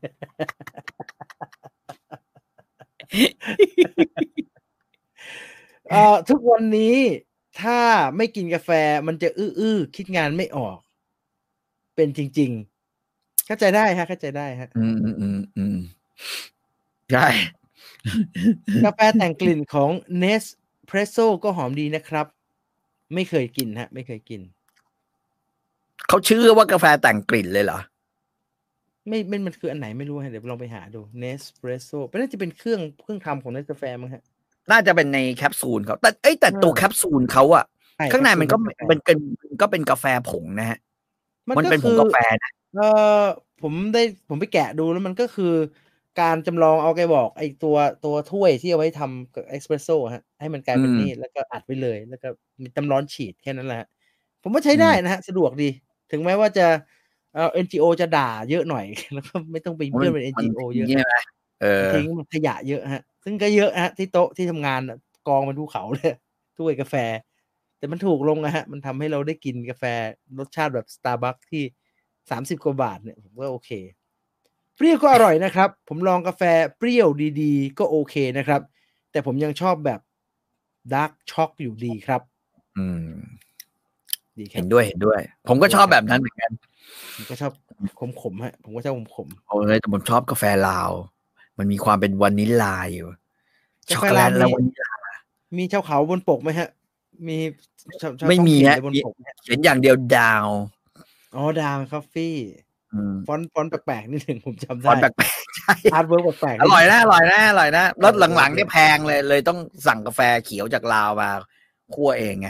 เอ่อทุกวันนี้ถ้าไม่กินกาแฟมันจะอื้อๆคิดงานไม่ออกเป็นจริงๆเข้าใจได้ฮะเข้าใจได้ฮะอืมอืมอืมอืมใช่กาแฟแต่งกลิ่นของ Nespresso ก็หอมดีนะครับไม่เคยกินฮะไม่เคยกินเขาชื่อว่ากาแฟแต่งกลิ่นเลยเหรอไม่ไม่มันคืออันไหนไม่รู้ฮะเดี๋ยวลองไปหาดู Nespresso เป็นน่าจะเป็นเครื่องเครื่องทำของ Nescafe มั้งฮะน่าจะเป็นในแคปซูลเขาแต่เอ้ยแต่ตัวแคปซูลเขาอะข้างในมันก็มันเป็นก็เป็นกาแฟผงนะฮะมันเป็นผงกาแฟนะเออผมได้ผมไปแกะดูแล้วมันก็คือการจำลองเอาแกบอกไอ้ตัวตัวถ้วยที่เอาไว้ทำกับเอสเปรสโซ่ฮะให้มันกลายเป็นนี่แล้วก็อัดไว้เลยแล้วก็มีน้ำร้อนฉีดแค่นั้นแหละผมว่าใช้ได้นะฮะสะดวกดีถึงแม้ว่าจะเอ่อ เอ็น จี โอ จะด่าเยอะหน่อยแล้วก็ไม่ต้องไปเพื่อนเป็น เอ็น จี โอ เยอะใช่ไหมเออทิ้งมันขยะเยอะฮะซึ่งก็เยอะฮะที่โต๊ะที่ทำงานกองเป็นภูเขาเลยถ้วยกาแฟแต่มันถูกลงนะฮะมันทำให้เราได้กินกาแฟรสชาติแบบ Starbucks ที่สามสิบกว่าบาทเนี่ยผมว่าโอเคเปรี้ยวก็อร่อยนะครับผมลองกาแฟเปรี้ยวดีๆก็โอเคนะครับแต่ผมยังชอบแบบดาร์กช็อกอยู่ดีครับอืมดีเห็นด้วยเห็นด้วยผมก็ชอบแบบนั้นเหมือนกันผมก็ชอบขมๆฮะผมก็ชอบขมๆโอ้ยแต่ผมชอบกาแฟลาวมันมีความเป็นวานิลลาอยู่ช็อกโกแลตและวานิลลามีชาวเขาบนปกไหมฮะมีไม่มีฮะเห็นอย่างเดียวดาวอ๋อดาวคอฟฟี่ฟอนต์ฟอนต์แปลกๆนิดหนึ่งผมจำได้ฟอนต์แปลกๆใช่อาร์ตเวิร์กแปลกๆอร่อยนะอร่อยนะอร่อยนะรสหลังๆนี่แพงเลยเลยต้องสั่งกาแฟเขียวจากลาวมาคั่วเองไง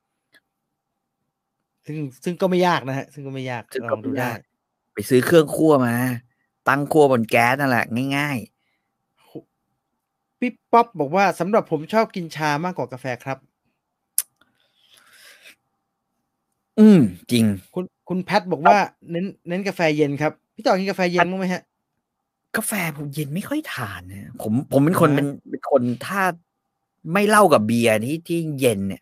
ซึ่งซึ่งก็ไม่ยากนะฮะซึ่งก็ไม่ยากลองดูได้ไปซื้อเครื่องคั่วมาตั้งคั่วบนแก๊สนั่นแหละง่ายๆพี่ป๊อปบอกว่าสำหรับผมชอบกินชามากกว่ากาแฟครับอืมจริงคุณคุณแพทบอกว่าเน้นเน้นกาแฟเย็นครับพี่ต่อกินกาแฟเย็นมั้ยไหมฮะกาแฟผมเย็นไม่ค่อยทานนะผมผมเป็นคนเป็นเป็นคนถ้าไม่เหล้ากับเบียร์ที่ที่เย็นเนี่ย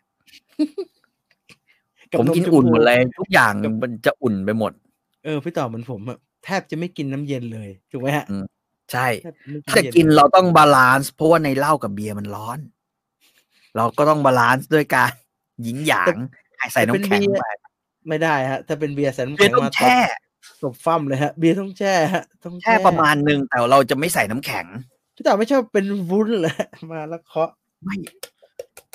ผมกินอุ่นหมดเลยทุกอย่างมันจะอุ่นไปหมดเออพี่ต่อเหมือนผมอะแทบจะไม่กินน้ำเย็นเลยถูกไหมฮะใช่ถ้ากินเราต้องบาลานซ์เพราะว่าในเหล้ากับเบียร์มันร้อนเราก็ต้องบาลานซ์ด้วยการหยินหยางใส่น้ำแข็งไปไม่ได้ฮะถ้าเป็นเบียร์ใส่น้ำแข็งมาแช่ตบฟั่มเลยฮะเบียร์ต้องแช่ฮะต้องแช่ประมาณนึงแต่เราจะไม่ใส่น้ำแข็งพี่ต่อไม่ชอบเป็นวุ้นเลยมาแล้วเคาะไม่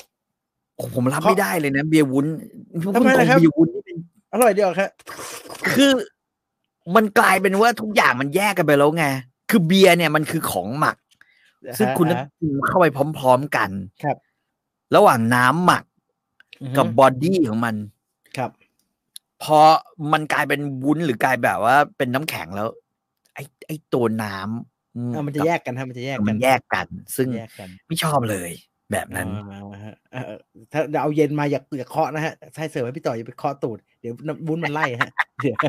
ผมรับไม่ได้เลยนะเบียร์วุ้นทำไมล่ะครับเบียร์วุ้นนี่เป็นอร่อยเดียวครับคือมันกลายเป็นว่าทุกอย่างมันแยกกันไปแล้วไงคือเบียร์เนี่ยมันคือของหมักซึ่งคุณต้องกินเข้าไปพร้อมๆกันครับระหว่างน้ำหมักกับบอดี้ของมันครับพอมันกลายเป็นวุ้นหรือกลายแบบว่าเป็นน้ำแข็งแล้วไอ้ไอ้ตัวน้ำมันจะแยกกันครับมันจะแยกกันมันแยกกันซึ่งไม่ชอบเลยแบบนั้นถ้าเอาเย็นมาอย่าอย่าเคาะนะฮะใช่เสิร์ฟให้พี่ต่ออย่าไปเคาะตูดเดี๋ยววุ้นมันไล่ฮะเดี๋ยว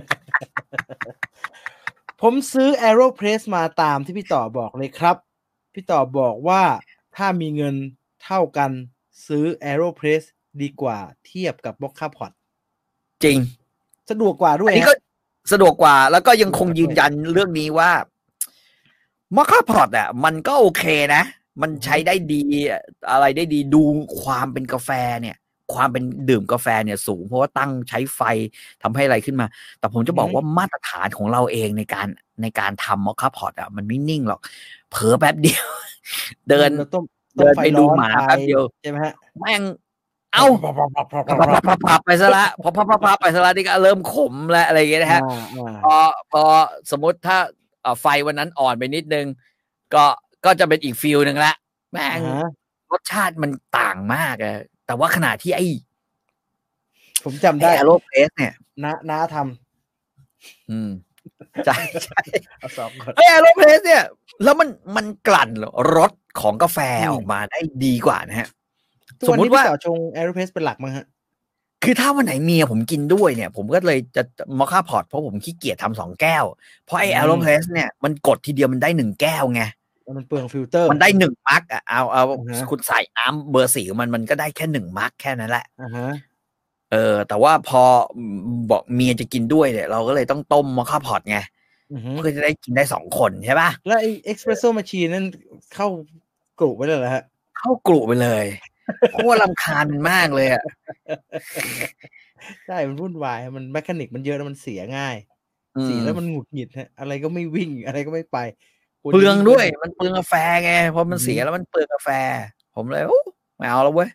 ผมซื้อ Aeropress มาตามที่พี่ต่อบอกเลยครับพี่ต่อบอกว่าถ้ามีเงินเท่ากันซื้อ Aeropress ดีกว่าเทียบกับ Mocha Pot จริงสะดวกกว่าด้วยอันนี้ก็สะดวกกว่าแล้วก็ยังคงยืนยันเรื่องนี้ว่า Mocha Pot อ่ะมันก็โอเคนะมันใช้ได้ดีอะไรได้ดีดูความเป็นกาแฟเนี่ยความเป็นดื่มกาแฟเนี่ยสูงเพราะว่าตั้งใช้ไฟทำให้อะไรขึ้นมาแต่ผมจะบอกว่ามาตรฐานของเราเองในการในการทำ Mocha Pot อ่ะมันไม่นิ่งหรอกเผลอแป๊บเดียวเดินเดินไปดูหมาแป๊บเดียวใช่ไหมฮะแม่งเอ้าพับไปซะละพอพับพับไปซะละนี่ก็เริ่มขมแล้วอะไรอย่างเงี้ยนะฮะพอพอสมมติถ้าไฟวันนั้นอ่อนไปนิดนึงก็ก็จะเป็นอีกฟิลหนึ่งละแม่งรสชาติมันต่างมากอะแต่ว่าขณะที่ไอ้ผมจำได้ Aeropress เนี่ยน้าน้าทำอืมใช่ใช่เอาสองก่อน Aeropress เนี่ยแล้วมันมันกลั่นรสของกาแฟออกมาได้ดีกว่านะฮะสมมติว่าชง Aeropress เป็นหลักมั้งฮะคือถ้าวันไหนเมียผมกินด้วยเนี่ยผมก็เลยจะMocha Potเพราะผมขี้เกียจทำสองแก้วเพราะไอ้ Aeropress เนี่ยมันกดทีเดียวมันได้หนึ่งแก้วไงมันเปลืองฟิลเตอร์มันได้หนึ่งมักอ่ะเอาเอาคุณใส่น้ำเบอร์สี่มันมันก็ได้แค่หนึ่งมักแค่นั้นแหละอ่าฮะเออแต่ว่าพอบอกเมียจะกินด้วยเนี่ยเราก็เลยต้องต้มMocha Potไงเพื่อจะได้กินได้สองคนใช่ป่ะแล้วไอ้ Espresso Machine นั่นเข้ากลุ่มไปเลยเหรอฮะเข้ากลุ่มไปเลยเพราะว่ารำคาญมันมากเลยอ่ะใช่มันวุ่นวายมันแมคานิกมันเยอะแล้วมันเสียง่ายเสียแล้วมันหงุดหงิดฮะอะไรก็ไม่วิ่งอะไรก็ไม่ไปเปลืองด้วยมันเปลืองกาแฟไงพอมันเสียแล้วมันเปลืองกาแฟผมเลยโอ้ไม่เอาแล้วเว้ย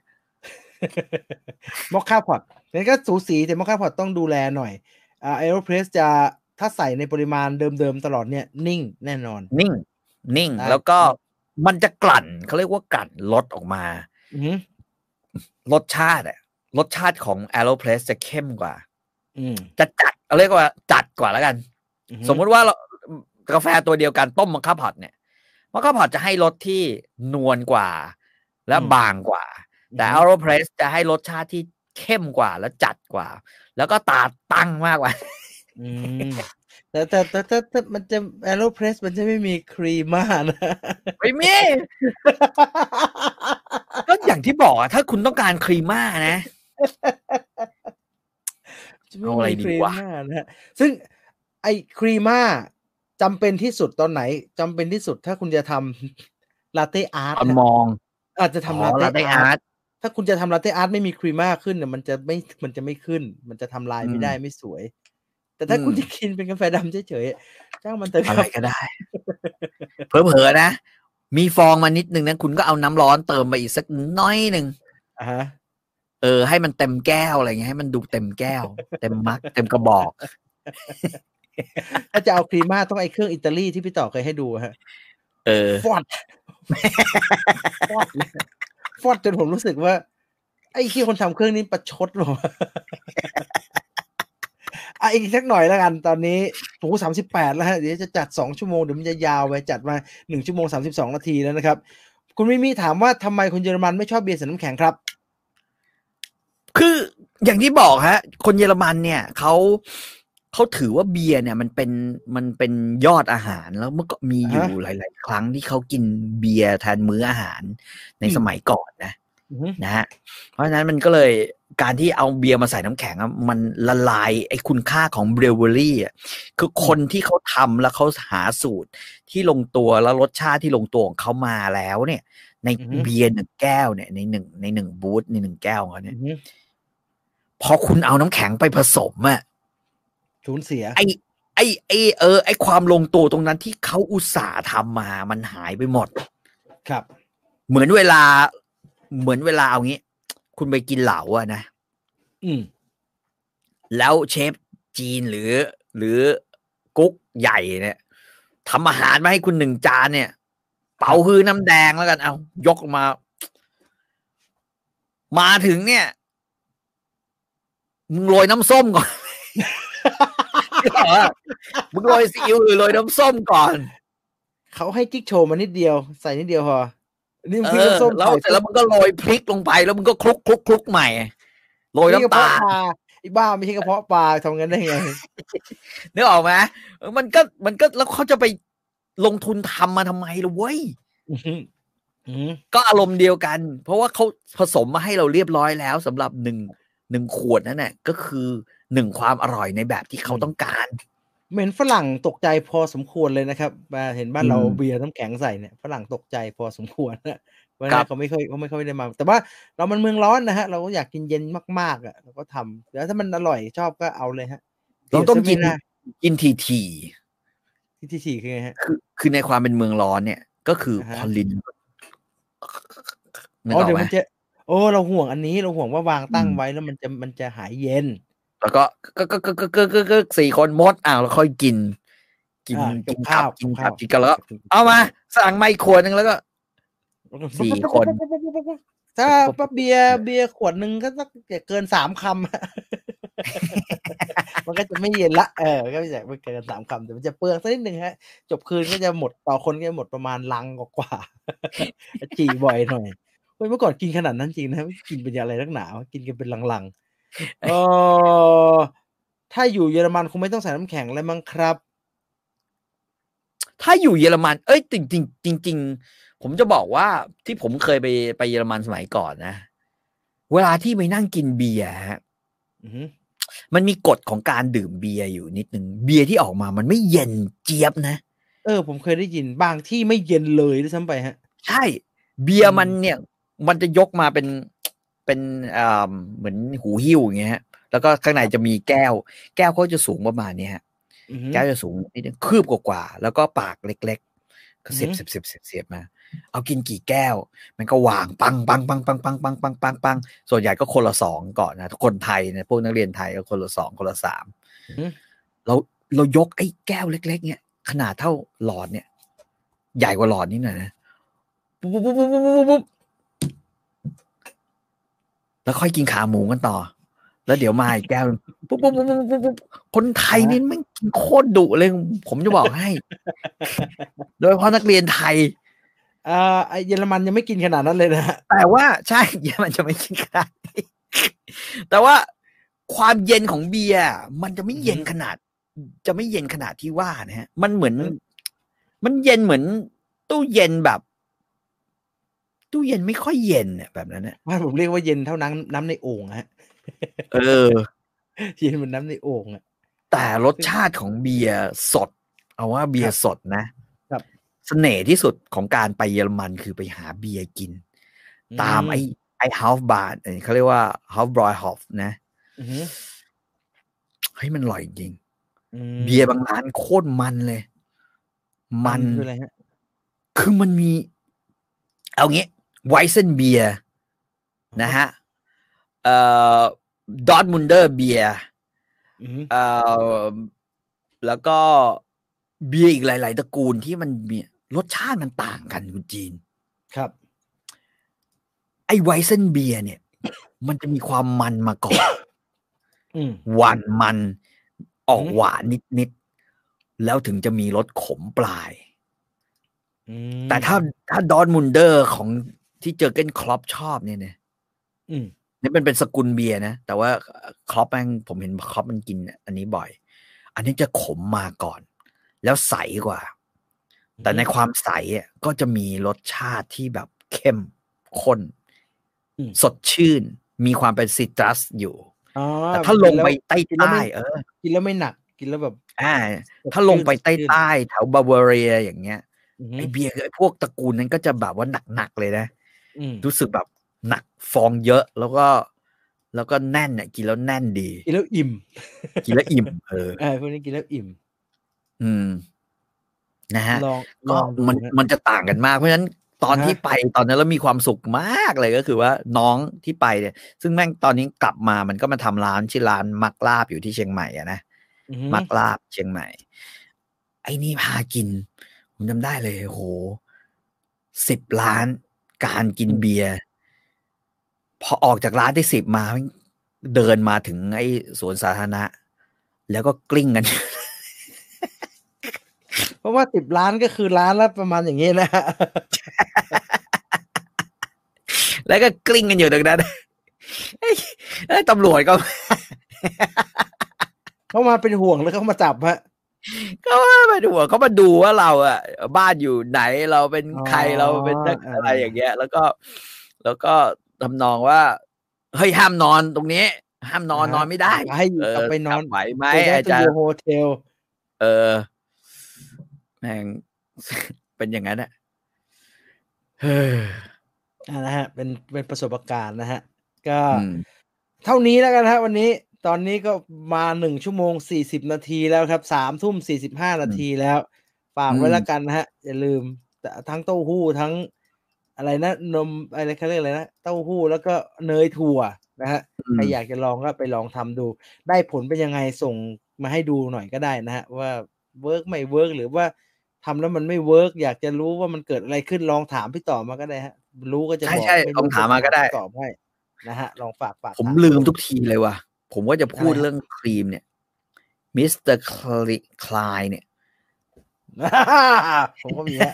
Mocha Pot งั้นก็สูสีแต่ Mocha Pot ต้องดูแลหน่อยอ่า Aeropress จะถ้าใส่ในปริมาณเดิมๆตลอดเนี่ยนิ่งแน่นอนนิ่งนิ่งแล้วก็มันจะกลั่นเขาเรียกว่ากลั่นรสออกมารสชาติอะรสชาติของ Aeropress จะเข้มกว่าอืมจะจัดเอาเรียกว่าจัดกว่าแล้วกันสมมุติว่าเรากาแฟตัวเดียวกันต้มMocha Potเนี่ยMocha Potจะให้รสที่นวลกว่าและบางกว่าแต่ Aeropress จะให้รสชาติที่เข้มกว่าและจัดกว่าแล้วก็ตาตั้งมากกว่าอืมแต่แต่แต่แต่แต่มันจะ Aeropress มันจะไม่มีครีมม่านะไม่มีก็อย่างที่บอกอะถ้าคุณต้องการครีมม่านะเอาอะไรดีวะนะฮะซึ่งไอ้ครีมม่าจำเป็นที่สุดตอนไหนจำเป็นที่สุดถ้าคุณจะทำลาเต้อาร์ตมองอาจจะทำลาเต้อาร์ตถ้าคุณจะทำลาเต้อาร์ตไม่มีครีมม่าขึ้นเนี่ยมันจะไม่มันจะไม่ขึ้นมันจะทำลายไม่ได้ไม่สวยแต่ถ้าคุณจะกินเป็นกาแฟดำเฉยๆจ้างมันเถอะอะไรก็ได้เผลอๆนะมีฟองมานิดนึงนะคุณก็เอาน้ำร้อนเติมไปอีกสักน้อยนึงอ่าฮะเออให้มันเต็มแก้วอะไรเงี้ยให้มันดูเต็มแก้วเต็มมักเต็มกระบอกถ้าจะเอาครีมม่าต้องไอ้เครื่องอิตาลีที่พี่ต่อเคยให้ดูฮะเออฟอดฟอดฟอดจนผมรู้สึกว่าไอ้ที่คนทำเครื่องนี้ประชดหรออ่ะอีกสักหน่อยแล้วกันตอนนี้โอ้สามสิบแปดแล้วฮะเดี๋ยวจะจัดสองชั่วโมงเดี๋ยวมันจะยาวไปจัดมาหนึ่งชั่วโมงสามสิบสองนาทีแล้วนะครับคุณมิมี่ถามว่าทำไมคนเยอรมันไม่ชอบเบียร์ใส่น้ำแข็งครับคืออย่างที่บอกฮะคนเยอรมันเนี่ยเขาเขาถือว่าเบียร์เนี่ยมันเป็นมันเป็นยอดอาหารแล้วเมื่อก็มีอยู่หลายๆครั้งที่เขากินเบียร์แทนมื้ออาหารในสมัยก่อนนะนะฮะเพราะฉะนั้นมันก็เลยการที่เอาเบียร์มาใส่น้ำแข็งมันละลายไอ้คุณค่าของเบรเวอรี่อ่ะคือคนที่เขาทำแล้วเขาหาสูตรที่ลงตัวแล้วรสชาติที่ลงตัวของเขามาแล้วเนี่ยในเบียร์หนึ่งแก้วเนี่ยในหนึ่งในหนึ่งบูธในหนึ่งแก้วเขาเนี่ยพอคุณเอาน้ำแข็งไปผสมอ่ะสูญเสียไอ้ไอ้ไอ้เออไอ้ความลงตัวตรงนั้นที่เขาอุตส่าห์ทำมามันหายไปหมดครับเหมือนเวลาเหมือนเวลาเอางี้คุณไปกินเหลาอะนะอืมแล้วเชฟจีนหรือ หรือกุ๊กใหญ่เนี่ยทำอาหารมาให้คุณหนึ่งจานเนี่ย เป่าฮือน้ำแดงแล้วกันเอายกมา มาถึงเนี่ยมึงโรยน้ำส้มก่อน มึงโรยซีอิ๊วหรือโรยน้ำส้มก่อนเขาให้จิ๊กโชว์มานิดเดียวใส่นิดเดียวพอนี่พริกเออน้ำส้มแล้วเสร็จแล้วมึงก็โรยพริกลงไปแล้วมึงก็คลุกคลุกคลุกใหม่โรยนี่กระน้ำตาเพาะลปลาไอ้บ้าไม่ใช่กระเพาะปลาทำงั้นได้ไงนึกออกไหมมันก็มันก็แล้วเขาจะไปลงทุนทำมาทำไมล่ะเว้ยอื้อหืออื้อหือก็อารมณ์เดียวกัน เพราะว่าเขาผสมมาให้เราเรียบร้อยแล้วสำหรับหนึ่งหนึ่งขวดนั่นแหละก็คือหนึ่งความอร่อยในแบบที่เขาต้องการเหมือนฝรั่งตกใจพอสมควรเลยนะครับมาเห็นบ้านเราอืมเบียร์น้ำแข็งใส่เนี่ยฝรั่งตกใจพอสมควรนะเพราะครังั้บนเขาไม่ค่อยเขาไม่ค่อยได้มา แต่ว่าเรามันเมืองร้อนนะฮะ เราก็อยากกินเย็นมากๆอ่ะเราก็ทำแล้วถ้ามันอร่อยชอบก็เอาเลยฮะเราต้องกินเดี๋ยวจะไม่กินทีทีที่ที่สี่คือไงฮะคือคือในความเป็นเมืองร้อนเนี่ย ก็คืออาฮะพอลินนึกอ๋อออกเดี๋ยวไหมมันจะโอ้เราห่วงอันนี้เราห่วงว่าวางตั้งอืมไว้แล้วมันจะมันจะหายเย็นแล้วก็ก็ก็ก็ก็ก็ก็ก็สี่คนมดอ้าวแล้วค่อยกิน กินอ่ากินกับข้าวกินกับกัข้าบวกินกันแล้วก็เอามาสั่งไมค์ขวดนึงแล้วก็ สี่คนถ้าป้าเบียร์เบียร์ขวดหนึ่งก็ต้องเกินสามคำ มันก็จะไม่เย็นละเออก็ไม่ใช่ไม่เกินสามคำแต่มันจะเปลืองสักนิดหนึ่งฮะจบคืนก็จะหมดต่อคนก็จะหมดประมาณลังกว่าๆ จีบ่อยหน่อยเฮ้ยเมื่อก่อนกินขนาดนั้นจริงนะกินเป็นอะไรนักหนาวะกินกันเป็นลังๆเออถ้าอยู่เยอรมันคงไม่ต้องใส่น้ำแข็งแล้วมั้งครับถ้าอยู่เยอรมัน เอ้ยจริงจริงจริงจริงๆผมจะบอกว่าที่ผมเคยไปไปเยอรมันสมัยก่อนนะ เวลาที่ไปนั่งกินเบียร์ฮะอือหือมันมีกฎของการดื่มเบียร์อยู่นิดนึงเบียร์ที่ออกมามันไม่เย็นเจี๊ยบนะเออผมเคยได้ยินบางที่ไม่เย็นเลยด้วยซ้ำไปฮะใช่ เบียร์อืมมันเนี่ย มันจะยกมาเป็นเป็นอ่าเหมือนหูหิ้วอย่างเงี้ยฮะแล้วก็ข้างในจะมีแก้ว แก้วเขาจะสูงประมาณเนี้ยฮะอือหือแก้วจะสูงนิดนึงคืบกว่าๆแล้วก็ปากเล็กๆก็เสียบอือเสีฮึยบเสียบเสียบเสียบมา เอากินกี่แก้ว มันก็วางปังปังปังปังปังปังปังปังปังส่วนใหญ่ก็คนละสองก่อนนะคนไทยเนี่ยพวกนักเรียนไทยก็คนละสองคนละสามอือหือเราเรายกไอ้แก้วเล็กๆเนี่ยขนาดเท่าหลอดเนี่ย ใหญ่กว่าหลอดนิดหน่อยนะปุ๊บปุ๊บปุ๊บปุ๊บปุ๊บปุ๊บแล้วค่อยกินขาหมูกันต่อ แล้วเดี๋ยวมาอีกแก้วปุ๊บปุ๊บปุ๊บปุ๊บปุ๊บคนไทยนี่มันกินโคตรดุเลย ผมจะบอกให้ โดยเฉพาะนักเรียนไทยอ่าไอเยอรมันยังไม่กินขนาดนั้นเลยนะฮะแต่ว่าใช่ เยอรมันจะไม่กินขนาดนี้แต่ว่าความเย็นของเบียร์มันจะไม่เย็นขนาด จะไม่เย็นขนาดที่ว่านะฮะ มันเหมือน มันเย็นเหมือนตู้เย็นแบบ ตู้เย็นไม่ค่อยเย็นเนี่ยแบบนั้นเนี่ยบ้านผมเรียกว่าเย็นเท่าน้ำน้ำในโอ่งฮะเออเย็นเหมือนน้ำในโอ่งอ่ะแต่รสชาติของเบียร์สด เอาว่าเบียร์สดนะครับ เสน่ห์ที่สุดของการไปเยอรมันคือไปหาเบียร์กิน ตามไอ้ไอ้ฮาฟบาร์เขาเรียกว่าฮาฟบรอยฮอฟนะอือหือเฮ้ยมันอร่อยจริงอืมเบียร์บางร้านโคตรมันเลย มันคืออะไรฮะคือมันมี เอางี้ไวเซนเบียร์นะฮะเอ่อดอร์ทมุนเดอร์เบียร์อือหือเอ่อแล้วก็เบียร์อีกหลาย ๆ ตระกูลที่มันมีรสชาติมันต่างกันคุณจีนครับไอ้ไวเซนเบียร์เนี่ย มันจะมีความมันมาก่อนอืมหวานมันออกอืมหวานนิด ๆ แล้วถึงจะมีรสขมปลายอืมแต่ถ้าถ้าดอร์ทมุนเดอร์ของที่เจอร์เก้นคล็อปชอบเนี่ยนะอืมนี่เป็นเป็นสกุลเบียร์นะ แต่ว่าคล็อปแม่งผมเห็นคล็อปมันกินอันนี้บ่อย อันนี้จะขมมาก่อน แล้วใสกว่า แต่ในความใสอ่ะก็จะมีรสชาติที่แบบเข้มข้นอืมสดชื่น มีความเป็นซิตรัสอยู่อ๋อแต่ถ้าลงไปใต้กินแล้วใต้ไม่เออกินแล้วไม่หนักกินแล้วแบบอ่าสดถ้าลงไปชื่นใต้สดชื่นใต้แถวบาวาเรียอย่างเงี้ยอือหือไอเบียร์ไอพวกตระกูลนั้นก็จะแบบว่าหนักๆเลยนะอืมรู้สึกแบบหนักฟองเยอะแล้วก็ แล้วก็แน่นเนี่ยกินแล้วแน่นดีกินแล้วอิ่มกินแล้วอิ่ม เออเออพวกนี้กินแล้วอิ่มอืม นะฮะลองลก็องดูมันฮะมันจะต่างกันมากเพราะฉะนั้นตอนที่ไปตอนนั้นแล้วมีความสุขมากเลยก็คือว่าน้องที่ไปเนี่ยซึ่งแม่งตอนนี้กลับมามันก็มาทำร้านชื่อร้านมักลาบอยู่ที่เชียงใหม่อะนะมักลาบเชียงใหม่ไอ้นี่พากินผมจำได้เลยโหสิบล้านการกินเบียร์พอออกจากร้านที่สิบมาเดินมาถึงไอ้สวนสาธารณะแล้วก็กลิ้งกันเพราะว่าสิบล้านก็คือล้านละประมาณอย่างนี้นะแล้วก็กลิ้งกันอยู่ตรงนั้นไอ้ตำรวจก็เขามาเป็นห่วงแล้วเขามาจับฮะเขามาดูเขามาดูว่าเราอ่ะบ้านอยู่ไหนเราเป็นใครเราเป็นอะไรอย่างเงี้ยแล้วก็แล้วก็ทำนองว่าเฮ้ยห้ามนอนตรงนี้ห้ามนอนนอนไม่ได้ให้อยู่กลับไปนอนไหวไหมอาจารย์โฮเทลเออแม่งเป็นอย่างนั้นอ่ะเฮ้อนะฮะเป็นเป็นประสบการณ์นะฮะก็เท่านี้แล้วกันฮะวันนี้ตอนนี้ก็มาหนึ่งชั่วโมงสี่สิบนาทีแล้วครับสามทุ่มสี่สิบห้านาทีแล้วฝากไว้แล้วกันนะฮะอย่าลืมทั้งเต้าหู้ทั้งอะไรนะนมอะไรเขาเรียกอะไรนะเต้าหู้แล้วก็เนยถั่วนะฮะใครอยากจะลองก็ไปลองทำดูได้ผลเป็นยังไงส่งมาให้ดูหน่อยก็ได้นะฮะว่าเวิร์กไม่เวิร์กหรือว่าทำแล้วมันไม่เวิร์กอยากจะรู้ว่ามันเกิดอะไรขึ้นลองถามพี่ต่อมาก็ได้ฮะรู้ก็จะบอกใช่ๆลองถามมาก็ได้ตอบให้นะฮะลองฝากฝากผมลืมทุกทีเลยว่ะผมว่าจะพูดเรื่องครีมเนี่ยมิสเตอร์คลายเนี่ยผมก็มีฮะ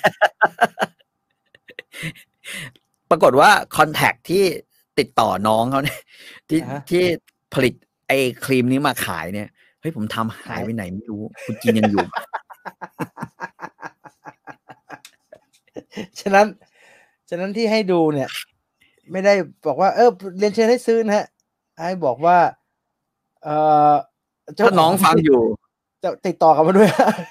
ปรากฏว่าคอนแทคที่ติดต่อน้องเขาเนี่ยที่ที่ผลิตไอ้ครีมนี้มาขายเนี่ยเฮ้ยผมทำหายไปไหนไม่รู้คุณจีนยังอยู่ฉะนั้นฉะนั้นที่ให้ดูเนี่ยไม่ได้บอกว่าเออเรียนเชิญให้ซื้อนะฮะให้บอกว่าเออถ้าน้องฟังอยู่จะติดต่อกันมาด้วย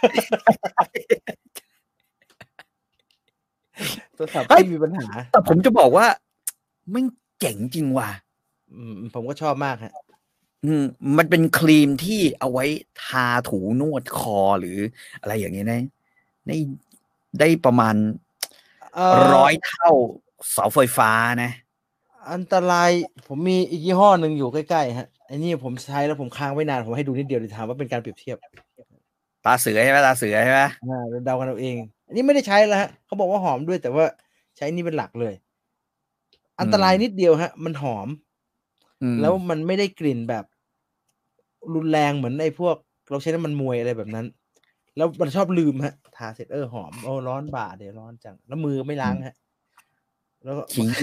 ตัวสับไม่มีปัญหาแต่ผมจะบอกว่ามันเจ๋งจริงว่ะอืมผมก็ชอบมากฮะอืมมันเป็นครีมที่เอาไว้ทาถูนวดคอหรืออะไรอย่างเงี้ยนะได้ได้ประมาณร้อยเท่าเสาไฟฟ้านะอันตรายผมมีอีกยี่ห้อหนึ่งอยู่ใกล้ๆฮะไอ้นี่ผมใช้แล้วผมค้างไว้นานผมให้ดูนิดเดียวเลยถามว่าเป็นการเปรียบเทียบตาเสือใช่ไหมตาเสือใช่ไหมอ่าเดากันเอาเองอันนี้ไม่ได้ใช้แล้วฮะเขาบอกว่าหอมด้วยแต่ว่าใช้นี่เป็นหลักเลยอันตรายนิดเดียวฮะมันหอมแล้วมันไม่ได้กลิ่นแบบรุนแรงเหมือนไอ้พวกเราใช้น้ำมันมวยอะไรแบบนั้นแล้วมันชอบลืมฮะทาเสร็จเออหอมโอ้ร้อนบ่าเดี๋ยวร้อนจังแล้วมือไม่ล้างฮะแล้วก็ทิ้ง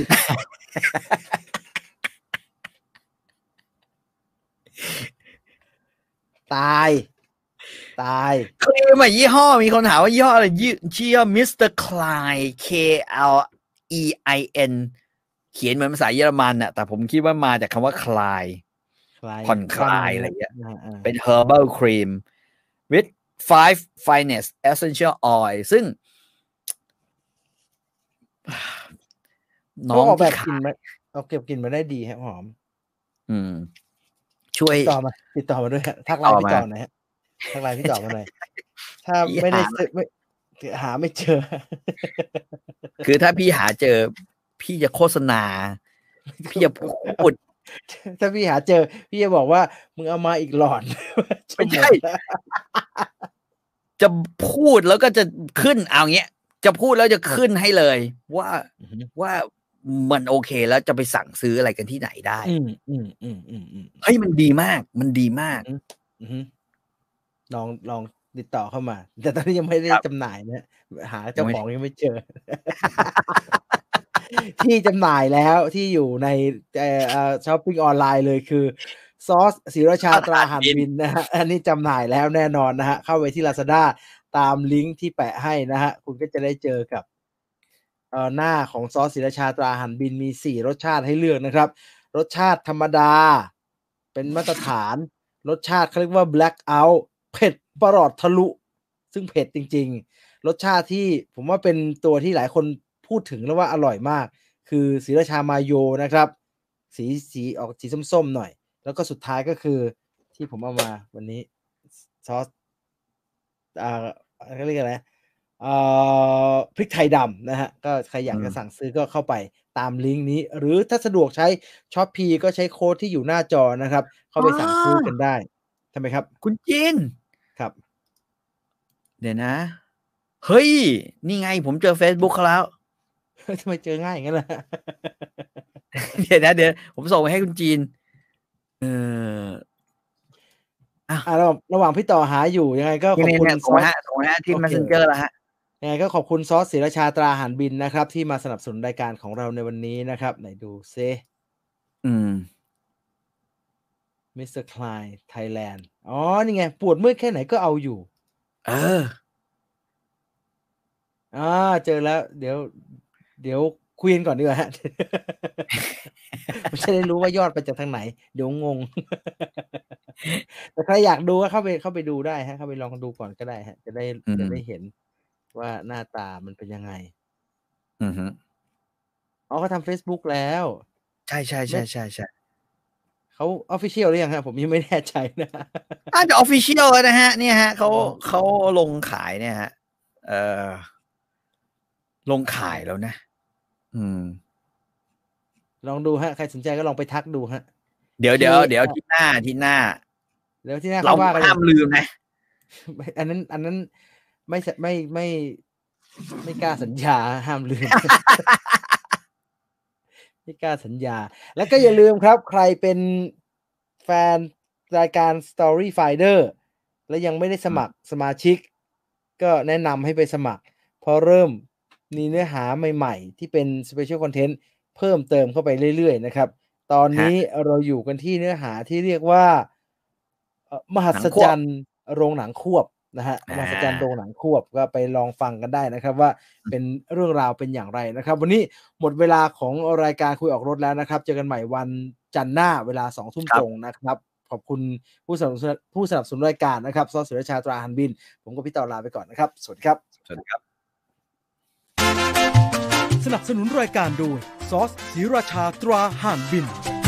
ตายตายครีมอ่ะยี่ห้อมีคนถามว่ายี่ห้ออะไรชื่อมิสเตอร์คลาย K L E I N เขียนเหมือนภาษาเยอรมันน่ะแต่ผมคิดว่ามาจากคำว่าคลายผ่อนคลายอะไรเงี้ยเป็น herbal cream with five finest essential oil ซึ่งน้องออกแบบกินมาเอาเก็บกินมาได้ดีฮะหอมอืมช่วยติดต่อมาติดต่อมาด้วยทักไลน์พี่ต่อหน่อยฮะทักไลน์พี่ต่อมาหน่อยถ้าไม่ได้ไม่หาไม่เจอคือถ้าพี่หาเจอพี่จะโฆษณาพี่จะพูดถ้าพี่หาเจอพี่จะบอกว่ามึงเอามาอีกหลอดไม่ใช่จะพูดแล้วก็จะขึ้นเอาเงี้ยจะพูดแล้วจะขึ้นให้เลยว่าว่ามันโอเคแล้วจะไปสั่งซื้ออะไรกันที่ไหนได้อืมอืมอืมอืมอืมเฮ้ยมันดีมากมันดีมากอืมลองลองติดต่อเข้ามาแต่ตอนนี้ยังไม่ได้จำหน่ายนะหาเจ้าของยังไม่เจอที่จำหน่ายแล้วที่อยู่ในเอ่อช้อปปิ้งออนไลน์เลยคือซอสศรีราชาตราหันบินนะฮะอันนี้จำหน่ายแล้วแน่นอนนะฮะเข้าไปที่ Lazada ตามลิงก์ที่แปะให้นะฮะคุณก็จะได้เจอกับเอ่อหน้าของซอสศรีราชาตราหันบินมีสี่รสชาติให้เลือกนะครับรสชาติธรรมดาเป็นมาตรฐานรสชาติเขาเรียกว่า Black Out เผ็ดประหลอดทะลุซึ่งเผ็ดจริงๆรสชาติที่ผมว่าเป็นตัวที่หลายคนพูดถึงแล้วว่าอร่อยมากคือศรีราชามาโยนะครับสีสีออกสีส้มๆหน่อยแล้วก็สุดท้ายก็คือที่ผมเอามาวันนี้ซอสอ่าเขาเรียกอะไรเอ่อพริกไทยดำนะฮะก็ใครอยากจะสั่งซื้อก็เข้าไปตามลิงก์นี้หรือถ้าสะดวกใช้ Shopee ก็ใช้โค้ดที่อยู่หน้าจอนะครับเข้าไปสั่งซื้อกันได้ทำไมครับคุณจินครับเดี๋ยวนะเฮ้ยนี่ไงผมเจอ Facebook เขาแล้วทำไมเจอง่ายอย่างนั้นล่ะเดี๋ยวนะเดี๋ยวผมส่งไปให้คุณจีนเอออ่ะระหว่างพี่ต่อหาอยู่ยังไงก็ขอบคุณซอสส่งฮะที่ Messenger แล้วฮะยังไงก็ขอบคุณซอสศิรชาตราหารบินนะครับที่มาสนับสนุนรายการของเราในวันนี้นะครับไหนดูซิอืมมิสเตอร์ Klein Thailand อ๋อนี่ไงปวดเมื่อยแค่ไหนก็เอาอยู่เอออ่าเจอแล้วเดี๋ยวเดี๋ยวคุยกันก่อนดีกว่าฮะไม่ใช่ได้รู้ว่ายอดไปจากทางไหนเดี๋ยวงงแต่ใครอยากดูก็เข้าไปเข้าไปดูได้ฮะเข้าไปลองดูก่อนก็ได้ฮะจะได้จะได้เห็นว่าหน้าตามันเป็นยังไงอือฮึอ๋อเขาทำ Facebook แล้วใช่ใช่ใช่ใช่ใช่เขา official หรือยังฮะผมยังไม่แน่ใจนะอาจจะ official นะฮะเนี่ยฮะเขาเขาลงขายเนี่ยฮะเออลงขายแล้วนะอืมลองดูฮะใครสนใจก็ลองไปทักดูฮะเดี๋ยวเดี๋ยวเดี๋ยวที่หน้าที่หน้าเดี๋ยวที่หน้าเราห้ามลืมนะอันนั้นอันนั้นไม่ไม่ไม่ไม่กล้าสัญญาห้ามลืมไม่กล้าสัญญาแล้วก็อย่าลืมครับใครเป็นแฟนรายการ Story Finder และยังไม่ได้สมัครสมาชิกก็แนะนำให้ไปสมัครเพราะเริ่มมีเนื้อหาใหม่ๆที่เป็น Special Content เพิ่มเติมเข้าไปเรื่อยๆนะครับตอนนี้เราอยู่กันที่เนื้อหาที่เรียกว่ามหัศจรรย์โรงหนังควบนะฮะมหัศจรรย์โรงหนังควบก็ไปลองฟังกันได้นะครับว่าเป็นเรื่องราวเป็นอย่างไรนะครับวันนี้หมดเวลาของรายการคุยออกรถแล้วนะครับเจอกันใหม่วันจันทร์หน้าเวลาสองทุ่มตรงนะครับขอบคุณผู้สนับสนุนผู้สนับสนุนรายการนะครับซอสศิรชาตราหันบินผมกับพี่ต่อลาไปก่อนนะครับสวัสดีครับสวัสดีครับสนับสนุนรายการโดยซอสศิรชาตราหันบิน